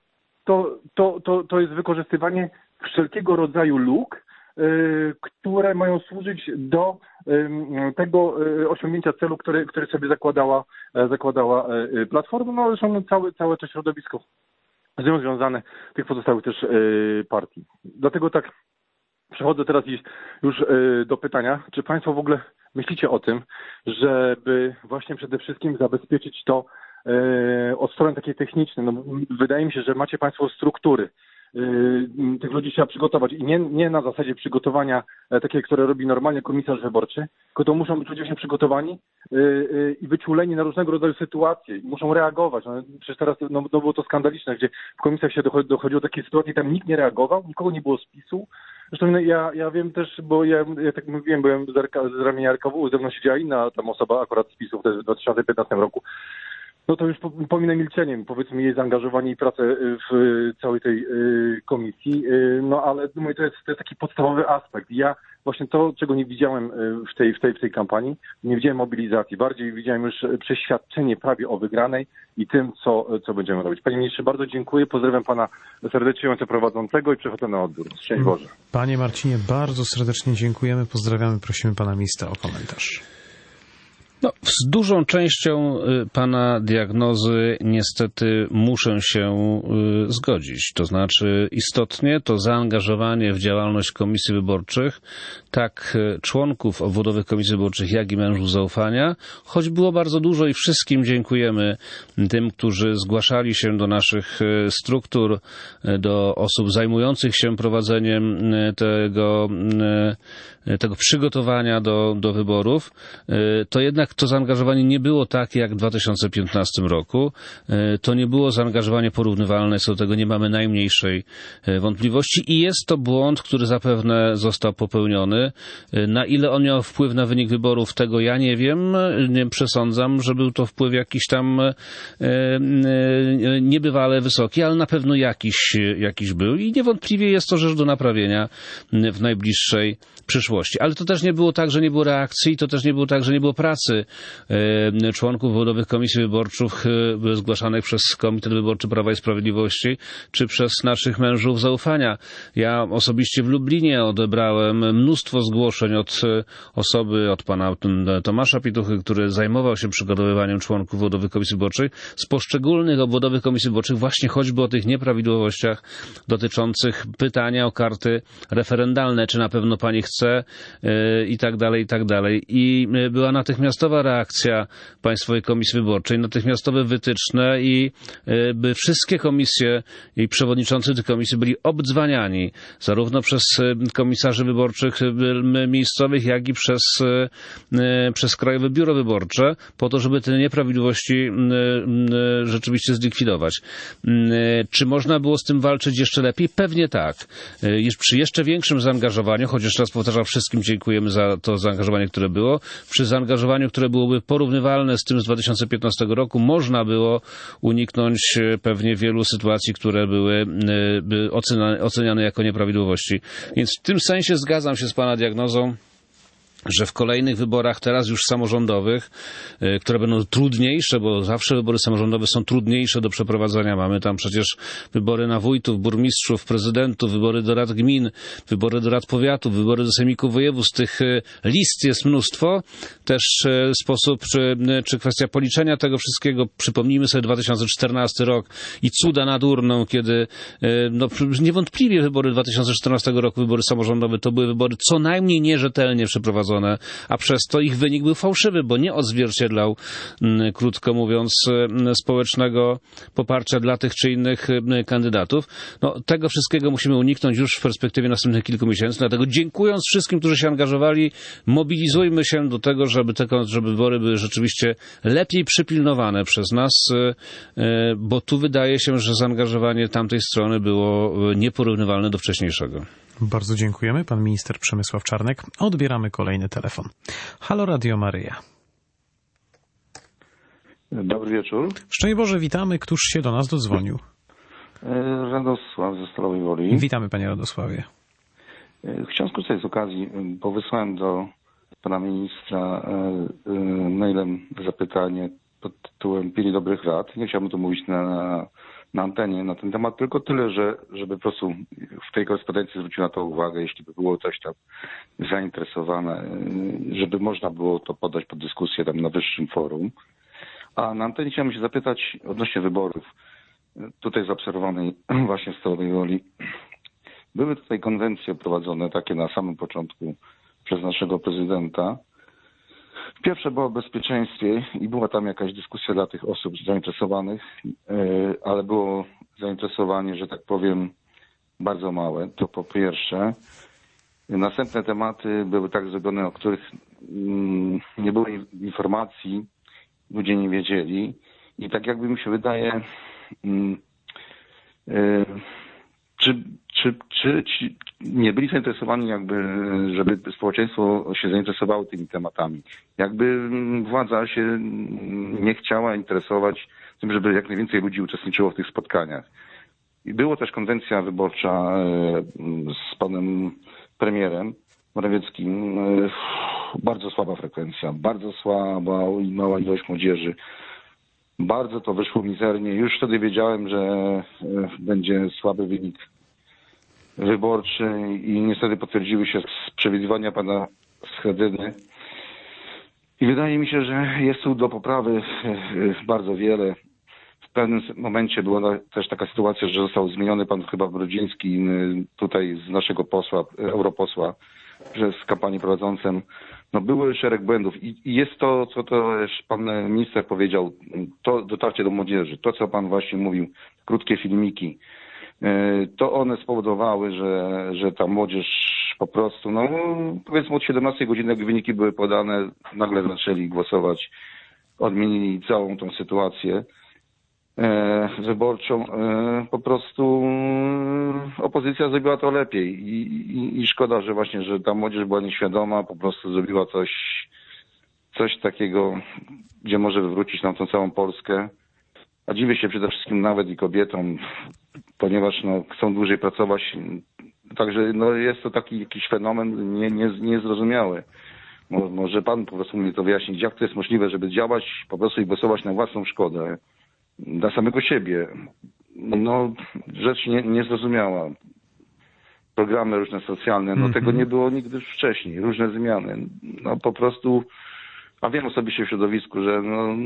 to jest wykorzystywanie wszelkiego rodzaju luk, które mają służyć do tego osiągnięcia celu, który sobie zakładała Platforma, no zresztą całe to środowisko z nią związane, tych pozostałych też partii. Dlatego tak przechodzę teraz już do pytania, czy państwo w ogóle myślicie o tym, żeby właśnie przede wszystkim zabezpieczyć to od strony takiej technicznej. No, wydaje mi się, że macie państwo struktury. Tych ludzi trzeba przygotować i nie na zasadzie przygotowania takie, które robi normalnie komisarz wyborczy, tylko to muszą być ludzie właśnie przygotowani i wyczuleni na różnego rodzaju sytuacje. Muszą reagować. No, przecież teraz było to skandaliczne, gdzie w komisjach się dochodziło do takiej sytuacji, tam nikt nie reagował, nikogo nie było z PiS-u. Zresztą ja wiem też, bo ja tak mówiłem, byłem z ramienia RKW, ze mną siedziała inna tam osoba akurat z PiS-u w 2015 roku. no to już pominę milczeniem, powiedzmy, jej zaangażowanie i pracę w całej tej komisji, no ale mówię, to jest taki podstawowy aspekt. Ja właśnie to, czego nie widziałem w tej kampanii, nie widziałem mobilizacji, bardziej widziałem już przeświadczenie prawie o wygranej i tym, co będziemy robić. Panie ministrze, bardzo dziękuję, pozdrawiam pana serdecznie prowadzącego i przechodzę na odbiór. Szczęść Boże. Panie Marcinie, bardzo serdecznie dziękujemy, pozdrawiamy, prosimy pana ministra o komentarz. No, z dużą częścią pana diagnozy niestety muszę się zgodzić. To znaczy istotnie to zaangażowanie w działalność komisji wyborczych, tak członków obwodowych komisji wyborczych, jak i mężów zaufania, choć było bardzo dużo i wszystkim dziękujemy tym, którzy zgłaszali się do naszych struktur, do osób zajmujących się prowadzeniem tego przygotowania do wyborów, to jednak to zaangażowanie nie było takie jak w 2015 roku. To nie było zaangażowanie porównywalne, co do tego nie mamy najmniejszej wątpliwości i jest to błąd, który zapewne został popełniony. Na ile on miał wpływ na wynik wyborów, tego ja nie wiem. Nie przesądzam, że był to wpływ jakiś tam niebywale wysoki, ale na pewno jakiś był i niewątpliwie jest to rzecz do naprawienia w najbliższej przyszłości. Ale to też nie było tak, że nie było reakcji, to też nie było tak, że nie było pracy członków obwodowych komisji wyborczych zgłaszanych przez Komitet Wyborczy Prawa i Sprawiedliwości, czy przez naszych mężów zaufania. Ja osobiście w Lublinie odebrałem mnóstwo zgłoszeń od pana Tomasza Pituchy, który zajmował się przygotowywaniem członków obwodowych komisji wyborczych, z poszczególnych obwodowych komisji wyborczych, właśnie choćby o tych nieprawidłowościach dotyczących pytania o karty referendalne, czy na pewno pani chce i tak dalej, i tak dalej. I była natychmiastowa reakcja Państwowej Komisji Wyborczej, natychmiastowe wytyczne i by wszystkie komisje i przewodniczący tych komisji byli obdzwaniani zarówno przez komisarzy wyborczych miejscowych, jak i przez Krajowe Biuro Wyborcze, po to, żeby te nieprawidłowości rzeczywiście zlikwidować. Czy można było z tym walczyć jeszcze lepiej? Pewnie tak. Przy jeszcze większym zaangażowaniu, choć jeszcze raz powtarzam, wszystkim dziękujemy za to zaangażowanie, które było. Przy zaangażowaniu, które byłoby porównywalne z tym z 2015 roku, można było uniknąć pewnie wielu sytuacji, które były oceniane jako nieprawidłowości. Więc w tym sensie zgadzam się z pana diagnozą, że w kolejnych wyborach, teraz już samorządowych, które będą trudniejsze, bo zawsze wybory samorządowe są trudniejsze do przeprowadzenia. Mamy tam przecież wybory na wójtów, burmistrzów, prezydentów, wybory do rad gmin, wybory do rad powiatów, wybory do sejmików województw. Tych list jest mnóstwo. Też sposób, czy kwestia policzenia tego wszystkiego. Przypomnijmy sobie 2014 rok i cuda nad urną, kiedy niewątpliwie wybory 2014 roku, wybory samorządowe, to były wybory co najmniej nierzetelnie przeprowadzone, a przez to ich wynik był fałszywy, bo nie odzwierciedlał, krótko mówiąc, społecznego poparcia dla tych czy innych kandydatów. Tego wszystkiego musimy uniknąć już w perspektywie następnych kilku miesięcy, dlatego dziękując wszystkim, którzy się angażowali, mobilizujmy się do tego, żeby wybory były rzeczywiście lepiej przypilnowane przez nas, bo tu wydaje się, że zaangażowanie tamtej strony było nieporównywalne do wcześniejszego. Bardzo dziękujemy. Pan minister Przemysław Czarnek. Odbieramy kolejny telefon. Halo Radio Maryja. Dobry wieczór. Szczęść Boże, witamy. Któż się do nas dodzwonił? Radosław ze Stalowej Woli. Witamy, panie Radosławie. Chciałem skorzystać z okazji, bo wysłałem do pana ministra mailem zapytanie pod tytułem Pili dobrych rad. Nie chciałbym tu mówić na antenie na ten temat, tylko tyle, żeby po prostu w tej korespondencji zwrócił na to uwagę, jeśli by było coś tam zainteresowane, żeby można było to podać pod dyskusję tam na wyższym forum. A na antenie chciałem się zapytać odnośnie wyborów tutaj zaobserwowanej właśnie w Stalowej Woli. Były tutaj konwencje prowadzone takie na samym początku przez naszego prezydenta. Pierwsze było o bezpieczeństwie i była tam jakaś dyskusja dla tych osób zainteresowanych, ale było zainteresowanie, że tak powiem, bardzo małe. To po pierwsze. Następne tematy były tak zrobione, o których nie było informacji, ludzie nie wiedzieli. I tak jakby mi się wydaje, czy nie byli zainteresowani jakby, żeby społeczeństwo się zainteresowało tymi tematami. Jakby władza się nie chciała interesować tym, żeby jak najwięcej ludzi uczestniczyło w tych spotkaniach. I była też konwencja wyborcza z panem premierem Morawieckim. Bardzo słaba frekwencja, bardzo słaba i mała ilość młodzieży. Bardzo to wyszło mizernie. Już wtedy wiedziałem, że będzie słaby wynik wyborczy i niestety potwierdziły się przewidywania pana Schedyny. I wydaje mi się, że jest tu do poprawy bardzo wiele. W pewnym momencie była też taka sytuacja, że został zmieniony pan chyba Brudziński tutaj z naszego posła, europosła przez kampanię prowadzącą. No były szereg błędów i jest to, co też pan minister powiedział, to dotarcie do młodzieży, to co pan właśnie mówił, krótkie filmiki. To one spowodowały, że ta młodzież po prostu, no powiedzmy od 17 godziny, jak wyniki były podane, nagle zaczęli głosować, odmienili całą tą sytuację wyborczą. Po prostu opozycja zrobiła to lepiej i szkoda, że właśnie, że ta młodzież była nieświadoma, po prostu zrobiła coś takiego, gdzie może wywrócić nam tą całą Polskę. A dziwię się przede wszystkim nawet i kobietom, ponieważ no, chcą dłużej pracować. Także no, jest to taki jakiś fenomen niezrozumiały. Może pan po prostu mi to wyjaśnić, jak to jest możliwe, żeby działać po prostu i głosować na własną szkodę, dla samego siebie. No, rzecz niezrozumiała. Programy różne socjalne, no tego nie było nigdy wcześniej. Różne zmiany. No po prostu, a wiem osobiście w środowisku, że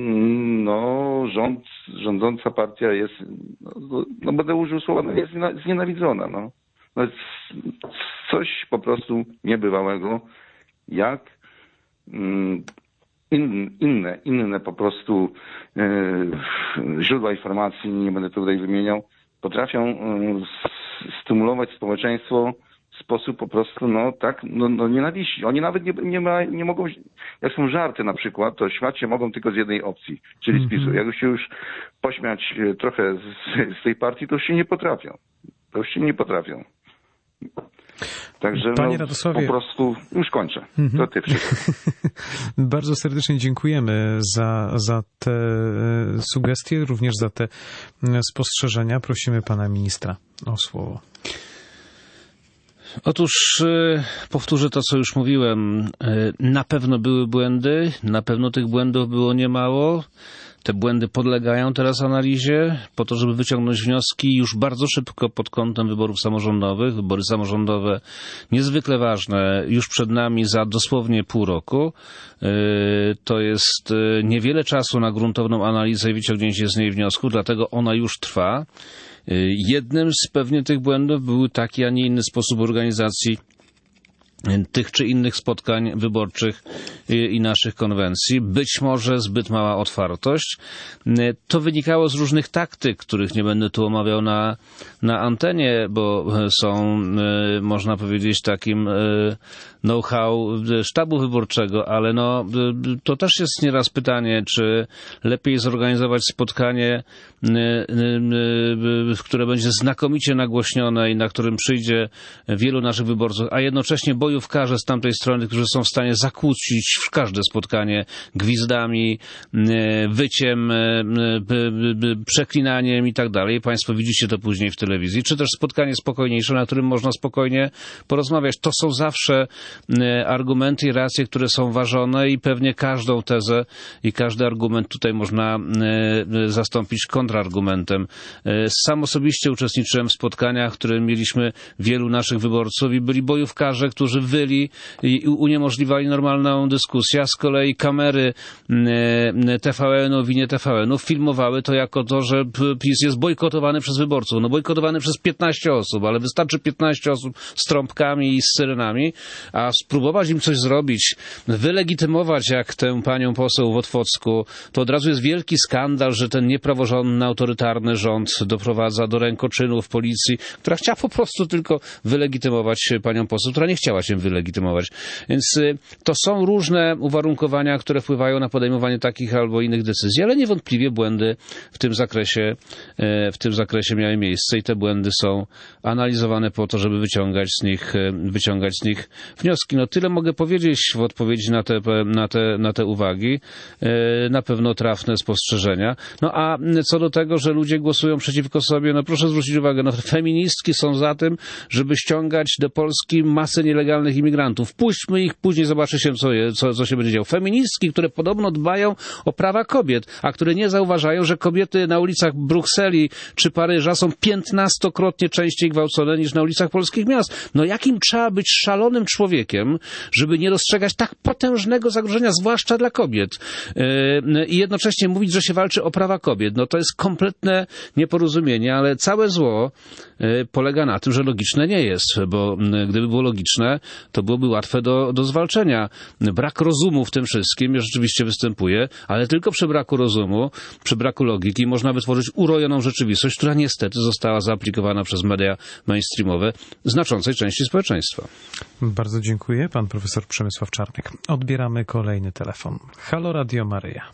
rządząca partia jest, no będę użył słowa, no jest znienawidzona. No jest coś po prostu niebywałego, jak inne po prostu źródła informacji, nie będę tutaj wymieniał, potrafią stymulować społeczeństwo w sposób po prostu, nienawiści. Oni nawet nie mogą, jak są żarty na przykład, to śmiać się mogą tylko z jednej opcji, czyli z PiS-u. Jak się już pośmiać trochę z tej partii, to już się nie potrafią. Także Panie Radosławie, po prostu już kończę. To ty wszystko. Bardzo serdecznie dziękujemy za te sugestie, również za te spostrzeżenia. Prosimy pana ministra o słowo. Otóż powtórzę to, co już mówiłem. Na pewno były błędy, na pewno tych błędów było niemało. Te błędy podlegają teraz analizie po to, żeby wyciągnąć wnioski już bardzo szybko pod kątem wyborów samorządowych. Wybory samorządowe niezwykle ważne, już przed nami za dosłownie pół roku. To jest niewiele czasu na gruntowną analizę i wyciągnięcie z niej wniosku, dlatego ona już trwa. Jednym z pewnie tych błędów był taki, a nie inny sposób organizacji tych czy innych spotkań wyborczych i naszych konwencji. Być może zbyt mała otwartość. To wynikało z różnych taktyk, których nie będę tu omawiał na antenie, bo są, można powiedzieć, takim know-how sztabu wyborczego, ale to też jest nieraz pytanie, czy lepiej zorganizować spotkanie, które będzie znakomicie nagłośnione i na którym przyjdzie wielu naszych wyborców, a jednocześnie bojówkarze z tamtej strony, którzy są w stanie zakłócić każde spotkanie gwizdami, wyciem, przeklinaniem i tak dalej. Państwo widzicie to później w telewizji. Czy też spotkanie spokojniejsze, na którym można spokojnie porozmawiać. To są zawsze argumenty i racje, które są ważone i pewnie każdą tezę i każdy argument tutaj można zastąpić kontrargumentem. Sam osobiście uczestniczyłem w spotkaniach, w których mieliśmy wielu naszych wyborców i byli bojówkarze, którzy wyli i uniemożliwiali normalną dyskusję, a z kolei kamery TVN-ów i nie TVN-ów filmowały to jako to, że PiS jest bojkotowany przez wyborców. Bojkotowany przez 15 osób, ale wystarczy 15 osób z trąbkami i z syrenami, a spróbować im coś zrobić, wylegitymować jak tę panią poseł w Otwocku, to od razu jest wielki skandal, że ten niepraworządny, autorytarny rząd doprowadza do rękoczynów policji, która chciała po prostu tylko wylegitymować panią poseł, która nie chciała się się wylegitymować. Więc to są różne uwarunkowania, które wpływają na podejmowanie takich albo innych decyzji, ale niewątpliwie błędy w tym zakresie miały miejsce i te błędy są analizowane po to, żeby wyciągać z nich wnioski. No tyle mogę powiedzieć w odpowiedzi na te uwagi. Na pewno trafne spostrzeżenia. No a co do tego, że ludzie głosują przeciwko sobie, no proszę zwrócić uwagę, no feministki są za tym, żeby ściągać do Polski masę nielegalnych imigrantów. Puśćmy ich, później zobaczy się, co się będzie działo. Feministki, które podobno dbają o prawa kobiet, a które nie zauważają, że kobiety na ulicach Brukseli czy Paryża są 15-krotnie częściej gwałcone niż na ulicach polskich miast. No jakim trzeba być szalonym człowiekiem, żeby nie dostrzegać tak potężnego zagrożenia, zwłaszcza dla kobiet. I jednocześnie mówić, że się walczy o prawa kobiet. No to jest kompletne nieporozumienie, ale całe zło polega na tym, że logiczne nie jest, bo gdyby było logiczne, to byłoby łatwe do zwalczenia. Brak rozumu w tym wszystkim rzeczywiście występuje, ale tylko przy braku rozumu, przy braku logiki można wytworzyć urojoną rzeczywistość, która niestety została zaaplikowana przez media mainstreamowe znaczącej części społeczeństwa. Bardzo dziękuję. Pan profesor Przemysław Czarnek. Odbieramy kolejny telefon. Halo Radio Maryja.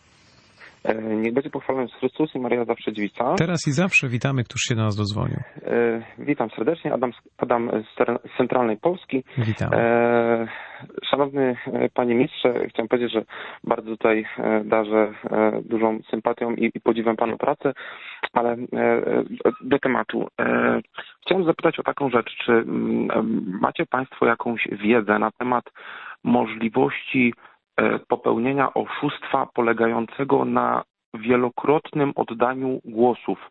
Niech będzie pochwalony Chrystus i Maryja zawsze dziewica. Teraz i zawsze witamy, któż się do nas dozwonił. Witam serdecznie, Adam z centralnej Polski. Witam. Szanowny panie ministrze, chciałem powiedzieć, że bardzo tutaj darzę dużą sympatią i podziwem panu pracę, ale do tematu. Chciałem zapytać o taką rzecz, czy macie państwo jakąś wiedzę na temat możliwości popełnienia oszustwa polegającego na wielokrotnym oddaniu głosów.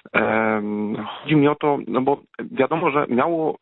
Chodzi mi o to, no bo wiadomo, że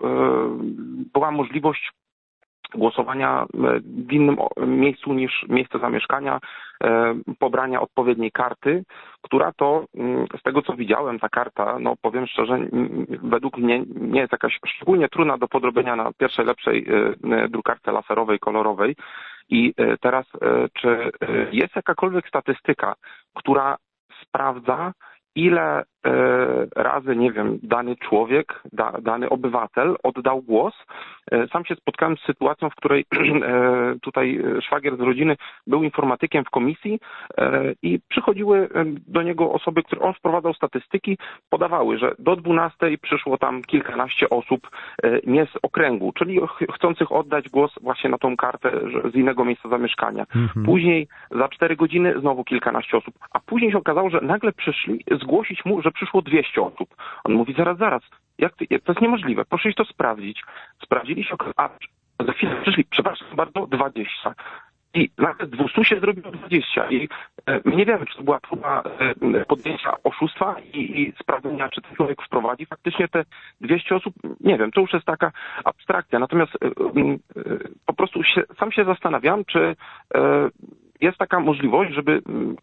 była możliwość głosowania w innym miejscu niż miejsce zamieszkania, pobrania odpowiedniej karty, która to, z tego co widziałem, ta karta, no powiem szczerze, według mnie nie jest jakaś szczególnie trudna do podrobienia na pierwszej lepszej drukarce laserowej, kolorowej. I teraz, czy jest jakakolwiek statystyka, która sprawdza, ile razy, nie wiem, dany człowiek, dany obywatel oddał głos? Sam się spotkałem z sytuacją, w której tutaj szwagier z rodziny był informatykiem w komisji i przychodziły do niego osoby, które on wprowadzał statystyki, podawały, że do 12 przyszło tam kilkanaście osób nie z okręgu, czyli chcących oddać głos właśnie na tą kartę z innego miejsca zamieszkania. Później za 4 godziny znowu kilkanaście osób, a później się okazało, że nagle przyszli zgłosić mu, że przyszło 200 osób. On mówi, zaraz, to jest niemożliwe, proszę iść to sprawdzić. Sprawdzili się, a za chwilę przyszli, przepraszam bardzo, 20. I nagle z 200 się zrobiło 20. I my nie wiemy, czy to była próba podjęcia oszustwa i sprawdzenia, czy ten człowiek wprowadzi faktycznie te 200 osób. Nie wiem, to już jest taka abstrakcja. Natomiast po prostu sam się zastanawiam, czy jest taka możliwość, żeby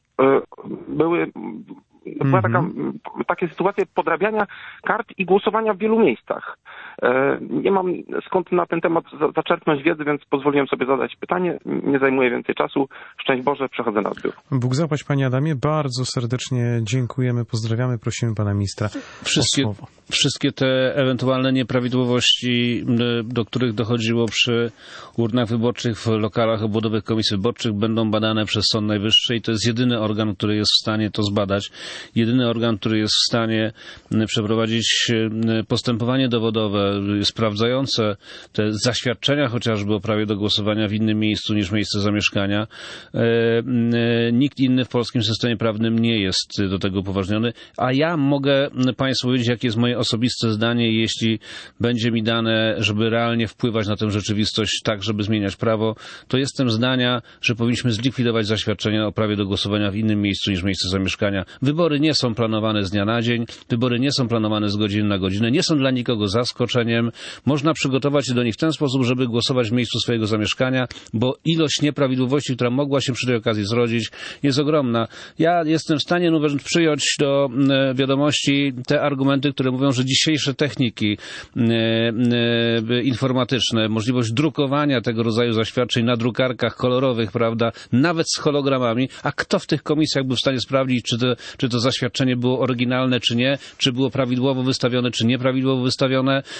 była takie sytuacje podrabiania kart i głosowania w wielu miejscach. Nie mam skąd na ten temat zaczerpnąć wiedzy, więc pozwoliłem sobie zadać pytanie. Nie zajmuję więcej czasu. Szczęść Boże, przechodzę na odbiór. Bóg zapłać, panie Adamie. Bardzo serdecznie dziękujemy, pozdrawiamy, prosimy pana ministra o słowo. Wszystkie te ewentualne nieprawidłowości, do których dochodziło przy urnach wyborczych w lokalach obwodowych komisji wyborczych, będą badane przez Sąd Najwyższy i to jest jedyny organ, który jest w stanie to zbadać. Jedyny organ, który jest w stanie przeprowadzić postępowanie dowodowe sprawdzające te zaświadczenia chociażby o prawie do głosowania w innym miejscu niż miejsce zamieszkania. Nikt inny w polskim systemie prawnym nie jest do tego upoważniony, a ja mogę państwu powiedzieć, jakie jest moje osobiste zdanie, jeśli będzie mi dane, żeby realnie wpływać na tę rzeczywistość tak, żeby zmieniać prawo, to jestem zdania, że powinniśmy zlikwidować zaświadczenia o prawie do głosowania w innym miejscu niż miejsce zamieszkania. Wybory nie są planowane z dnia na dzień, wybory nie są planowane z godziny na godzinę, nie są dla nikogo zaskoczeniem. Można przygotować się do nich w ten sposób, żeby głosować w miejscu swojego zamieszkania, bo ilość nieprawidłowości, która mogła się przy tej okazji zrodzić, jest ogromna. Ja jestem w stanie przyjąć do wiadomości te argumenty, które mówią, że dzisiejsze techniki informatyczne, możliwość drukowania tego rodzaju zaświadczeń na drukarkach kolorowych, prawda, nawet z hologramami, a kto w tych komisjach był w stanie sprawdzić, czy to zaświadczenie było oryginalne, czy nie, czy było prawidłowo wystawione, czy nieprawidłowo wystawione.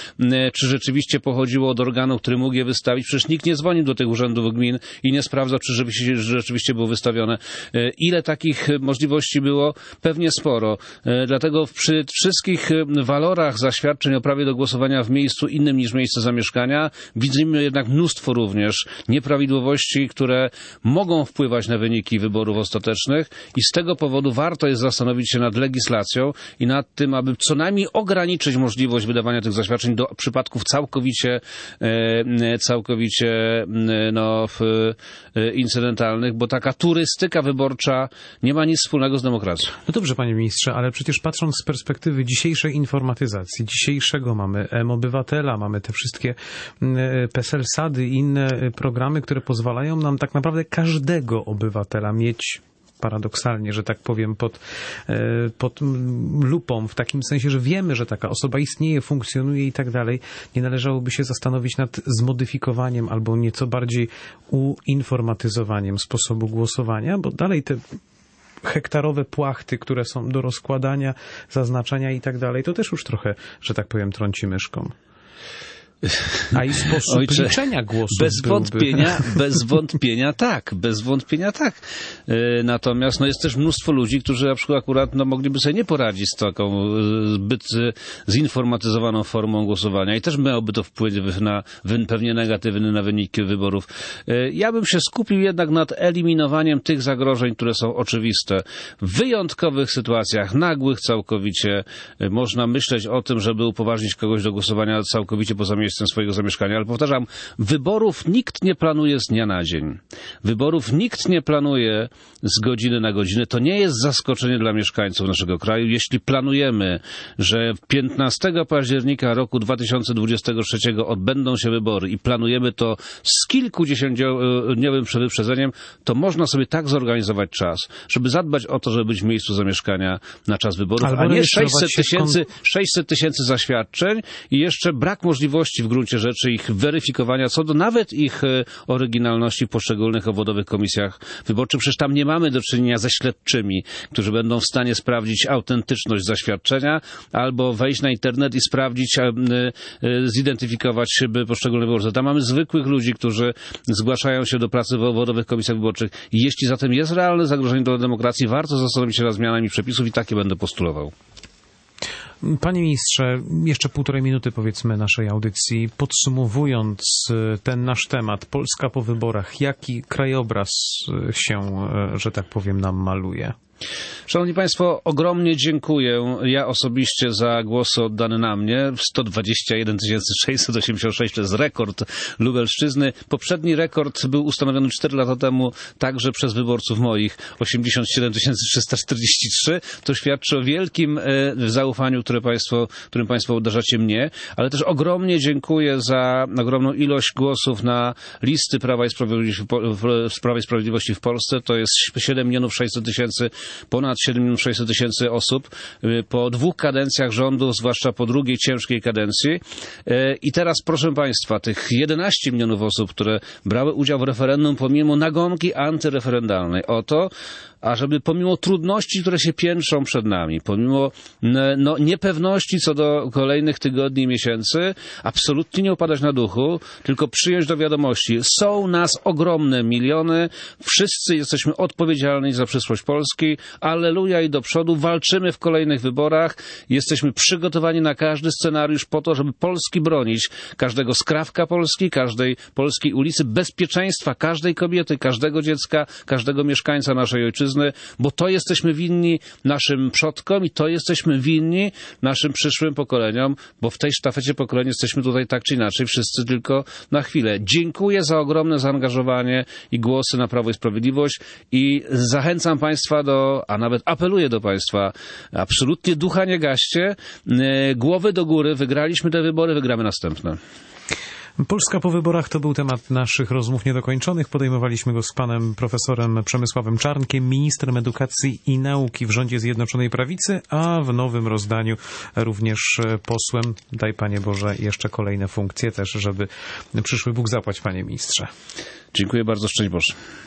czy rzeczywiście pochodziło od organu, który mógł je wystawić. Przecież nikt nie dzwonił do tych urzędów gmin i nie sprawdzał, czy rzeczywiście było wystawione. Ile takich możliwości było? Pewnie sporo. Dlatego przy wszystkich walorach zaświadczeń o prawie do głosowania w miejscu innym niż miejsce zamieszkania widzimy jednak mnóstwo również nieprawidłowości, które mogą wpływać na wyniki wyborów ostatecznych i z tego powodu warto jest zastanowić się nad legislacją i nad tym, aby co najmniej ograniczyć możliwość wydawania tych zaświadczeń do przypadków całkowicie incydentalnych, bo taka turystyka wyborcza nie ma nic wspólnego z demokracją. No dobrze, panie ministrze, ale przecież patrząc z perspektywy dzisiejszej informatyzacji, dzisiejszego mamy M-Obywatela, mamy te wszystkie PESEL-SAD-y i inne programy, które pozwalają nam tak naprawdę każdego obywatela mieć paradoksalnie, że tak powiem, pod lupą, w takim sensie, że wiemy, że taka osoba istnieje, funkcjonuje i tak dalej. Nie należałoby się zastanowić nad zmodyfikowaniem albo nieco bardziej uinformatyzowaniem sposobu głosowania, bo dalej te hektarowe płachty, które są do rozkładania, zaznaczania i tak dalej, to też już trochę, że tak powiem, trąci myszką. A i sposób liczenia głosów bez wątpienia tak. Natomiast jest też mnóstwo ludzi, którzy na przykład akurat mogliby sobie nie poradzić z taką zbyt zinformatyzowaną formą głosowania i też miałoby to wpływ pewnie negatywny na wyniki wyborów. Ja bym się skupił jednak nad eliminowaniem tych zagrożeń, które są oczywiste. W wyjątkowych sytuacjach, nagłych całkowicie, można myśleć o tym, żeby upoważnić kogoś do głosowania całkowicie poza miejscem swojego zamieszkania, ale powtarzam, wyborów nikt nie planuje z dnia na dzień. Wyborów nikt nie planuje z godziny na godzinę. To nie jest zaskoczenie dla mieszkańców naszego kraju. Jeśli planujemy, że 15 października roku 2023 odbędą się wybory i planujemy to z kilkudziesięciodniowym wyprzedzeniem, to można sobie tak zorganizować czas, żeby zadbać o to, żeby być w miejscu zamieszkania na czas wyborów, a nie 600 tysięcy zaświadczeń i jeszcze brak możliwości w gruncie rzeczy ich weryfikowania, co do nawet ich oryginalności w poszczególnych obwodowych komisjach wyborczych. Przecież tam nie mamy do czynienia ze śledczymi, którzy będą w stanie sprawdzić autentyczność zaświadczenia albo wejść na internet i sprawdzić, zidentyfikować poszczególne wyborcy. Tam mamy zwykłych ludzi, którzy zgłaszają się do pracy w obwodowych komisjach wyborczych. I jeśli zatem jest realne zagrożenie dla demokracji, warto zastanowić się nad zmianami przepisów i takie będę postulował. Panie ministrze, jeszcze 1,5 minuty powiedzmy naszej audycji. Podsumowując ten nasz temat, Polska po wyborach, jaki krajobraz się, że tak powiem, nam maluje? Szanowni Państwo, ogromnie dziękuję ja osobiście za głosy oddane na mnie. 121 686 to jest rekord Lubelszczyzny. Poprzedni rekord był ustanowiony 4 lata temu także przez wyborców moich. 87 343. To świadczy o wielkim zaufaniu, którym Państwo uderzacie mnie, ale też ogromnie dziękuję za ogromną ilość głosów na listy Prawa i Sprawiedliwości w Polsce. To jest 7 600 000, ponad 7 600 000 osób po 2 kadencjach rządu, zwłaszcza po drugiej ciężkiej kadencji. I teraz, proszę Państwa, tych 11 milionów osób, które brały udział w referendum pomimo nagonki antyreferendalnej, o to, ażeby pomimo trudności, które się piętrzą przed nami, pomimo niepewności co do kolejnych tygodni i miesięcy, absolutnie nie upadać na duchu, tylko przyjąć do wiadomości. Są nas ogromne miliony, wszyscy jesteśmy odpowiedzialni za przyszłość Polski, alleluja i do przodu, walczymy w kolejnych wyborach, jesteśmy przygotowani na każdy scenariusz po to, żeby Polski bronić, każdego skrawka Polski, każdej polskiej ulicy, bezpieczeństwa każdej kobiety, każdego dziecka, każdego mieszkańca naszej ojczyzny, bo to jesteśmy winni naszym przodkom i to jesteśmy winni naszym przyszłym pokoleniom, bo w tej sztafecie pokoleń jesteśmy tutaj tak czy inaczej wszyscy tylko na chwilę. Dziękuję za ogromne zaangażowanie i głosy na Prawo i Sprawiedliwość i zachęcam Państwa a nawet apeluję do Państwa, absolutnie ducha nie gaście, głowy do góry, wygraliśmy te wybory, wygramy następne. Polska po wyborach to był temat naszych rozmów niedokończonych. Podejmowaliśmy go z panem profesorem Przemysławem Czarnkiem, ministrem edukacji i nauki w rządzie Zjednoczonej Prawicy, a w nowym rozdaniu również posłem. Daj, Panie Boże, jeszcze kolejne funkcje też, żeby przyszły Bóg zapłać, panie ministrze. Dziękuję bardzo, szczęść Boże.